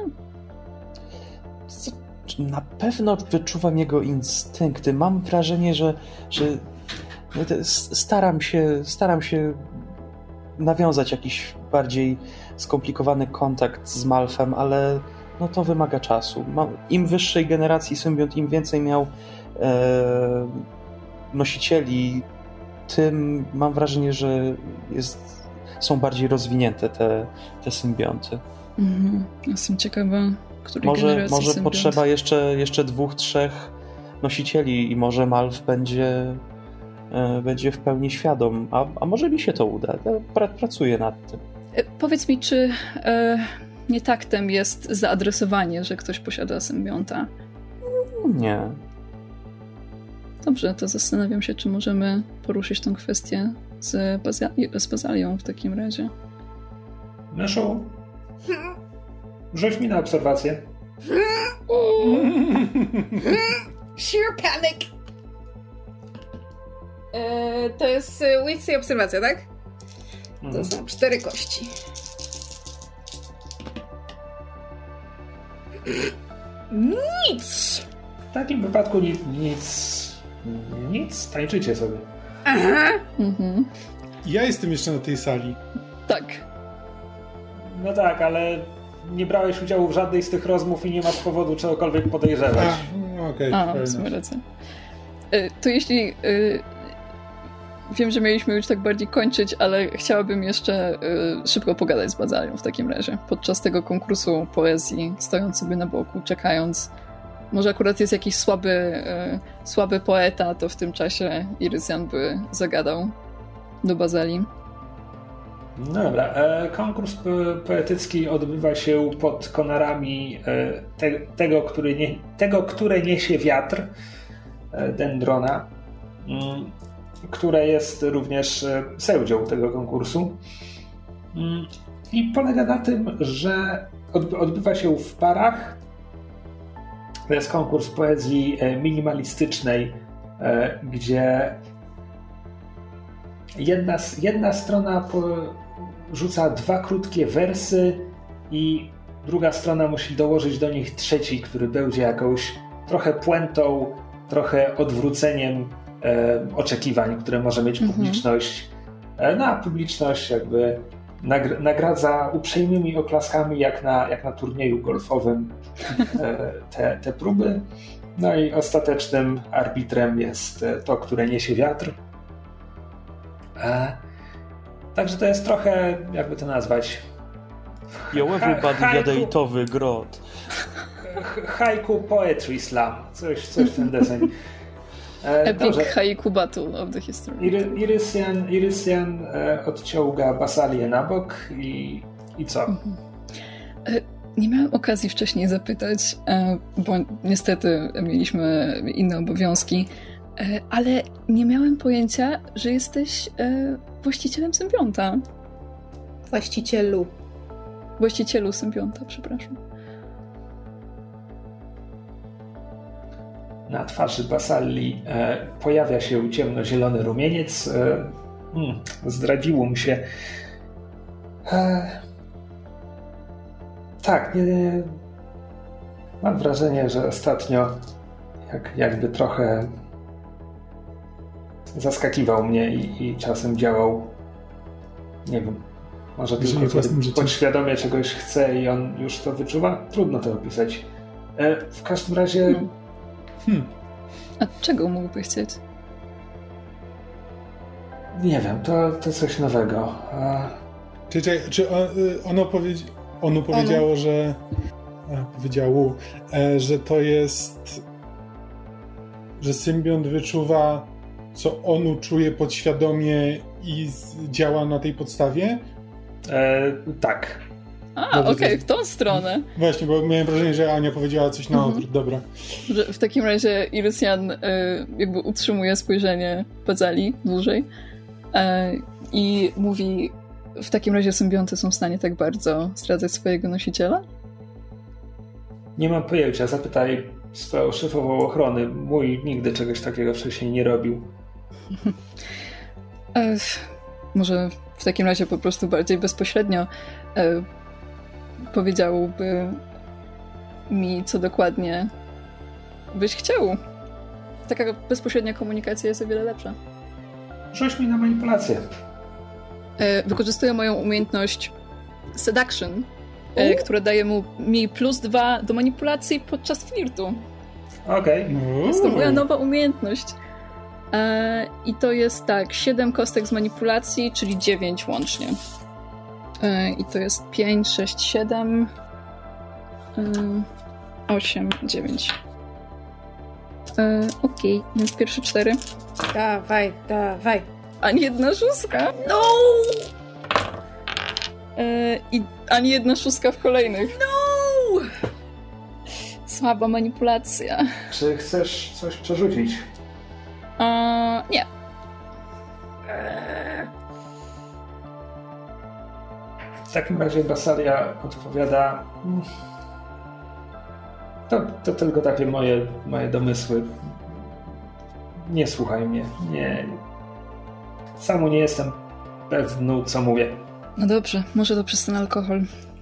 Speaker 4: Na pewno wyczuwam jego instynkty. Mam wrażenie, że staram się nawiązać jakiś bardziej skomplikowany kontakt z Malfem, ale to wymaga czasu. Im wyższej generacji symbiont, im więcej miał nosicieli, tym mam wrażenie, że są bardziej rozwinięte te symbionty.
Speaker 3: Jestem ciekawa, której generacji
Speaker 4: może
Speaker 3: symbiont.
Speaker 4: potrzeba jeszcze 2-3 nosicieli i może Malf będzie w pełni świadom, a może mi się to uda. Ja pracuję nad tym.
Speaker 3: Powiedz mi, czy nietaktem jest zaadresowanie, że ktoś posiada symbionta?
Speaker 4: Nie.
Speaker 3: Dobrze, to zastanawiam się, czy możemy poruszyć tą kwestię z Bazalią w takim razie.
Speaker 1: Myszu, rzuć mi na obserwację.
Speaker 5: Sheer panic. To jest wits i obserwacja, tak? To są 4 kości. Nic!
Speaker 1: W takim wypadku nic, tańczycie sobie.
Speaker 5: Aha.
Speaker 2: Ja jestem jeszcze na tej sali.
Speaker 3: Tak.
Speaker 1: No tak, ale nie brałeś udziału w żadnej z tych rozmów i nie masz powodu czegokolwiek podejrzewać.
Speaker 2: Okej.
Speaker 3: W sumie racja. To jeśli... Wiem, że mieliśmy już tak bardziej kończyć, ale chciałabym jeszcze szybko pogadać z Bazalią w takim razie. Podczas tego konkursu poezji, stojąc sobie na boku, czekając. Może akurat jest jakiś słaby poeta, to w tym czasie Irysian by zagadał do Bazalii.
Speaker 1: No dobra, konkurs poetycki odbywa się pod konarami tego, które niesie wiatr, Dendrona, które jest również sędzią tego konkursu. I polega na tym, że odbywa się w parach. To jest konkurs poezji minimalistycznej, gdzie jedna strona rzuca 2 krótkie wersy i druga strona musi dołożyć do nich trzeci, który będzie jakąś trochę puentą, trochę odwróceniem oczekiwań, które może mieć publiczność. No a publiczność jakby nagradza uprzejmymi oklaskami jak na turnieju golfowym te próby. No i ostatecznym arbitrem jest to, które niesie wiatr. Także to jest trochę, jakby to nazwać,
Speaker 4: jadeitowy grot.
Speaker 1: Haiku Poetry Slam. Coś w ten deseń.
Speaker 3: Epic Haiku Battle of the History.
Speaker 1: Irysian odciąga Basalię na bok i co?
Speaker 3: Nie miałam okazji wcześniej zapytać, bo niestety mieliśmy inne obowiązki, ale nie miałem pojęcia, że jesteś właścicielem symbionta. Właścicielu symbionta, przepraszam.
Speaker 1: Na twarzy Basalii pojawia się ciemnozielony rumieniec. Zdradziło mu się. Tak, nie. Mam wrażenie, że ostatnio jakby trochę zaskakiwał mnie i czasem działał, nie wiem, może tylko podświadomie czegoś chce i on już to wyczuwa. Trudno to opisać. W każdym razie...
Speaker 3: A czego mógłby chcieć?
Speaker 1: Nie wiem, to coś nowego.
Speaker 2: Czy ono powiedziało, że... Powiedziało, że to jest... Że symbiont wyczuwa, co on czuje podświadomie i działa na tej podstawie?
Speaker 1: Tak.
Speaker 3: Okej, w tą stronę.
Speaker 2: Właśnie, bo miałem wrażenie, że Ania powiedziała coś na odwrót. Dobra.
Speaker 3: Że w takim razie Irysian jakby utrzymuje spojrzenie Bazalii dłużej i mówi, w takim razie symbionty są w stanie tak bardzo zdradzać swojego nosiciela?
Speaker 1: Nie mam pojęcia. Zapytaj swoją szefową ochrony. Mój nigdy czegoś takiego wcześniej nie robił.
Speaker 3: Może w takim razie po prostu bardziej bezpośrednio powiedziałby mi, co dokładnie byś chciał. Taka bezpośrednia komunikacja jest o wiele lepsza.
Speaker 1: Rzuć mi na manipulację.
Speaker 3: Wykorzystuję moją umiejętność Seduction, która daje mi +2 do manipulacji podczas flirtu.
Speaker 1: Okej.
Speaker 3: Jest to moja nowa umiejętność. I to jest tak, 7 kostek z manipulacji, czyli 9 łącznie. I to jest 5, 6, 7, 8, 9. Okej, więc pierwsze 4.
Speaker 5: Dawaj.
Speaker 3: Ani jedna szóstka. No! I ani jedna szóstka w kolejnych. No! Słaba manipulacja.
Speaker 1: Czy chcesz coś przerzucić?
Speaker 3: Nie.
Speaker 1: W takim razie Basalia odpowiada: to tylko takie moje domysły. Nie słuchaj mnie. Nie. Sam nie jestem pewny, co mówię.
Speaker 3: No dobrze, może to przez ten alkohol.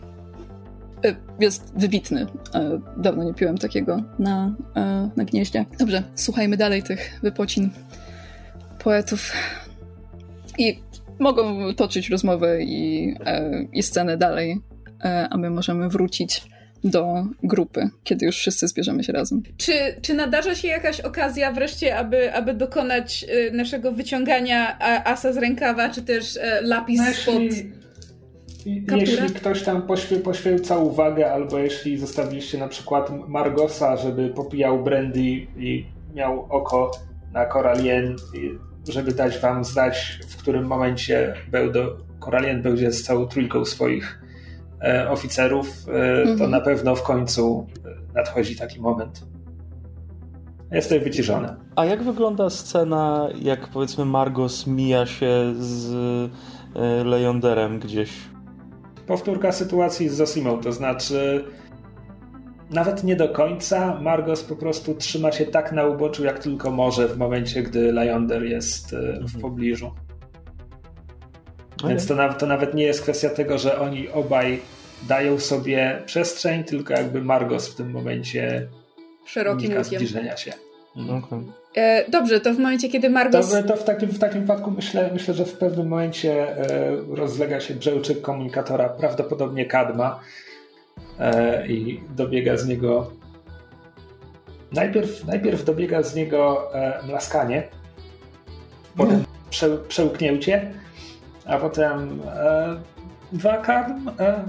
Speaker 3: Jest wybitny. Dawno nie piłem takiego na gnieździe. Dobrze, słuchajmy dalej tych wypocin poetów. I mogą toczyć rozmowę i scenę dalej, a my możemy wrócić do grupy, kiedy już wszyscy zbierzemy się razem.
Speaker 5: Czy nadarza się jakaś okazja wreszcie, aby dokonać naszego wyciągania asa z rękawa, czy też lapis spod kaptura?
Speaker 1: Jeśli ktoś tam poświęca uwagę, albo jeśli zostawiliście na przykład Margosa, żeby popijał brandy i miał oko na Coralien, żeby dać wam znać, w którym momencie Coralien będzie z całą trójką swoich oficerów, to na pewno w końcu nadchodzi taki moment. Jest to wyciszone.
Speaker 4: A jak wygląda scena, jak powiedzmy Margos mija się z Leonderem gdzieś?
Speaker 1: Powtórka sytuacji z Zosimą, to znaczy nawet nie do końca. Margos po prostu trzyma się tak na uboczu, jak tylko może w momencie, gdy Leander jest w pobliżu. Więc to nawet nie jest kwestia tego, że oni obaj dają sobie przestrzeń, tylko jakby Margos w tym momencie
Speaker 5: szerokim
Speaker 1: unika
Speaker 5: łukiem
Speaker 1: zbliżenia się.
Speaker 4: Okay.
Speaker 5: Dobrze, to w momencie, kiedy Margos...
Speaker 1: To w takim wypadku myślę, że w pewnym momencie rozlega się brzęczyk komunikatora, prawdopodobnie Kadma, i dobiega z niego... Najpierw dobiega z niego mlaskanie, potem przełknięcie, a potem Kadm.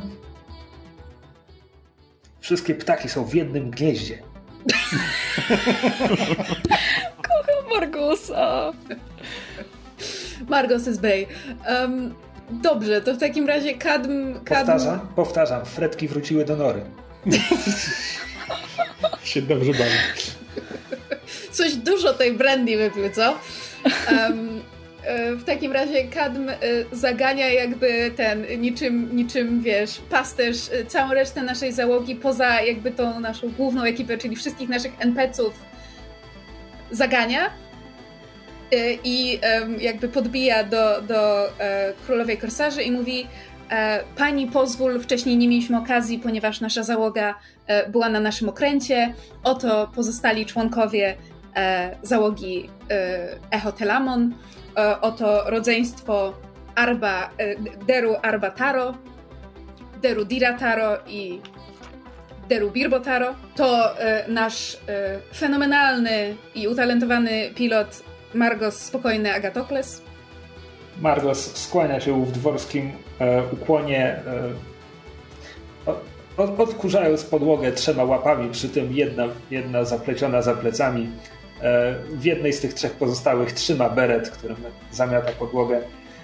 Speaker 1: Wszystkie ptaki są w jednym gnieździe.
Speaker 3: Kocham Margosa.
Speaker 5: Margos is Bay. Dobrze, to w takim razie Kadm...
Speaker 1: Powtarzam, fretki wróciły do nory.
Speaker 2: Się dobrze bawi.
Speaker 5: Coś dużo tej brandy wypił, co? W takim razie Kadm zagania jakby niczym wiesz, pasterz, całą resztę naszej załogi poza jakby tą naszą główną ekipę, czyli wszystkich naszych NPC-ów zagania i jakby podbija do królowej korsarzy i mówi: pani pozwól, wcześniej nie mieliśmy okazji, ponieważ nasza załoga była na naszym okręcie. Oto pozostali członkowie załogi Echo Telamon. Oto rodzeństwo Deru Arbataro, Deru Dirataro i Deru Birbotaro. To nasz fenomenalny i utalentowany pilot Margos Spokojny Agatokles.
Speaker 1: Margos skłania się w dworskim ukłonie, odkurzając podłogę 3 łapami, przy tym jedna zapleciona za plecami. W jednej z tych 3 pozostałych trzyma beret, którym zamiata podłogę.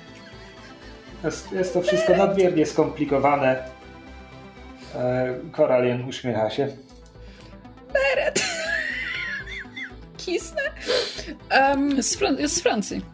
Speaker 1: Jest to wszystko nadmiernie skomplikowane. Koralien uśmiecha się.
Speaker 5: Beret! Kisnę?
Speaker 3: Jest z Francji.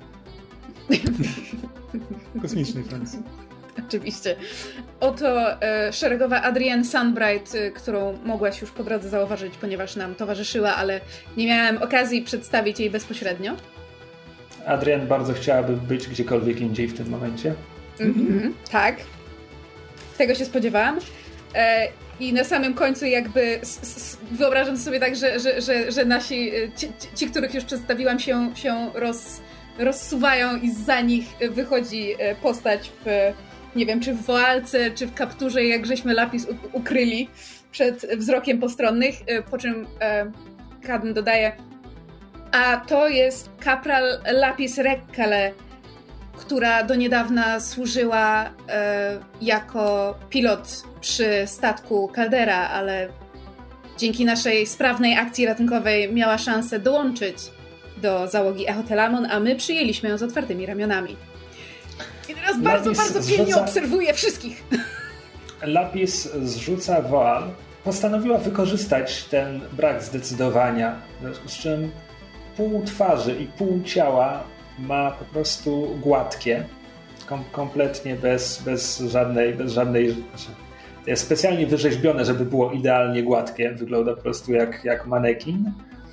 Speaker 2: Kosmicznej Francji.
Speaker 5: Oczywiście. Oto szeregowa Adrienne Sunbright, którą mogłaś już po drodze zauważyć, ponieważ nam towarzyszyła, ale nie miałem okazji przedstawić jej bezpośrednio.
Speaker 1: Adrienne bardzo chciałaby być gdziekolwiek indziej w tym momencie.
Speaker 5: Tak. Tego się spodziewałam. I na samym końcu jakby wyobrażam sobie tak, że nasi, ci, których już przedstawiłam, się rozsuwają i za nich wychodzi postać w, nie wiem, czy w woalce, czy w kapturze, jak żeśmy Lapis ukryli przed wzrokiem postronnych, po czym Kadm dodaje: a to jest kapral Lapis Rekkale, która do niedawna służyła jako pilot przy statku Caldera, ale dzięki naszej sprawnej akcji ratunkowej miała szansę dołączyć do załogi Echo Telamon, a my przyjęliśmy ją z otwartymi ramionami. I teraz bardzo pilnie obserwuję wszystkich.
Speaker 1: Lapis zrzuca woal. Postanowiła wykorzystać ten brak zdecydowania, w związku z czym pół twarzy i pół ciała ma po prostu gładkie, kompletnie bez żadnej jest specjalnie wyrzeźbione, żeby było idealnie gładkie. Wygląda po prostu jak manekin.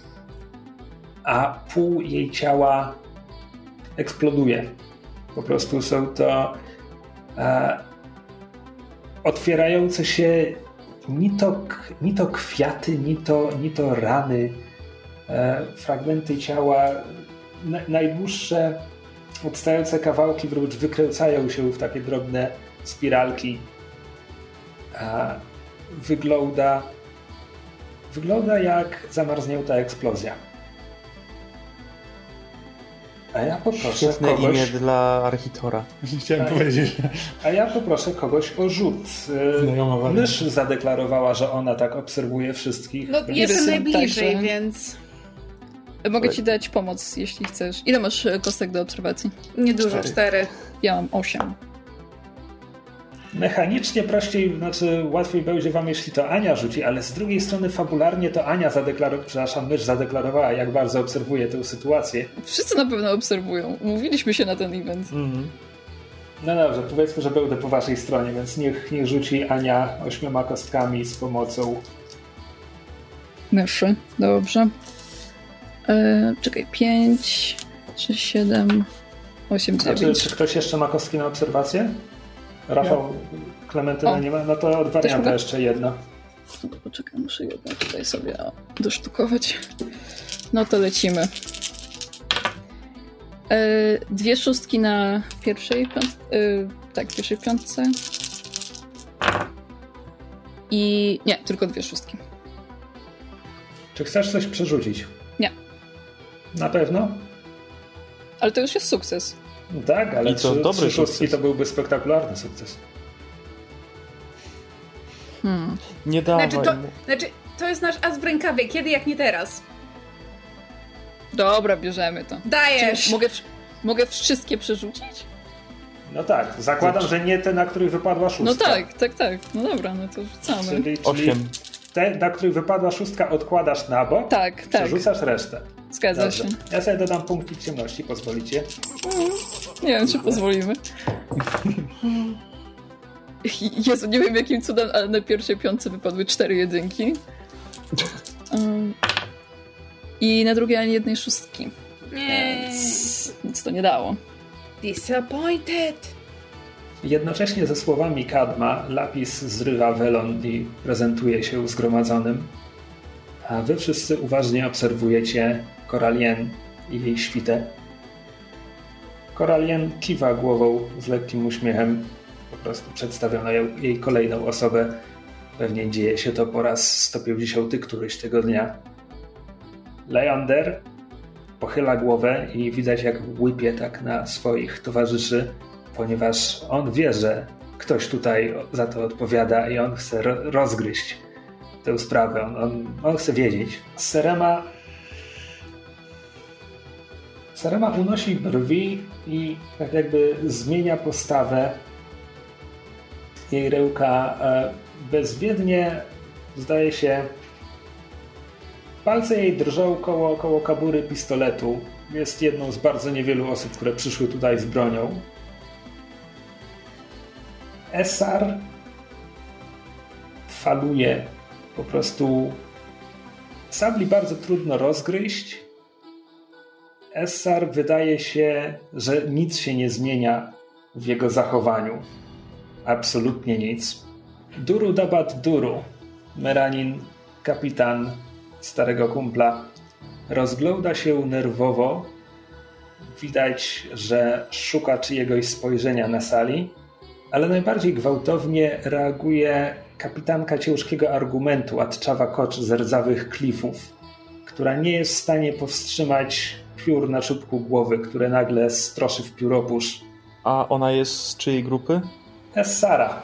Speaker 1: A pół jej ciała eksploduje. Po prostu są to otwierające się ni to kwiaty, ni to rany, fragmenty ciała, najdłuższe odstające kawałki wręcz wykręcają się w takie drobne spiralki. Wygląda jak zamarznięta eksplozja. A ja poproszę
Speaker 4: Świetne imię dla Architora.
Speaker 2: Chciałem powiedzieć.
Speaker 1: A ja poproszę kogoś o rzut. Mysz zadeklarowała, że ona tak obserwuje wszystkich.
Speaker 5: No jestem najbliżej, więc...
Speaker 3: Mogę ci dać pomoc, jeśli chcesz. Ile masz kostek do obserwacji?
Speaker 5: Niedużo, 4.
Speaker 3: Ja mam 8.
Speaker 1: Mechanicznie prościej, łatwiej będzie wam, jeśli to Ania rzuci, ale z drugiej strony fabularnie to Ania mysz zadeklarowała, jak bardzo obserwuje tę sytuację.
Speaker 3: Wszyscy na pewno obserwują. Umówiliśmy się na ten event.
Speaker 1: No dobrze, powiedzmy, że będę po waszej stronie, więc niech rzuci Ania 8 kostkami z pomocą
Speaker 3: myszy. Dobrze. Czekaj, 5, 6, 7, 8, 9.
Speaker 1: Czy ktoś jeszcze ma kostki na obserwację? Rafał, Klementyna nie ma? No to od warianta jeszcze jedno.
Speaker 3: Poczekaj, muszę jedno tutaj sobie dosztukować. No to lecimy. 2 szóstki na pierwszej piątce. Pierwszej piątce. I nie, tylko 2 szóstki.
Speaker 1: Czy chcesz coś przerzucić?
Speaker 3: Nie.
Speaker 1: Na pewno?
Speaker 3: Ale to już jest sukces.
Speaker 1: Tak, ale
Speaker 4: i to dobry
Speaker 1: 3 szóstki
Speaker 4: sukces.
Speaker 1: to byłby spektakularny sukces.
Speaker 4: Nie dawaj
Speaker 5: Znaczy, to jest nasz as w rękawie. Kiedy jak nie teraz?
Speaker 3: Dobra, bierzemy to.
Speaker 5: Dajesz!
Speaker 3: Czy mogę wszystkie przerzucić?
Speaker 1: No tak, zakładam, że nie te, na których wypadła szóstka.
Speaker 3: No tak. No dobra, no to rzucamy.
Speaker 1: Czyli
Speaker 4: 8.
Speaker 1: te, na których wypadła szóstka, odkładasz na bok,
Speaker 3: Tak.
Speaker 1: przerzucasz resztę.
Speaker 3: Zgadza
Speaker 1: Dobrze.
Speaker 3: się.
Speaker 1: Ja sobie dodam punkcik ciemności, pozwolicie.
Speaker 3: Nie wiem, czy pozwolimy. Jezu, nie wiem jakim cudem, ale na pierwszej piątce wypadły 4 jedynki. I na drugiej ani jednej szóstki.
Speaker 5: Nie.
Speaker 3: Nic to nie dało.
Speaker 5: Disappointed.
Speaker 1: Jednocześnie ze słowami Kadma Lapis zrywa welon i prezentuje się zgromadzonym. A wy wszyscy uważnie obserwujecie Coralien i jej świtę. Coralien kiwa głową z lekkim uśmiechem. Po prostu przedstawiono jej kolejną osobę. Pewnie dzieje się to po raz 150 któryś tego dnia. Leander pochyla głowę i widać jak łypie tak na swoich towarzyszy, ponieważ on wie, że ktoś tutaj za to odpowiada i on chce rozgryźć tę sprawę. On chce wiedzieć. Serema unosi brwi i tak jakby zmienia postawę. Jej rełka bezwiednie, zdaje się, palce jej drżą koło kabury pistoletu. Jest jedną z bardzo niewielu osób, które przyszły tutaj z bronią. Essar faluje. Po prostu sabli bardzo trudno rozgryźć. Essar wydaje się, że nic się nie zmienia w jego zachowaniu. Absolutnie nic. Duru dabat duru. Meranin, kapitan starego kumpla, rozgląda się nerwowo. Widać, że szuka czyjegoś spojrzenia na sali, ale najbardziej gwałtownie reaguje kapitanka ciężkiego argumentu Atczawa Kocz z rdzawych klifów, która nie jest w stanie powstrzymać piór na czubku głowy, które nagle stroszy w pióropusz.
Speaker 4: A ona jest z czyjej grupy?
Speaker 1: Essara.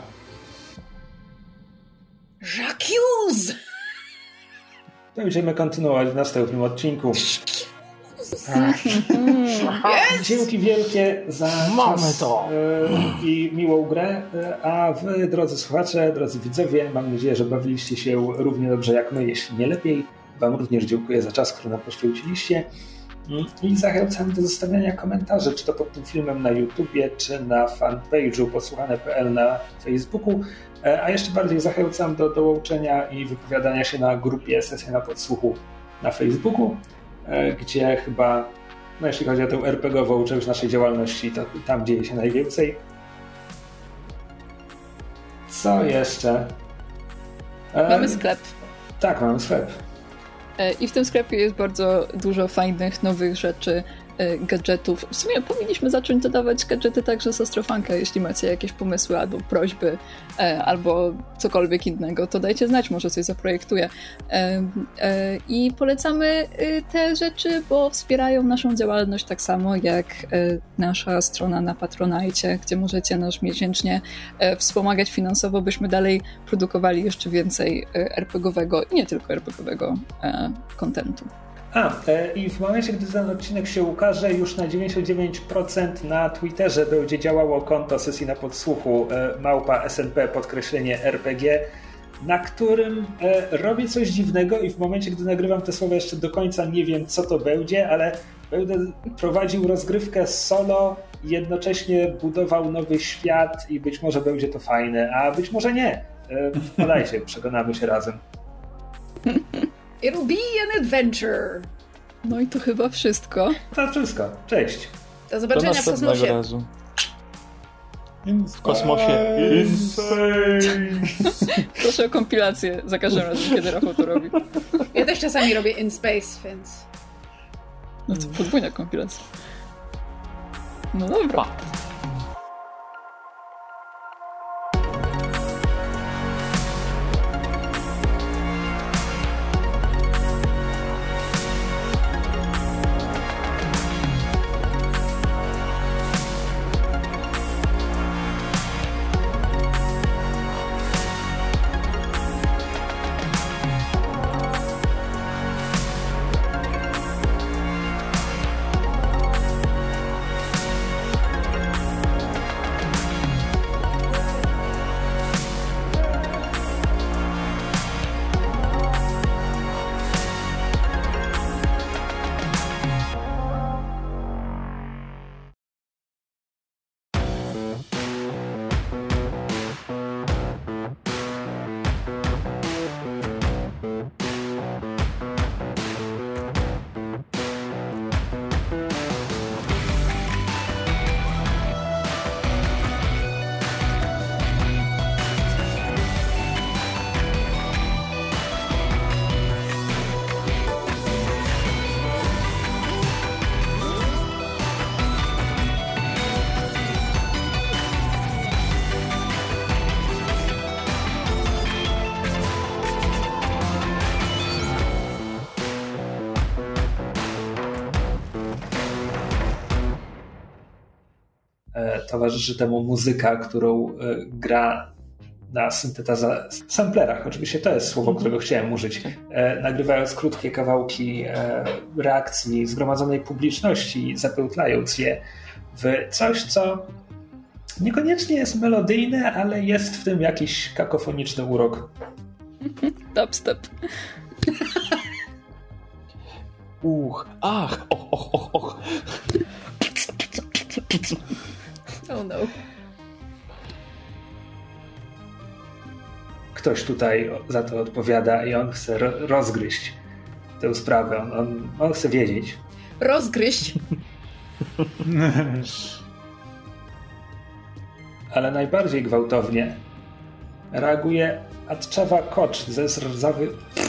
Speaker 5: J'accuse!
Speaker 1: Będziemy kontynuować w następnym odcinku. Dzięki wielkie za czas i miłą grę. A wy, drodzy słuchacze, drodzy widzowie, mam nadzieję, że bawiliście się równie dobrze jak my, jeśli nie lepiej. Wam również dziękuję za czas, który nam poświęciliście. I zachęcam do zostawiania komentarzy, czy to pod tym filmem na YouTubie, czy na fanpage'u podsłuchane.pl na Facebooku. A jeszcze bardziej zachęcam do dołączenia i wypowiadania się na grupie Sesja na Podsłuchu na Facebooku, gdzie chyba, no jeśli chodzi o tę RPG-ową część naszej działalności, to tam dzieje się najwięcej. Co jeszcze?
Speaker 3: Mamy sklep.
Speaker 1: Tak, mamy sklep.
Speaker 3: I w tym sklepie jest bardzo dużo fajnych, nowych rzeczy, gadżetów. W sumie powinniśmy zacząć dodawać gadżety także z Astrofunka. Jeśli macie jakieś pomysły albo prośby, albo cokolwiek innego, to dajcie znać, może coś zaprojektuję. I polecamy te rzeczy, bo wspierają naszą działalność tak samo jak nasza strona na Patronite, gdzie możecie nas miesięcznie wspomagać finansowo, byśmy dalej produkowali jeszcze więcej RPG-owego i nie tylko RPG-owego kontentu.
Speaker 1: I w momencie, gdy ten odcinek się ukaże, już na 99% na Twitterze będzie działało konto Sesji na Podsłuchu @SNP_RPG, na którym robię coś dziwnego i w momencie, gdy nagrywam te słowa, jeszcze do końca nie wiem, co to będzie, ale będę prowadził rozgrywkę solo i jednocześnie budował nowy świat i być może będzie to fajne, a być może nie. Wpadajcie, przekonamy się razem.
Speaker 5: It'll be an adventure.
Speaker 3: No i to chyba wszystko.
Speaker 1: To wszystko. Cześć.
Speaker 5: Do zobaczenia w kosmosie.
Speaker 4: Razu. W kosmosie.
Speaker 3: Proszę o kompilację za każdym razem, kiedy Rafał to robi.
Speaker 5: Ja też czasami robię in space, więc...
Speaker 3: No to podwójna kompilacja. No dobra.
Speaker 1: Towarzyszy temu muzyka, którą gra na samplerach. Oczywiście to jest słowo, którego chciałem użyć. Nagrywając krótkie kawałki reakcji zgromadzonej publiczności, zapełtlając je w coś, co niekoniecznie jest melodyjne, ale jest w tym jakiś kakofoniczny urok.
Speaker 3: Dubstep.
Speaker 4: Och.
Speaker 5: Oh no.
Speaker 1: Ktoś tutaj za to odpowiada i on chce rozgryźć tę sprawę. On chce wiedzieć.
Speaker 5: Rozgryźć?
Speaker 1: Ale najbardziej gwałtownie reaguje Atczawa Kocz ze zrzawy...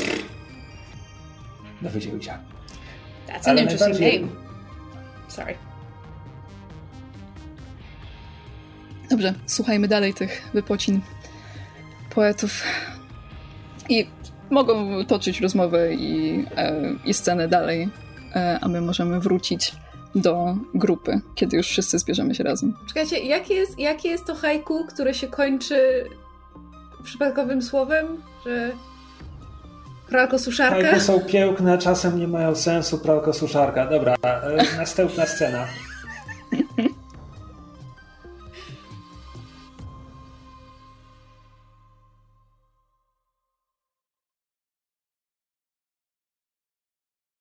Speaker 1: No wydzielcia.
Speaker 5: That's an interesting name. Sorry.
Speaker 3: Dobrze, słuchajmy dalej tych wypocin poetów. I mogą toczyć rozmowę i scenę dalej, a my możemy wrócić do grupy, kiedy już wszyscy zbierzemy się razem.
Speaker 5: Czekajcie, jakie jest to haiku, które się kończy przypadkowym słowem, że pralko-suszarka?
Speaker 1: Haiku są piękne, czasem nie mają sensu, pralko-suszarka. Dobra, następna scena.